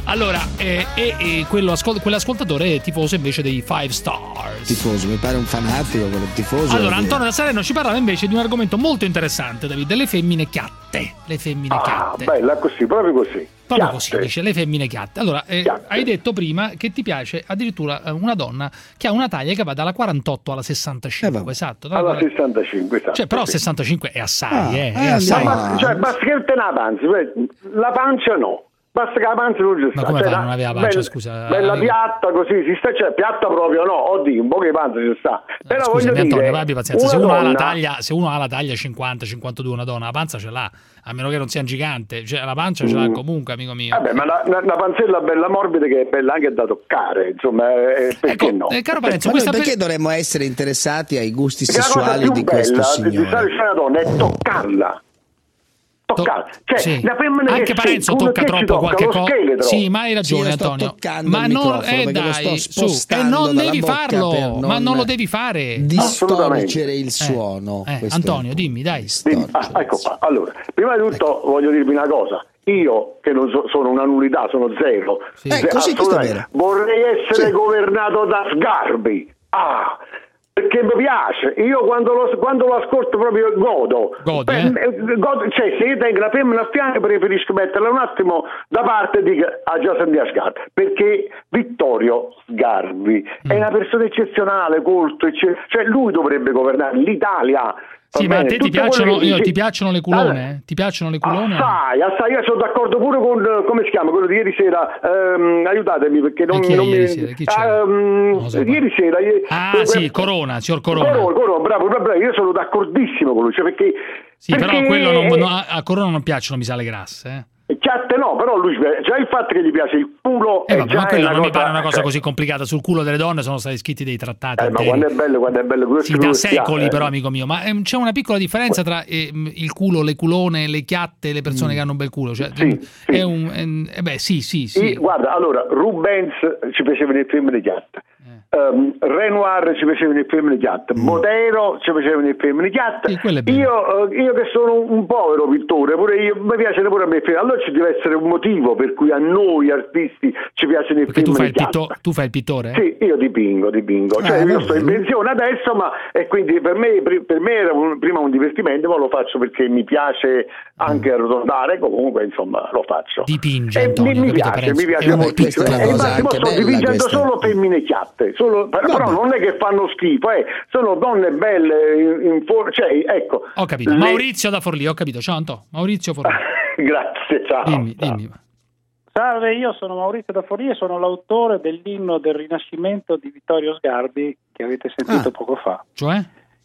Allora, eh, e, e quello ascol- quell'ascoltatore è tifoso invece dei Five Stars. Tifoso, mi pare un fanatico quello tifoso. Allora, Antonio da Salerno ci parlava invece di un argomento molto interessante, David, delle femmine chiatte. Le femmine Ah, chiatte. bella così, proprio così. Proprio Chiatte. così, dice le femmine chiatte. Allora, eh, hai detto prima che ti piace addirittura eh, una donna che ha una taglia che va dalla quarantotto alla sessantacinque, esatto. dalla- Alla sessantacinque, esatto. Cioè, però sì. sessantacinque è assai, Ah, eh, è eh, assai. ma- cioè, basta che te la panza, la pancia no. Basta che la pancia non ci sta. Ma come Cioè, fa? la- Non aveva pancia, bella, scusa. Bella Avevi- piatta così, si sta, cioè piatta proprio no, oddio, un po' che panza ci sta. Però Scusami, voglio Antonio, dire, abbi pazienza. Se una uno, ha la donna- taglia, se uno ha la taglia cinquanta cinquantadue, una donna, la panza ce l'ha, a meno che non sia un gigante, cioè la pancia ce l'ha Mm. comunque, amico mio. Vabbè, ma una, una- una panzella bella morbida che è bella anche da toccare, insomma, eh, perché no? eh, caro Parenzo, Ma noi questa perché dovremmo essere interessati ai gusti Perché la cosa sessuali più di questo bella di signore? stare vicino a una donna è toccarla. Toccarla. Cioè, Sì. la femmina Anche che Parenzo sente, tocca uno che ci troppo tocca, qualche lo cosa. scheletro. Sì, ma hai ragione, Sì, io sto Antonio. toccando Ma il non, microfono eh, perché lo dai, sto su, e spostando non dalla devi bocca farlo, per ma non non lo devi fare. distorcere il suono. Eh, Questo è il Antonio, dimmi, dai. Dimmi. Ah, ecco qua. Allora, prima di tutto voglio dirvi una cosa. Io, che non so- sono una nullità, sono zero, Sì. Ecco, sì, questo è vero. vorrei essere Sì. governato da Sgarbi. Ah, perché mi piace. Io quando lo, quando lo ascolto proprio godo. Godi, Beh, eh? eh, godo- Cioè, se io tengo la femmina a fianco preferisco metterla un attimo da parte e dico ah già sentire Sgarbi. Perché Vittorio Sgarbi Mm. è una persona eccezionale, colto, ecce- cioè lui dovrebbe governare l'Italia. Sì, Va ma a bene, te ti tutto quello piacciono, che io, dici- ti piacciono le culone? Ti piacciono le culone? Assai, assai, io sono d'accordo pure con, eh, come si chiama, quello di ieri sera, ehm, aiutatemi perché non, E chi è non ieri mi... sera? Chi c'era? Ah, ehm, ieri sera... eh, Ah, eh, sì, Corona, signor Corona. Corona, Corona, bravo, bravo, bravo, io sono d'accordissimo con lui, cioè perché... Sì, però perché- quello non, no, a Corona non piacciono, mi sa, le grasse, eh. Chiatte no, però lui, già il fatto che gli piace il culo Eh, è vabbè, già ma quello una non mi cosa- pare una cosa cioè, così complicata. Sul culo delle donne sono stati scritti dei trattati Eh, ma interi. quando è bello, quando è bello, questo Sì, da lo sia, secoli eh. però, amico mio. Ma ehm, c'è una piccola differenza tra ehm, il culo, le culone, le chiatte, le persone che hanno un bel culo. Cioè, Sì, è sì. un... ehm, eh beh, sì, sì, sì. Sì, guarda, allora, Rubens ci piaceva nel film di chiatte, um, Renoir ci piaceva nel film di chiatte, Botero ci piaceva nel film di chiatte. Sì, quello è bello. io, eh, io che sono un, un povero pittore, pure io, mi piace pure a me il film. Allora ci deve essere un motivo per cui a noi artisti ci piace nel Perché film tu fai, di il chiatte. pitto- tu fai il pittore? Sì, io dipingo, dipingo. Cioè, Ah, io va sto in bene. pensione adesso, ma e quindi per me, per me era un- prima un divertimento, ma lo faccio perché mi piace anche arrotondare, comunque insomma lo faccio. Dipinge, E Antonio, mi, mi capito, piace, Parenzo? mi piace È un moltissimo. artista, una E cosa infatti mo anche sto bella dipingendo questa. solo femmine chiatte, solo, però non è che fanno schifo, eh, sono donne belle, in, in for- cioè, ecco. Ho capito. le- Maurizio da Forlì, ho capito. Ciao, Anto. Maurizio Forlì. Grazie, ciao. Dimmi, ciao. dimmi. Salve, io sono Maurizio da Forlì e sono l'autore dell'inno del Rinascimento di Vittorio Sgarbi che avete sentito Ah. poco fa. Cioè?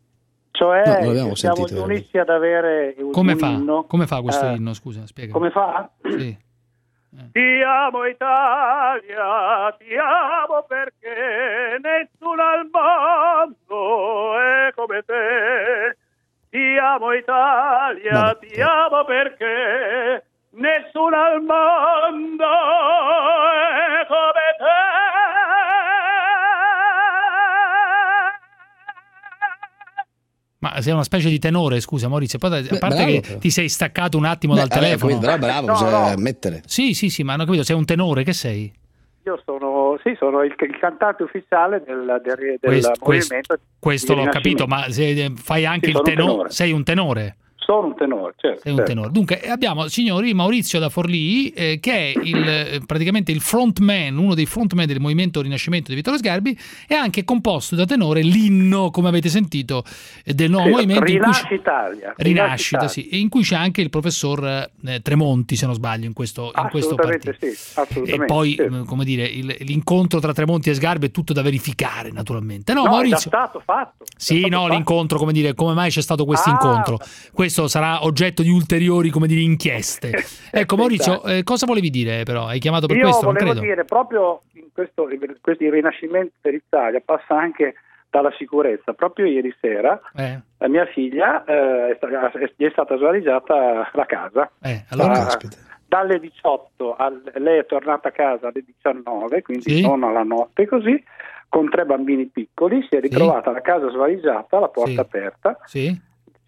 Cioè, No, non l'abbiamo siamo sentito, gli unici ad avere un, Come un fa? inno. Come fa questo Eh, inno? Scusa, spiega. Come fa? Sì. Ti amo Italia, ti amo perché nessuno al mondo è come te. Ti amo Italia, ti amo perché nessuno al mondo è come Ma sei una specie di tenore, scusa Maurizio. Poi, a Beh, parte bravo, che però. ti sei staccato un attimo Beh, dal vabbè, telefono. quindi, però bravo, No, bisogna no. mettere. Sì, sì, sì, ma hanno capito, sei un tenore, che sei? Io sono, sì, sono il, il cantante ufficiale del, del, del Questo, questo, movimento. questo di l'ho capito, Rinascimento. ma se fai anche Sì, il sono un tenore, tenore. sei un tenore. Sono un tenore, certo. Sei un certo. tenore. Dunque abbiamo, signori, Maurizio da Forlì, eh, che è il, eh, praticamente il frontman, uno dei frontman del movimento Rinascimento di Vittorio Sgarbi, e ha anche composto da tenore l'inno, come avete sentito, eh, del nuovo Sì, movimento. in cui Rinasci c'è- Italia. Rinascita, Italia. sì, e in cui c'è anche il professor eh, Tremonti, se non sbaglio, in questo, in questo Assolutamente partito. sì, assolutamente. E poi, sì. eh, come dire, il- l'incontro tra Tremonti e Sgarbi è tutto da verificare, naturalmente. No, No, è già Maurizio. stato fatto. Sì, no, l'incontro, come dire, come mai c'è stato questo Ah, incontro? Questo sarà oggetto di ulteriori, come dire, inchieste. Ecco, Maurizio, eh, cosa volevi dire però? Hai chiamato per Io questo? Non volevo credo. dire, proprio in questo, in questo il rinascimento dell'Italia passa anche dalla sicurezza. Proprio ieri sera Eh, la mia figlia eh, è, stata, gli è stata svaligiata la casa. eh, allora, Ah, dalle diciotto, al- lei è tornata a casa alle diciannove, quindi Sì. non alla notte, così, con tre bambini piccoli, si è ritrovata la casa svaligiata, la porta Sì. aperta. sì?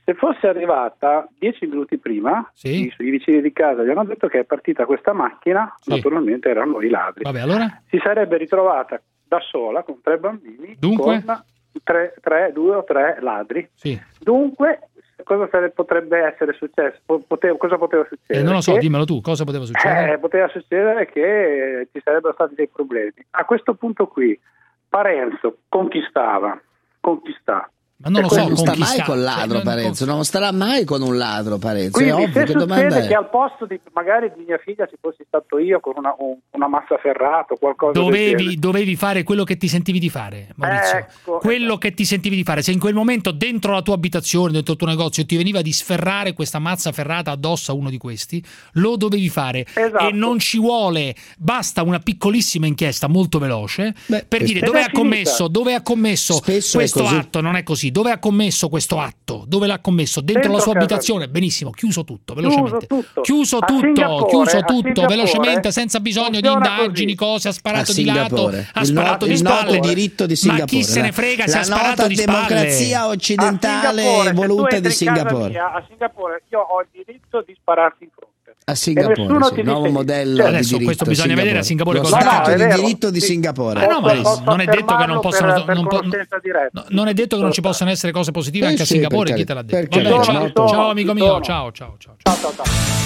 Se fosse arrivata dieci minuti prima, sì. i, i vicini di casa gli hanno detto che è partita questa macchina, sì. naturalmente erano i ladri. Vabbè, allora? Si sarebbe ritrovata da sola con tre bambini, Dunque? con tre, tre, due o tre ladri. Sì. Dunque, cosa sare- potrebbe essere successo? Potevo, cosa poteva succedere? Eh, non lo so, che, dimmelo tu, cosa poteva succedere? Eh, poteva succedere che ci sarebbero stati dei problemi. A questo punto qui, Parenzo conquistava, conquista. Ma non lo so, non sta mai conquistare, con ladro cioè, non- Parenzo, non starà mai con un ladro Parenzo, Quindi è ovvio, se che domanda succede è? che al posto di magari di mia figlia ci fossi stato io con una, un- una massa ferrata o qualcosa del Dovevi, genere. dovevi fare quello che ti sentivi di fare, Maurizio. Ecco, quello che ti sentivi di fare. Se in quel momento dentro la tua abitazione, dentro il tuo negozio, ti veniva di sferrare questa mazza ferrata addosso a uno di questi, lo dovevi fare. Esatto. E non ci vuole, basta una piccolissima inchiesta molto veloce Beh, per dire ed dove è ha commesso, finita. dove ha commesso Spesso è questo così. atto. Non è così. Dove ha commesso questo atto? Dove l'ha commesso? Dentro, Dentro la sua casa abitazione? Benissimo, chiuso tutto, velocemente. Chiuso tutto. Chiuso A tutto, Singapore, chiuso a tutto, Singapore velocemente, senza bisogno di funziona indagini, così. cose, ha A sparato di lato, Singapore, ha il, sparato no- di il noto spalle. diritto di Singapore, Ma chi se ne la- frega se la ha sparato nota di spalle? democrazia A occidentale Singapore, se tu voluta entri di in casa Singapore. mia, a Singapore io ho il diritto di spararti in fronte. A E Singapore, nessuno sì, ti nuovo dice- modello Cioè, di adesso diritto. questo bisogna vedere a Singapore Lo cosa No, no, Stato è di vero. diritto di Sì. Singapore. Eh no, ma Posso non è detto che non affermarlo possano per- per non, po- conoscenza diretta. no, non è detto che non ci possano essere cose positive Eh anche a sì, Singapore, per chi te l'ha carità, detto? per Vabbè, carità, ciao, ci sono, ciao ci amico sono. mio, ciao ciao ciao. ciao. Ciao, ciao, ciao.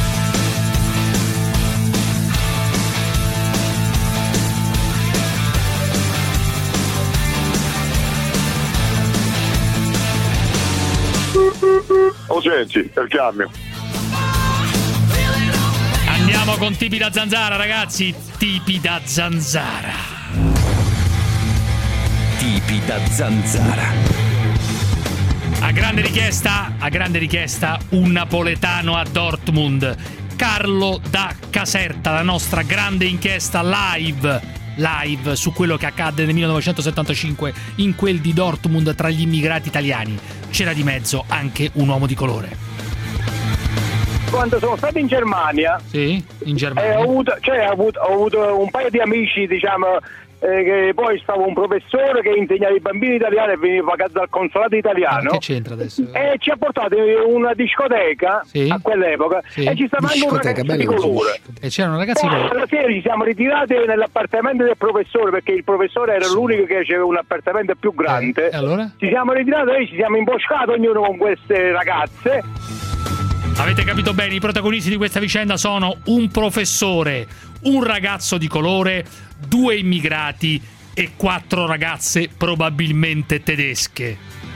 O senti, è il cambio. Andiamo con tipi da zanzara, ragazzi, tipi da zanzara. Tipi da zanzara. A grande richiesta, a grande richiesta, un napoletano a Dortmund. Carlo da Caserta, la nostra grande inchiesta live. Live su quello che accadde nel millenovecentosettantacinque in quel di Dortmund tra gli immigrati italiani. C'era di mezzo anche un uomo di colore. Quando sono stato in Germania, Sì, in eh, Germania. ho, avuto, cioè, ho, avuto, ho avuto un paio di amici, diciamo, eh, che poi stavo un professore che insegnava i bambini italiani e veniva pagato dal consolato italiano. Che c'entra adesso? E ci ha portato in una discoteca Sì. a quell'epoca Sì. e ci stava anche un Discoteca, ragazzo di bello così. colore. E c'erano ragazzi Poi con... alla sera ci siamo ritirati nell'appartamento del professore perché il professore era l'unico che aveva un appartamento più grande. E allora? Ci siamo ritirati e ci siamo imboscati ognuno con queste ragazze. Avete capito bene, i protagonisti di questa vicenda sono un professore, un ragazzo di colore, due immigrati e quattro ragazze probabilmente tedesche.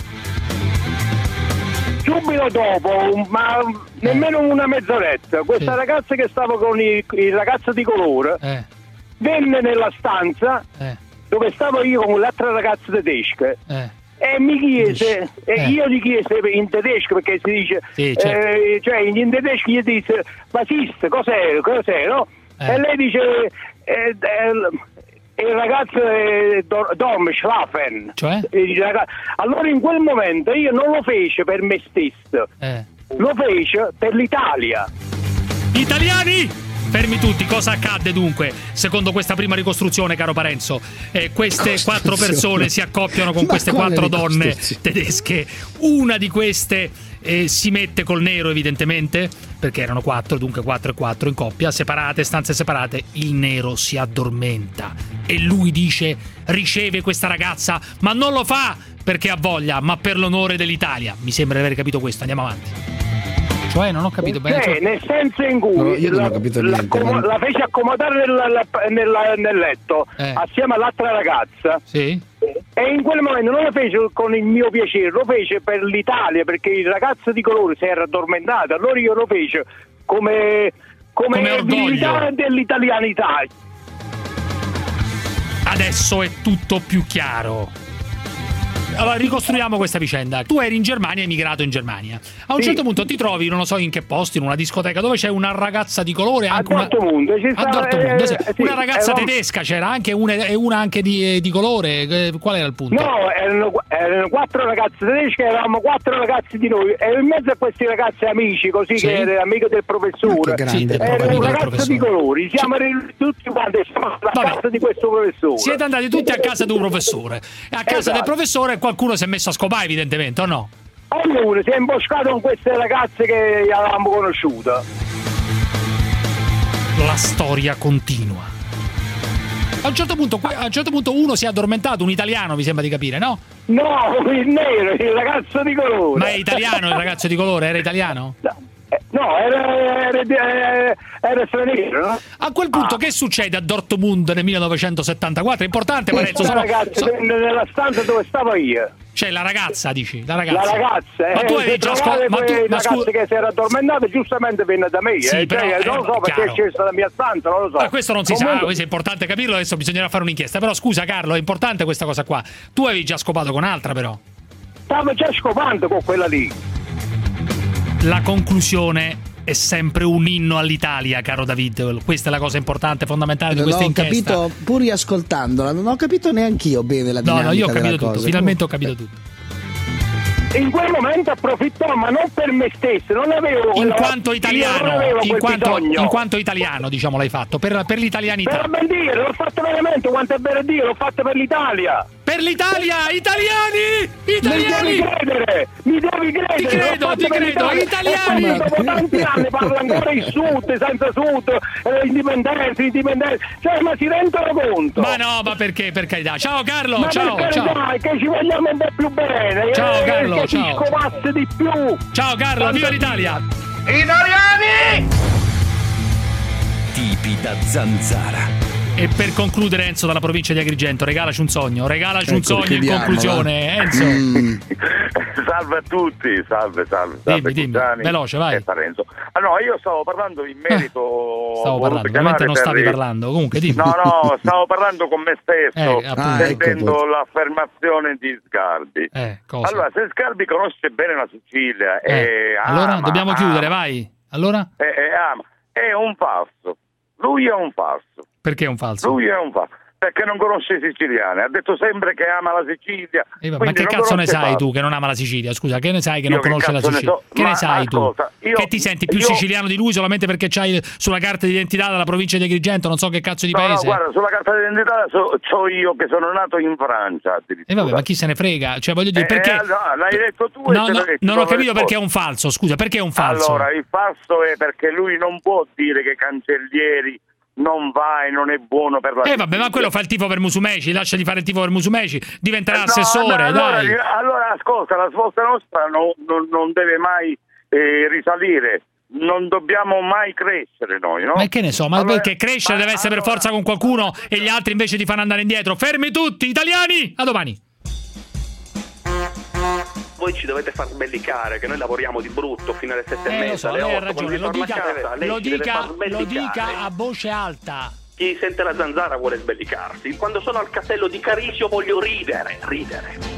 Subito dopo, un- ma nemmeno una mezz'oretta, questa Sì. ragazza che stava con i- il ragazzo di colore Eh, venne nella stanza eh, dove stavo io con l'altra ragazza tedesca. eh. E mi chiese, e Eh. io gli chiesi in tedesco perché si dice, Sì, certo. eh, cioè in tedesco gli disse, ma esiste, cos'è, cos'è, no? Eh. E lei dice, eh, eh, il ragazzo è do- dorme, schlafen. Cioè? E dice, raga- allora in quel momento io non lo fece per me stesso, Eh. lo fece per l'Italia. Italiani! Fermi tutti, cosa accadde dunque? Secondo questa prima ricostruzione, caro Parenzo, eh, queste quattro persone si accoppiano con Ma queste quale quattro donne ricostruzione? tedesche. Una di queste eh, si mette col nero, evidentemente, perché erano quattro, dunque quattro e quattro in coppia, separate, stanze separate. Il nero si addormenta e lui dice, riceve questa ragazza, ma non lo fa perché ha voglia, ma per l'onore dell'Italia. Mi sembra di aver capito questo, andiamo avanti. Cioè, non ho capito bene. Cioè, cioè- nel senso in cui No, io non ho la, capito la, niente, accomo- ma- la fece accomodare nel, nel- nel letto Eh. assieme all'altra ragazza Sì? e in quel momento non lo fece con il mio piacere, lo fece per l'Italia perché il ragazzo di colore si era addormentato, allora io lo fece come, come, Come orgoglio. dignità dell'italianità. Adesso è tutto più chiaro. Allora, ricostruiamo questa vicenda. Tu eri in Germania, emigrato in Germania. A un Sì. certo punto ti trovi, non lo so in che posto, in una discoteca dove c'è una ragazza di colore. A Anche una... Dortmund, ci A stava- Dortmund, eh, sì. sì, Una ragazza eravamo- tedesca c'era anche una, e una anche di, di colore. Eh, Qual era il punto? No, erano, erano quattro ragazze tedesche, eravamo quattro ragazzi di noi e in mezzo a questi ragazzi amici, così Sì. che era amico del professore, Ma che grande, Sì, del era amico un del ragazzo professore. di colori, siamo arrivati tutti quanti siamo alla Vabbè. casa di questo professore. Siete andati tutti a casa di un professore. E a casa Esatto. del professore qualcuno si è messo a scopare, evidentemente, o no? ognuno si è imboscato con queste ragazze che avevamo conosciuto. La storia continua. A un certo punto, a un certo punto uno si è addormentato, un italiano mi sembra di capire, no? No, il nero, il ragazzo di colore. Ma è italiano il ragazzo di colore? Era italiano? No, era, era, era, era straniero, no? A quel punto ah. che succede a Dortmund nel millenovecentosettantaquattro? È importante, Parenzo. Sono, ragazza so... nella stanza dove stavo io. Cioè la ragazza, dici? La ragazza. La ragazza, ma eh, tu avevi già scoperto. Ma tu, ma scu... che si era addormentata giustamente venne da me. Sì, eh, però, cioè, eh, non lo so perché è scesa dalla mia stanza, non lo so. Ma questo non si Comunque... sa, questo è importante capirlo, adesso bisognerà fare un'inchiesta. Però scusa Carlo, è importante questa cosa qua. Tu avevi già scopato con altra però. Stavo già scopando con quella lì. La conclusione è sempre un inno all'Italia, caro David. Questa è la cosa importante, fondamentale di questa inchiesta. Non ho capito, pur riascoltandola, non ho capito neanch'io bene la dinamica. No, no, io ho capito tutto, cosa. finalmente ho capito tutto. In quel momento approfittò, ma non per me stesso, non avevo in quanto italiano, in quanto, bisogno. in quanto italiano, diciamo, l'hai fatto per, per l'italianità. Per ben dire, l'ho fatto veramente, quanto è vero dire, l'ho fatto per l'Italia. Per l'Italia, italiani! Italiani! Mi devi credere, mi devi credere. Ti credo, ti credo, italiani! E dopo tanti anni parlo ancora il sud, senza sud, eh, indipendenza, indipendenza. Cioè, ma si rendono conto? Ma no, ma perché, per carità. Ciao Carlo, ma ciao, per ciao. Dai, che ci vogliamo un po' più bene. Ciao eh, Carlo, che ciao. Ci scovasse di più. Ciao Carlo, Tanto... viva l'Italia! Italiani! Tipi da zanzara. E per concludere, Enzo dalla provincia di Agrigento, regalaci un sogno, regalaci ecco, un sogno chiediamo, in conclusione, va. Enzo. Mm. Salve a tutti, salve, salve, salve. Dimmi, dimmi, veloce, vai. E Parenzo. Ah, no, io stavo parlando in merito. Eh, stavo parlando, ovviamente non stavi per... parlando, comunque dimmi. No, no, stavo parlando con me stesso, eh, ah, sentendo ecco, l'affermazione di Sgarbi. Eh, cosa? Allora, se Sgarbi conosce bene la Sicilia eh. e allora ama, dobbiamo chiudere, ama. vai. Allora? E, e ama. È un falso. Lui è un falso. Perché è un falso? Lui è un falso. Perché non conosce i siciliani, ha detto sempre che ama la Sicilia. Eh, ma che cazzo ne sai tu che non ama la Sicilia? Scusa, che ne sai che io non conosce la Sicilia? So? Che ma, ne sai tu? Ascolta, io, che ti senti più io... siciliano di lui solamente perché c'hai sulla carta d'identità della provincia di Agrigento, non so che cazzo di no, paese? No, guarda, sulla carta d'identità so, so io che sono nato in Francia. E vabbè, ma chi se ne frega? Cioè, voglio dire, eh, perché... Eh, no, l'hai detto tu no, e no, te non ho capito perché è un falso, scusa, perché è un falso? Allora, il falso è perché lui non può dire che Cancellieri non va e non è buono per la Eh vabbè, ma quello fa il tifo per Musumeci, lascia di fare il tifo per Musumeci, diventerà no, assessore, no, dai. Allora, allora ascolta, la svolta nostra no, no, non deve mai eh, risalire, non dobbiamo mai crescere noi, no? Ma che ne so, ma allora, perché crescere ma, deve essere allora, per forza con qualcuno e gli altri invece ti fanno andare indietro. Fermi tutti, italiani! A domani! Voi ci dovete far sbellicare, che noi lavoriamo di brutto fino alle sette eh, e mezza, lo so, alle lei ha otto, ragione, lo dica, casa, lei lo, dica, lo dica a voce alta. Chi sente la zanzara vuole sbellicarsi. Quando sono al castello di Carisio voglio ridere, ridere.